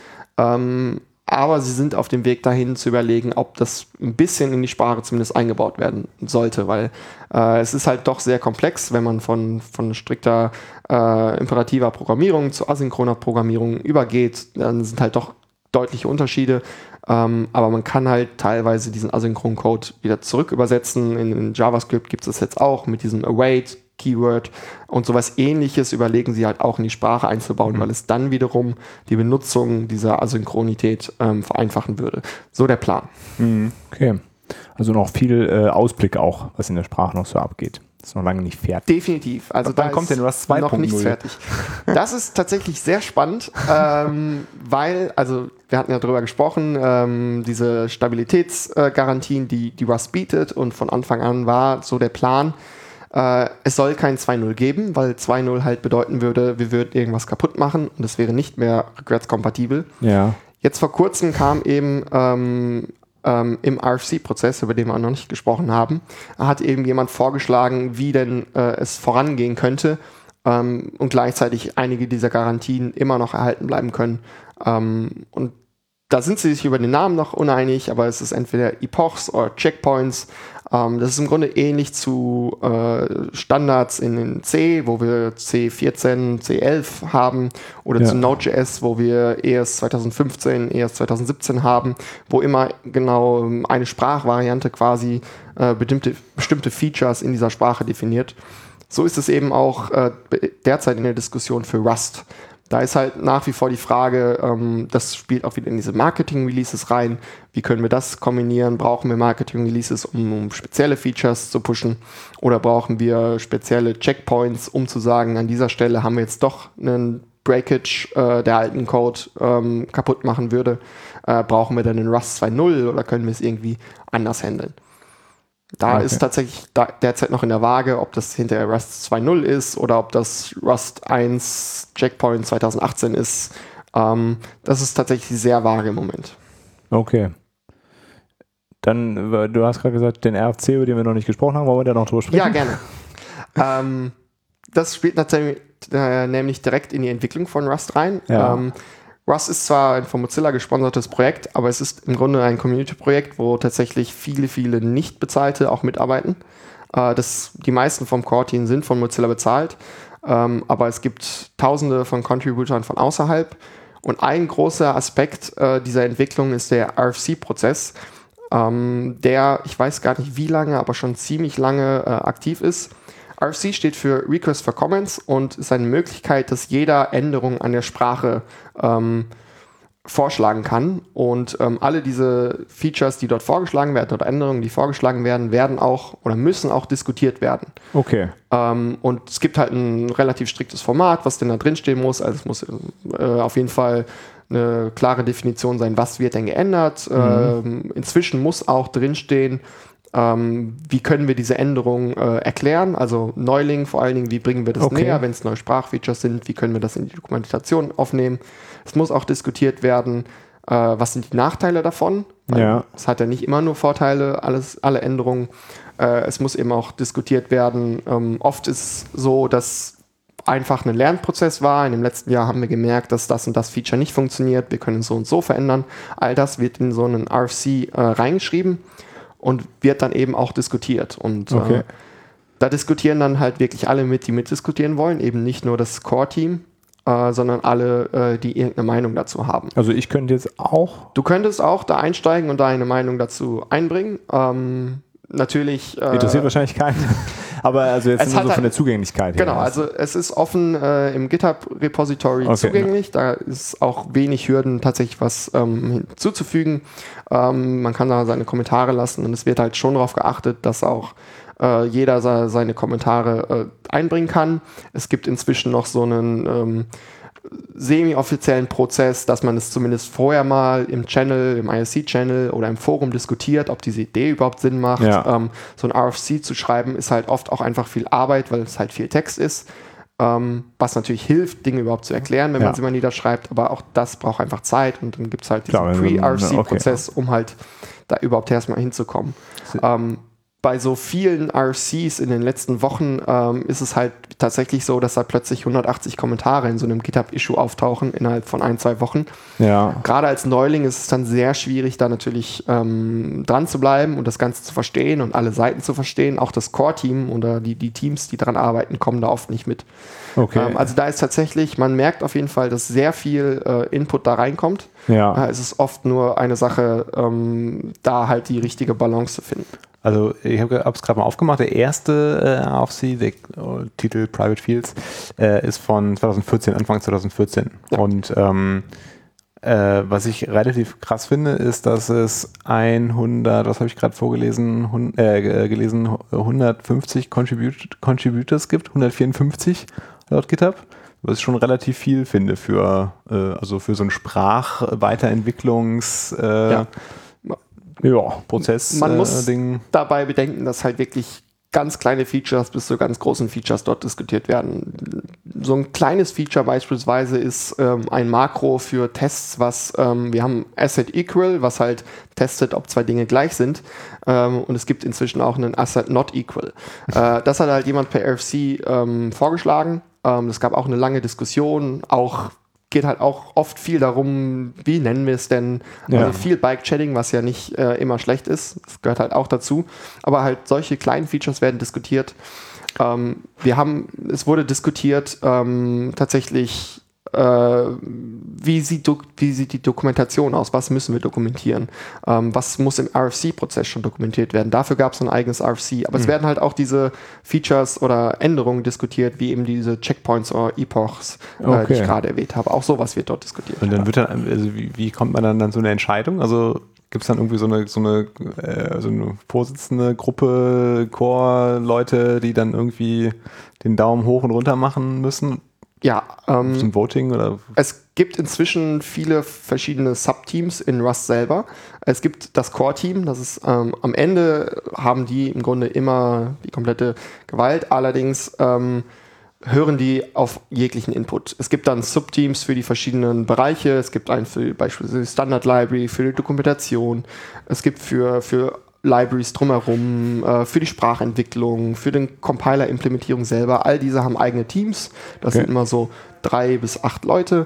Aber sie sind auf dem Weg dahin zu überlegen, ob das ein bisschen in die Sprache zumindest eingebaut werden sollte, weil es ist halt doch sehr komplex, wenn man von strikter imperativer Programmierung zu asynchroner Programmierung übergeht, dann sind halt doch deutliche Unterschiede. Aber man kann halt teilweise diesen asynchronen Code wieder zurück übersetzen. In JavaScript gibt es das jetzt auch mit diesem await Keyword und sowas Ähnliches überlegen sie halt auch in die Sprache einzubauen, weil es dann wiederum die Benutzung dieser Asynchronität vereinfachen würde. So der Plan.
Okay. Also noch viel Ausblick auch, was in der Sprache noch so abgeht. Ist noch lange nicht fertig.
Definitiv. Also
da kommt denn Rust 2.0
noch nichts fertig. Das ist tatsächlich sehr spannend, weil, also wir hatten ja drüber gesprochen, diese Stabilitätsgarantien, die Rust bietet und von Anfang an war so der Plan, es soll kein 2.0 geben, weil 2.0 halt bedeuten würde, wir würden irgendwas kaputt machen und es wäre nicht mehr rückwärtskompatibel.
Ja.
Jetzt vor kurzem kam eben im RFC-Prozess, über den wir noch nicht gesprochen haben, hat eben jemand vorgeschlagen, wie denn es vorangehen könnte und gleichzeitig einige dieser Garantien immer noch erhalten bleiben können. Und da sind sie sich über den Namen noch uneinig, aber es ist entweder Epochs oder Checkpoints. Das ist im Grunde ähnlich zu Standards in C, wo wir C14, C11 haben, oder zu Node.js, wo wir ES 2015, ES 2017 haben, wo immer genau eine Sprachvariante quasi bestimmte Features in dieser Sprache definiert. So ist es eben auch derzeit in der Diskussion für Rust. Da ist halt nach wie vor die Frage, das spielt auch wieder in diese Marketing-Releases rein. Wie können wir das kombinieren? Brauchen wir Marketing-Releases, um spezielle Features zu pushen? Oder brauchen wir spezielle Checkpoints, um zu sagen, an dieser Stelle haben wir jetzt doch einen Breakage, der alten Code kaputt machen würde? Brauchen wir dann einen Rust 2.0 oder können wir es irgendwie anders handeln? Da ist tatsächlich derzeit noch in der Waage, ob das hinterher Rust 2.0 ist oder ob das Rust 1 Checkpoint 2018 ist. Das ist tatsächlich sehr vage im Moment.
Okay. Dann, du hast gerade gesagt, den RFC, über den wir noch nicht gesprochen haben, wollen wir da noch drüber sprechen?
Ja, gerne. Das spielt natürlich nämlich direkt in die Entwicklung von Rust rein.
Ja.
Rust ist zwar ein von Mozilla gesponsertes Projekt, aber es ist im Grunde ein Community-Projekt, wo tatsächlich viele nicht bezahlte auch mitarbeiten. Die meisten vom Core-Team sind von Mozilla bezahlt, aber es gibt Tausende von Contributern von außerhalb. Und ein großer Aspekt dieser Entwicklung ist der RFC-Prozess, der, ich weiß gar nicht wie lange, aber schon ziemlich lange aktiv ist. RFC steht für Request for Comments und ist eine Möglichkeit, dass jeder Änderung an der Sprache vorschlagen kann. Und alle diese Features, die dort vorgeschlagen werden oder Änderungen, die vorgeschlagen werden, werden auch oder müssen auch diskutiert werden.
Okay.
Und es gibt halt ein relativ striktes Format, was denn da drinstehen muss. Also es muss auf jeden Fall eine klare Definition sein, was wird denn geändert. Inzwischen muss auch drinstehen, wie können wir diese Änderungen erklären, also Neuling vor allen Dingen, wie bringen wir das näher, wenn es neue Sprachfeatures sind, wie können wir das in die Dokumentation aufnehmen. Es muss auch diskutiert werden, was sind die Nachteile davon, weil es hat ja nicht immer nur Vorteile, alle Änderungen. Es muss eben auch diskutiert werden. Oft ist es so, dass einfach ein Lernprozess war. In dem letzten Jahr haben wir gemerkt, dass das und das Feature nicht funktioniert, wir können es so und so verändern. All das wird in so einen RFC reingeschrieben und wird dann eben auch diskutiert. Und da diskutieren dann halt wirklich alle mit, die mitdiskutieren wollen, eben nicht nur das Core-Team, sondern alle, die irgendeine Meinung dazu haben.
Also ich könnte jetzt auch...
Du könntest auch da einsteigen und deine Meinung dazu einbringen. Natürlich...
interessiert wahrscheinlich keinen, aber also jetzt nur so von der Zugänglichkeit her.
Genau, also es ist offen im GitHub-Repository zugänglich. Da ist auch wenig Hürden, tatsächlich was hinzuzufügen. Man kann da seine Kommentare lassen und es wird halt schon darauf geachtet, dass auch jeder seine Kommentare einbringen kann. Es gibt inzwischen noch so einen semi-offiziellen Prozess, dass man es zumindest vorher mal im Channel, im IRC-Channel oder im Forum diskutiert, ob diese Idee überhaupt Sinn macht. So ein RFC zu schreiben ist halt oft auch einfach viel Arbeit, weil es halt viel Text ist, was natürlich hilft, Dinge überhaupt zu erklären, wenn man sie mal niederschreibt, aber auch das braucht einfach Zeit und dann gibt es halt diesen Pre-RFC-Prozess, um halt da überhaupt erstmal hinzukommen. Bei so vielen RFCs in den letzten Wochen ist es halt tatsächlich so, dass da plötzlich 180 Kommentare in so einem GitHub-Issue auftauchen innerhalb von 1-2 Wochen. Ja. Gerade als Neuling ist es dann sehr schwierig, da natürlich dran zu bleiben und das Ganze zu verstehen und alle Seiten zu verstehen. Auch das Core-Team oder die Teams, die dran arbeiten, kommen da oft nicht mit. Also da ist tatsächlich, man merkt auf jeden Fall, dass sehr viel Input da reinkommt. Es ist oft nur eine Sache, da halt die richtige Balance zu finden.
Also ich habe es gerade mal aufgemacht. Der erste RFC, der Titel Private Fields, ist von 2014, Anfang 2014. Ja. Und was ich relativ krass finde, ist, dass es 100, was habe ich gerade vorgelesen, gelesen, 150 Contributors gibt, 154 laut GitHub. Was ich schon relativ viel finde für so ein Sprachweiterentwicklungs Prozess.
Man muss dabei bedenken, dass halt wirklich ganz kleine Features bis zu ganz großen Features dort diskutiert werden. So ein kleines Feature beispielsweise ist ein Makro für Tests, was wir haben Asset Equal, was halt testet, ob zwei Dinge gleich sind. Und es gibt inzwischen auch einen Asset Not Equal. Das hat halt jemand per RFC vorgeschlagen. Es gab auch eine lange Diskussion, geht halt auch oft viel darum, wie nennen wir es denn? Also viel Bike-Chatting, was ja nicht immer schlecht ist. Das gehört halt auch dazu. Aber halt solche kleinen Features werden diskutiert. Es wurde diskutiert tatsächlich, wie sieht die Dokumentation aus? Was müssen wir dokumentieren? Was muss im RFC-Prozess schon dokumentiert werden? Dafür gab es ein eigenes RFC. Aber es werden halt auch diese Features oder Änderungen diskutiert, wie eben diese Checkpoints oder Epochs, die ich gerade erwähnt habe. Auch sowas wird dort diskutiert.
Und dann wird wie kommt man dann so eine Entscheidung? Also gibt es dann irgendwie so eine vorsitzende Gruppe, Core-Leute, die dann irgendwie den Daumen hoch und runter machen müssen?
Ja,
Zum Voting oder?
es gibt inzwischen viele verschiedene Subteams in Rust selber. Es gibt das Core-Team, das ist am Ende haben die im Grunde immer die komplette Gewalt, allerdings hören die auf jeglichen Input. Es gibt dann Subteams für die verschiedenen Bereiche, es gibt einen für beispielsweise die Standard Library, für die Dokumentation, es gibt für Libraries drumherum, für die Sprachentwicklung, für den Compiler-Implementierung selber. All diese haben eigene Teams. Das sind immer so 3 bis 8 Leute.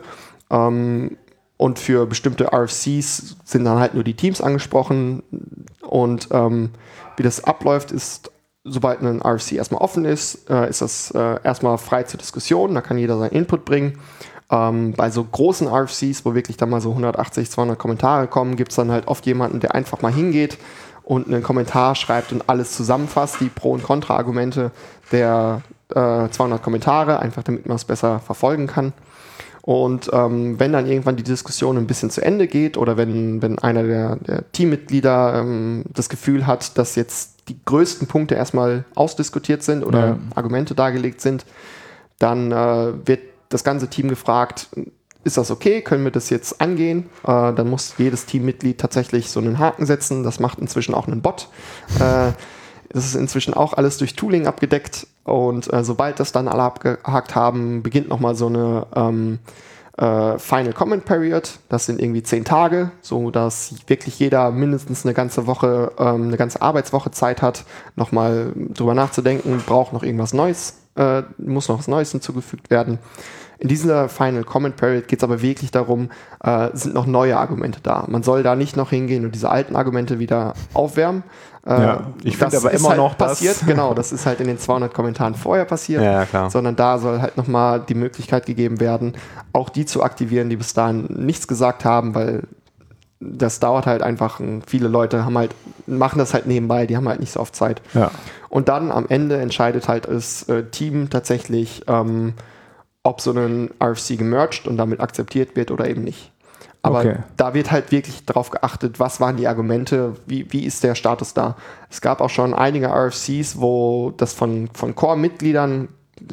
Und für bestimmte RFCs sind dann halt nur die Teams angesprochen. Und wie das abläuft, ist, sobald ein RFC erstmal offen ist das erstmal frei zur Diskussion. Da kann jeder seinen Input bringen. Bei so großen RFCs, wo wirklich dann mal so 180, 200 Kommentare kommen, gibt es dann halt oft jemanden, der einfach mal hingeht und einen Kommentar schreibt und alles zusammenfasst, die Pro- und Kontra-Argumente der 200 Kommentare, einfach damit man es besser verfolgen kann. Und wenn dann irgendwann die Diskussion ein bisschen zu Ende geht oder wenn einer der Teammitglieder das Gefühl hat, dass jetzt die größten Punkte erstmal ausdiskutiert sind oder Argumente dargelegt sind, dann wird das ganze Team gefragt, ist das okay? Können wir das jetzt angehen? Dann muss jedes Teammitglied tatsächlich so einen Haken setzen. Das macht inzwischen auch einen Bot. Das ist inzwischen auch alles durch Tooling abgedeckt. Und sobald das dann alle abgehakt haben, beginnt nochmal so eine Final Comment Period. Das sind irgendwie 10 Tage, so dass wirklich jeder mindestens eine ganze Woche, eine ganze Arbeitswoche Zeit hat, nochmal drüber nachzudenken, braucht noch irgendwas Neues, muss noch was Neues hinzugefügt werden. In dieser Final Comment Period geht es aber wirklich darum, sind noch neue Argumente da. Man soll da nicht noch hingehen und diese alten Argumente wieder aufwärmen.
Ich finde aber immer
halt
noch
passiert, genau, das ist halt in den 200 Kommentaren vorher passiert,
klar.
sondern da soll halt nochmal die Möglichkeit gegeben werden, auch die zu aktivieren, die bis dahin nichts gesagt haben, weil das dauert halt einfach. Viele Leute machen das halt nebenbei, die haben halt nicht so oft Zeit.
Ja.
Und dann am Ende entscheidet halt das Team tatsächlich, ob so ein RFC gemerged und damit akzeptiert wird oder eben nicht. Aber da wird halt wirklich darauf geachtet, was waren die Argumente, wie ist der Status da. Es gab auch schon einige RFCs, wo das von Core-Mitgliedern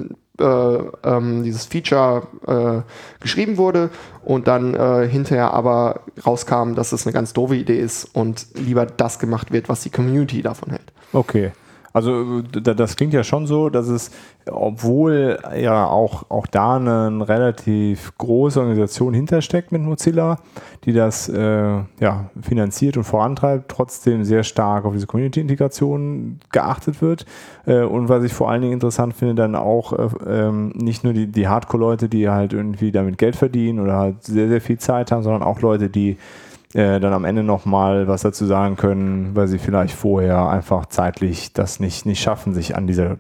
dieses Feature geschrieben wurde und dann hinterher aber rauskam, dass es eine ganz doofe Idee ist und lieber das gemacht wird, was die Community davon hält.
Okay. Also das klingt ja schon so, dass es, obwohl ja auch da eine relativ große Organisation hintersteckt mit Mozilla, die das finanziert und vorantreibt, trotzdem sehr stark auf diese Community-Integration geachtet wird. Und was ich vor allen Dingen interessant finde, dann auch nicht nur die Hardcore-Leute, die halt irgendwie damit Geld verdienen oder halt sehr, sehr viel Zeit haben, sondern auch Leute, die dann am Ende nochmal was dazu sagen können, weil sie vielleicht vorher einfach zeitlich das nicht schaffen, sich an dieser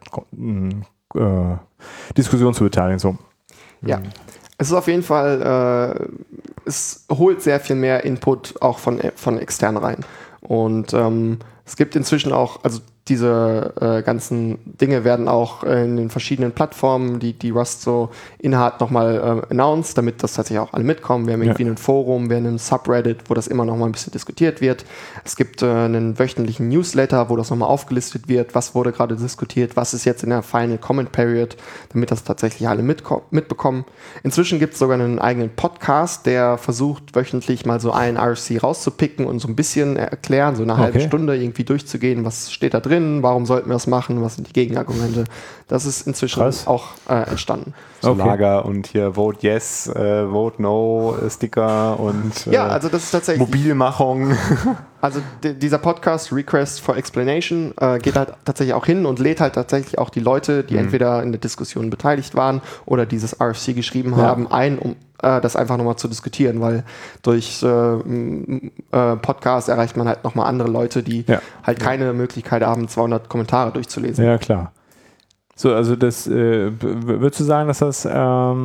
Diskussion zu beteiligen. So.
Ja, es ist auf jeden Fall, es holt sehr viel mehr Input auch von extern rein. Und es gibt inzwischen auch, also diese ganzen Dinge werden auch in den verschiedenen Plattformen, die Rust so innehat, nochmal announced, damit das tatsächlich auch alle mitkommen. Wir haben irgendwie ein Forum, wir haben einen Subreddit, wo das immer nochmal ein bisschen diskutiert wird. Es gibt einen wöchentlichen Newsletter, wo das nochmal aufgelistet wird, was wurde gerade diskutiert, was ist jetzt in der Final Comment Period, damit das tatsächlich alle mitbekommen. Inzwischen gibt es sogar einen eigenen Podcast, der versucht, wöchentlich mal so einen RFC rauszupicken und so ein bisschen erklären, so eine halbe Stunde irgendwie durchzugehen, was steht da drin, warum sollten wir das machen, was sind die Gegenargumente. Das ist inzwischen auch entstanden.
So Lager und hier Vote Yes, Vote No, Sticker und
also das ist tatsächlich
Mobilmachung.
Also dieser Podcast Request for Explanation geht halt tatsächlich auch hin und lädt halt tatsächlich auch die Leute, die entweder in der Diskussion beteiligt waren oder dieses RFC geschrieben haben, ein, um das einfach nochmal zu diskutieren, weil durch Podcast erreicht man halt nochmal andere Leute, die halt keine Möglichkeit haben, 200 Kommentare durchzulesen.
Ja, klar. So, also das, würdest du sagen, dass das so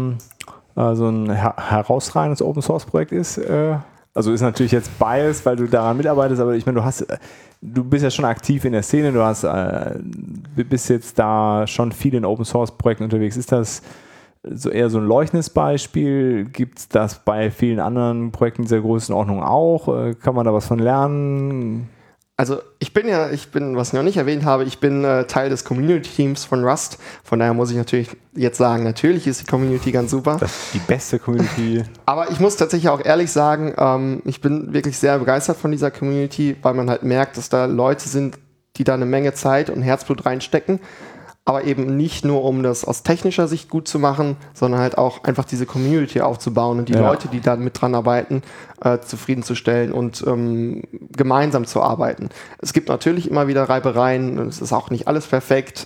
ein herausragendes Open-Source-Projekt ist? Also ist natürlich jetzt biased, weil du daran mitarbeitest, aber ich meine, du bist ja schon aktiv in der Szene, bist jetzt da schon viel in Open-Source-Projekten unterwegs. Ist das so eher so ein leuchtendes Beispiel? Gibt es das bei vielen anderen Projekten dieser Größenordnung auch? Kann man da was von lernen?
Also ich bin, was ich noch nicht erwähnt habe, ich bin Teil des Community-Teams von Rust. Von daher muss ich natürlich jetzt sagen, natürlich ist die Community ganz super.
Das ist die beste Community.
Aber ich muss tatsächlich auch ehrlich sagen, ich bin wirklich sehr begeistert von dieser Community, weil man halt merkt, dass da Leute sind, die da eine Menge Zeit und Herzblut reinstecken. Aber eben nicht nur, um das aus technischer Sicht gut zu machen, sondern halt auch einfach diese Community aufzubauen und die Leute, die dann mit dran arbeiten, zufriedenzustellen und gemeinsam zu arbeiten. Es gibt natürlich immer wieder Reibereien, es ist auch nicht alles perfekt.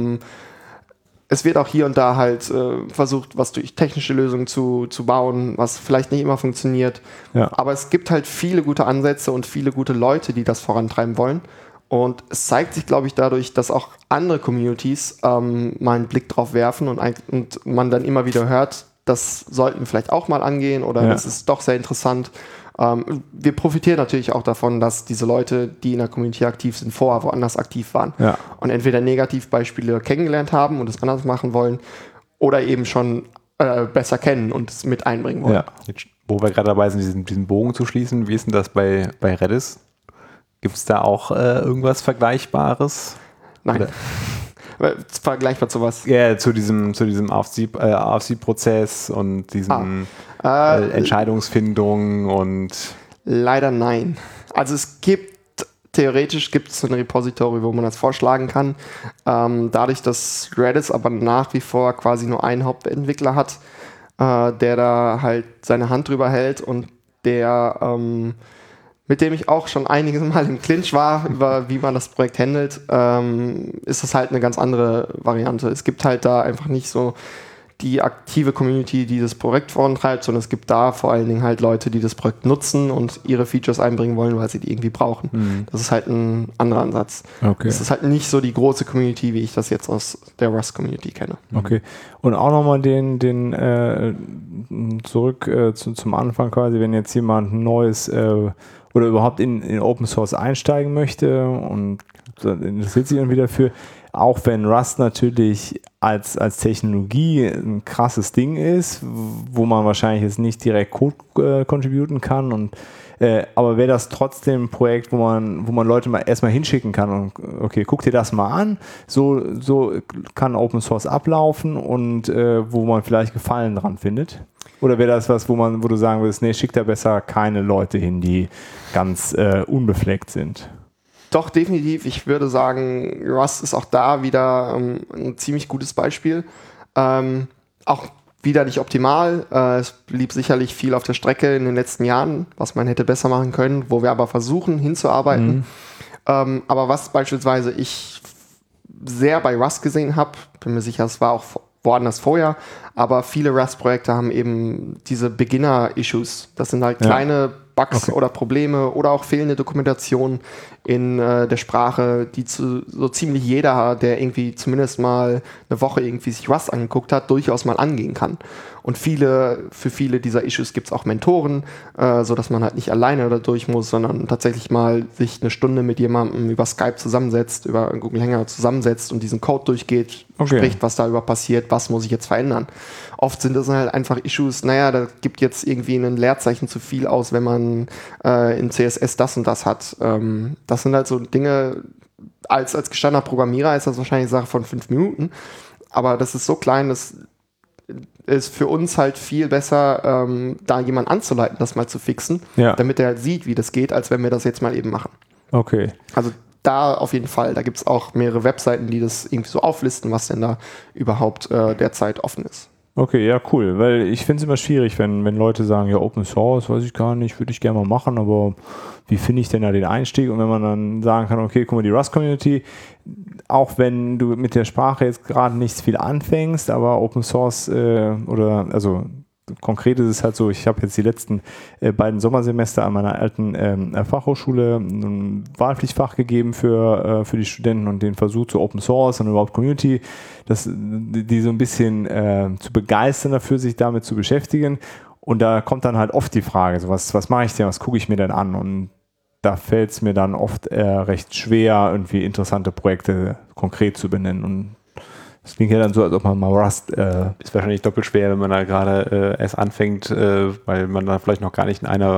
Es wird auch hier und da halt versucht, was durch technische Lösungen zu bauen, was vielleicht nicht immer funktioniert.
Ja.
Aber es gibt halt viele gute Ansätze und viele gute Leute, die das vorantreiben wollen. Und es zeigt sich, glaube ich, dadurch, dass auch andere Communities mal einen Blick drauf werfen und man dann immer wieder hört, das sollten wir vielleicht auch mal angehen oder das ist doch sehr interessant. Wir profitieren natürlich auch davon, dass diese Leute, die in der Community aktiv sind, vorher woanders aktiv waren und entweder Negativbeispiele kennengelernt haben und es anders machen wollen oder eben schon besser kennen und es mit einbringen wollen.
Ja. Jetzt, wo wir gerade dabei sind, diesen Bogen zu schließen, wie ist denn das bei Redis? Gibt es da auch irgendwas Vergleichbares?
Nein. Vergleichbar zu was?
Ja, zu diesem Aufsiebprozess und diesen Entscheidungsfindung und...
Leider nein. Also theoretisch gibt es ein Repository, wo man das vorschlagen kann. Dadurch, dass Redis aber nach wie vor quasi nur einen Hauptentwickler hat, der da halt seine Hand drüber hält und der... mit dem ich auch schon einiges Mal im Clinch war, über wie man das Projekt handelt, ist das halt eine ganz andere Variante. Es gibt halt da einfach nicht so die aktive Community, die das Projekt vorantreibt, sondern es gibt da vor allen Dingen halt Leute, die das Projekt nutzen und ihre Features einbringen wollen, weil sie die irgendwie brauchen. Mhm. Das ist halt ein anderer Ansatz. Okay. Das ist halt nicht so die große Community, wie ich das jetzt aus der Rust-Community kenne.
Okay. Und auch nochmal zurück zum Anfang quasi, wenn jetzt jemand ein neues oder überhaupt in Open Source einsteigen möchte und interessiert sich dann wieder für, auch wenn Rust natürlich als Technologie ein krasses Ding ist, wo man wahrscheinlich jetzt nicht direkt Code contributen kann und aber wäre das trotzdem ein Projekt, wo man Leute mal erstmal hinschicken kann und okay, guck dir das mal an, so kann Open Source ablaufen und wo man vielleicht Gefallen dran findet? Oder wäre das was, wo du sagen würdest, nee, schick da besser keine Leute hin, die ganz unbefleckt sind?
Doch, definitiv. Ich würde sagen, Rust ist auch da wieder ein ziemlich gutes Beispiel. Auch wieder nicht optimal. Es blieb sicherlich viel auf der Strecke in den letzten Jahren, was man hätte besser machen können, wo wir aber versuchen hinzuarbeiten. Aber was beispielsweise ich sehr bei Rust gesehen habe, bin mir sicher, es war auch woanders vorher, aber viele Rust-Projekte haben eben diese Beginner-Issues. Das sind halt kleine Bugs oder Probleme oder auch fehlende Dokumentation in der Sprache, die so ziemlich jeder, der irgendwie zumindest mal eine Woche irgendwie sich Rust angeguckt hat, durchaus mal angehen kann. Und für viele dieser Issues gibt es auch Mentoren, sodass man halt nicht alleine da durch muss, sondern tatsächlich mal sich eine Stunde mit jemandem über Skype zusammensetzt, über Google Hangout zusammensetzt und diesen Code durchgeht, spricht, was da über passiert, was muss ich jetzt verändern. Oft sind das halt einfach Issues, da gibt jetzt irgendwie ein Leerzeichen zu viel aus, wenn man in CSS das und das hat. Das sind halt so Dinge, als gestandener Programmierer ist das wahrscheinlich eine Sache von 5 Minuten, aber das ist so klein, dass ist für uns halt viel besser, da jemanden anzuleiten, das mal zu fixen, damit er halt sieht, wie das geht, als wenn wir das jetzt mal eben machen.
Okay.
Also da auf jeden Fall. Da gibt es auch mehrere Webseiten, die das irgendwie so auflisten, was denn da überhaupt derzeit offen ist.
Okay, ja, cool, weil ich finde es immer schwierig, wenn Leute sagen, ja, Open Source, weiß ich gar nicht, würde ich gerne mal machen, aber wie finde ich denn da den Einstieg? Und wenn man dann sagen kann, okay, guck mal, die Rust-Community, auch wenn du mit der Sprache jetzt gerade nicht viel anfängst, aber Open Source konkret ist es halt so, ich habe jetzt die letzten beiden Sommersemester an meiner alten Fachhochschule ein Wahlpflichtfach gegeben für die Studenten und den Versuch zu Open Source und überhaupt Community, die so ein bisschen zu begeistern dafür, sich damit zu beschäftigen. Und da kommt dann halt oft die Frage, so was mache ich denn, was gucke ich mir denn an? Und da fällt es mir dann oft recht schwer, irgendwie interessante Projekte konkret zu benennen. Und das klingt ja dann so, als ob man mal Rust...
ist wahrscheinlich doppelt schwer, wenn man da gerade erst anfängt, weil man da vielleicht noch gar nicht in einer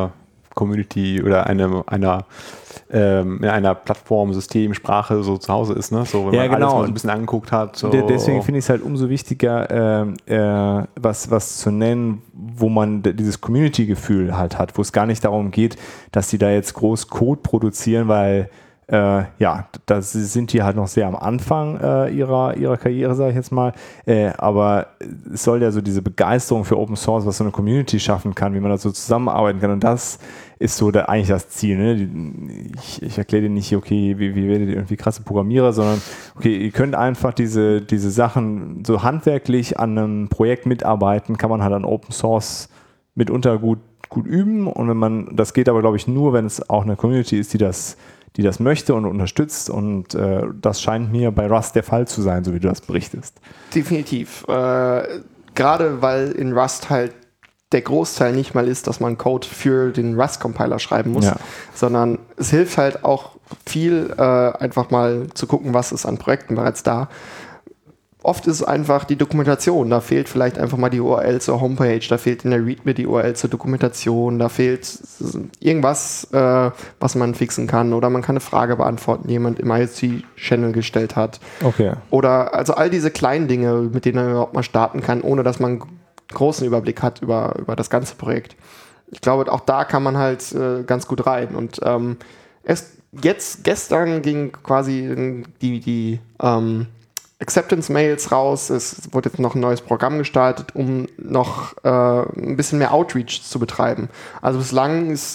Community oder einer Plattform, System, Sprache so zu Hause ist, ne? So, wenn
Ja,
man alles
genau.
mal so ein bisschen angeguckt hat. So.
Deswegen finde ich es halt umso wichtiger, was zu nennen, wo man dieses Community-Gefühl halt hat, wo es gar nicht darum geht, dass die da jetzt groß Code produzieren, weil da sind die halt noch sehr am Anfang ihrer Karriere, sage ich jetzt mal. Aber es soll ja so diese Begeisterung für Open Source, was so eine Community schaffen kann, wie man da so zusammenarbeiten kann. Und das ist so eigentlich das Ziel. Ne? Ich erkläre dir nicht, okay, wie werdet ihr irgendwie krasse Programmierer, sondern okay, ihr könnt einfach diese Sachen so handwerklich an einem Projekt mitarbeiten, kann man halt an Open Source mitunter gut üben. Und das geht aber, glaube ich, nur, wenn es auch eine Community ist, die das möchte und unterstützt, und das scheint mir bei Rust der Fall zu sein, so wie du das berichtest.
Definitiv. Gerade weil in Rust halt der Großteil nicht mal ist, dass man Code für den Rust-Compiler schreiben muss, sondern es hilft halt auch viel, einfach mal zu gucken, was ist an Projekten bereits da. Oft ist es einfach die Dokumentation, da fehlt vielleicht einfach mal die URL zur Homepage, da fehlt in der README die URL zur Dokumentation, da fehlt irgendwas, was man fixen kann, oder man kann eine Frage beantworten, die jemand im IRC-Channel gestellt hat.
Okay.
Oder also all diese kleinen Dinge, mit denen man überhaupt mal starten kann, ohne dass man einen großen Überblick hat über das ganze Projekt. Ich glaube, auch da kann man halt ganz gut rein. Und gestern ging quasi die Acceptance-Mails raus. Es wurde jetzt noch ein neues Programm gestartet, um noch ein bisschen mehr Outreach zu betreiben. Also bislang ist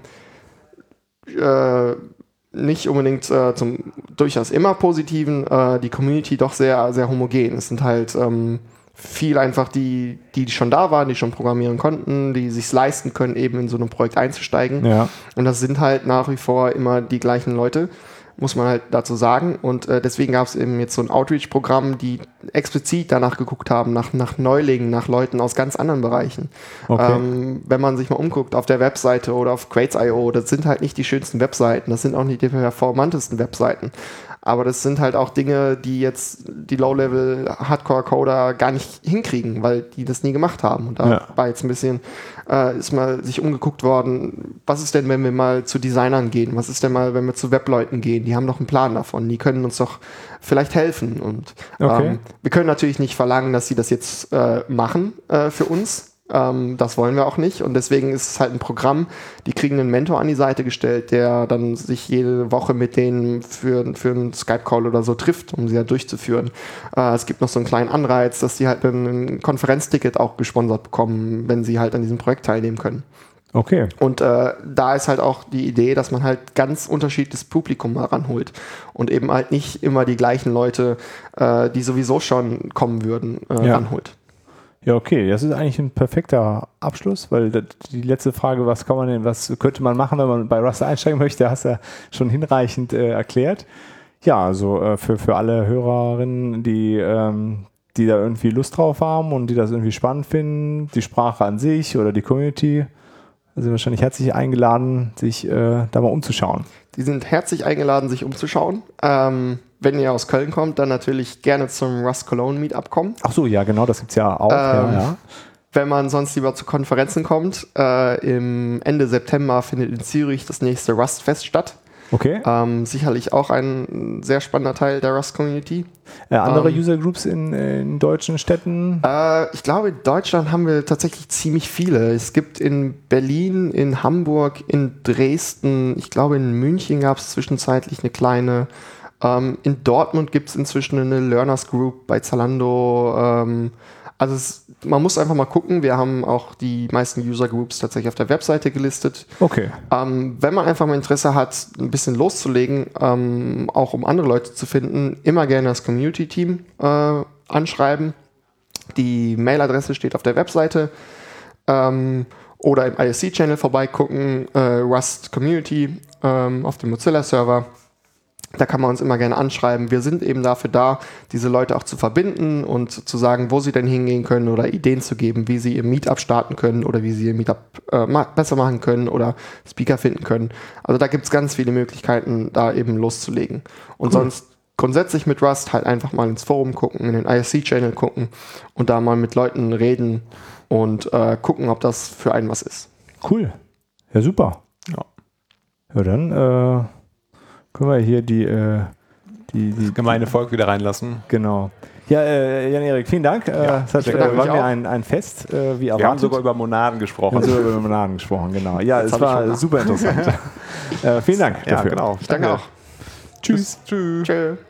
nicht unbedingt zum durchaus immer Positiven die Community doch sehr, sehr homogen. Es sind halt viel einfach die schon da waren, die schon programmieren konnten, die sich leisten können, eben in so ein Projekt einzusteigen. Ja. Und das sind halt nach wie vor immer die gleichen Leute, muss man halt dazu sagen. Und deswegen gab es eben jetzt so ein Outreach-Programm, die explizit danach geguckt haben, nach Neulingen, nach Leuten aus ganz anderen Bereichen. Okay. Wenn man sich mal umguckt auf der Webseite oder auf Crates.io, das sind halt nicht die schönsten Webseiten, das sind auch nicht die performantesten Webseiten. Aber das sind halt auch Dinge, die jetzt die Low-Level-Hardcore-Coder gar nicht hinkriegen, weil die das nie gemacht haben. Und da war jetzt ein bisschen, ist mal sich umgeguckt worden, was ist denn, wenn wir mal zu Designern gehen? Was ist denn mal, wenn wir zu Webleuten gehen? Die haben doch einen Plan davon. Die können uns doch vielleicht helfen. Und wir können natürlich nicht verlangen, dass sie das jetzt machen für uns. Das wollen wir auch nicht, und deswegen ist es halt ein Programm, die kriegen einen Mentor an die Seite gestellt, der dann sich jede Woche mit denen für einen Skype-Call oder so trifft, um sie halt durchzuführen. Es gibt noch so einen kleinen Anreiz, dass sie halt ein Konferenzticket auch gesponsert bekommen, wenn sie halt an diesem Projekt teilnehmen können.
Okay.
Und da ist halt auch die Idee, dass man halt ganz unterschiedliches Publikum mal ranholt und eben halt nicht immer die gleichen Leute, die sowieso schon kommen würden, ranholt.
Ja, okay, das ist eigentlich ein perfekter Abschluss, weil die letzte Frage, was könnte man machen, wenn man bei Rust einsteigen möchte, hast du ja schon hinreichend erklärt. Ja, also für alle Hörerinnen, die da irgendwie Lust drauf haben und die das irgendwie spannend finden, die Sprache an sich oder die Community, sind wahrscheinlich herzlich eingeladen, sich da mal umzuschauen.
Die sind herzlich eingeladen, sich umzuschauen. Wenn ihr aus Köln kommt, dann natürlich gerne zum Rust Cologne Meetup kommen.
Ach so, ja, genau, das gibt's ja auch.
Wenn man sonst lieber zu Konferenzen kommt, im Ende September findet in Zürich das nächste Rust-Fest statt.
Okay.
Sicherlich auch ein sehr spannender Teil der Rust-Community.
Andere User-Groups in deutschen Städten?
Ich glaube, in Deutschland haben wir tatsächlich ziemlich viele. Es gibt in Berlin, in Hamburg, in Dresden, ich glaube in München gab es zwischenzeitlich eine kleine. In Dortmund gibt es inzwischen eine Learners Group bei Zalando. Man muss einfach mal gucken. Wir haben auch die meisten User Groups tatsächlich auf der Webseite gelistet.
Okay.
Wenn man einfach mal Interesse hat, ein bisschen loszulegen, auch um andere Leute zu finden, immer gerne das Community-Team anschreiben. Die Mailadresse steht auf der Webseite. Oder im IRC-Channel vorbeigucken, Rust Community auf dem Mozilla-Server. Da kann man uns immer gerne anschreiben. Wir sind eben dafür da, diese Leute auch zu verbinden und zu sagen, wo sie denn hingehen können oder Ideen zu geben, wie sie ihr Meetup starten können oder wie sie ihr Meetup besser machen können oder Speaker finden können. Also da gibt es ganz viele Möglichkeiten, da eben loszulegen. Und sonst grundsätzlich mit Rust halt einfach mal ins Forum gucken, in den IRC-Channel gucken und da mal mit Leuten reden und gucken, ob das für einen was ist.
Cool. Ja, super.
Ja.
Ja, dann können wir hier die
Gemeine Volk wieder reinlassen.
genau. Ja, Jan-Erik, vielen Dank. Es war mir ein Fest, wie erwartet.
Wir haben sogar über Monaden gesprochen.
Wir haben sogar über Monaden gesprochen, genau. Ja, es war super interessant. Vielen Dank
Ja,
dafür.
genau.
Ich danke auch.
Tschüss. Tschüss.
Tschö.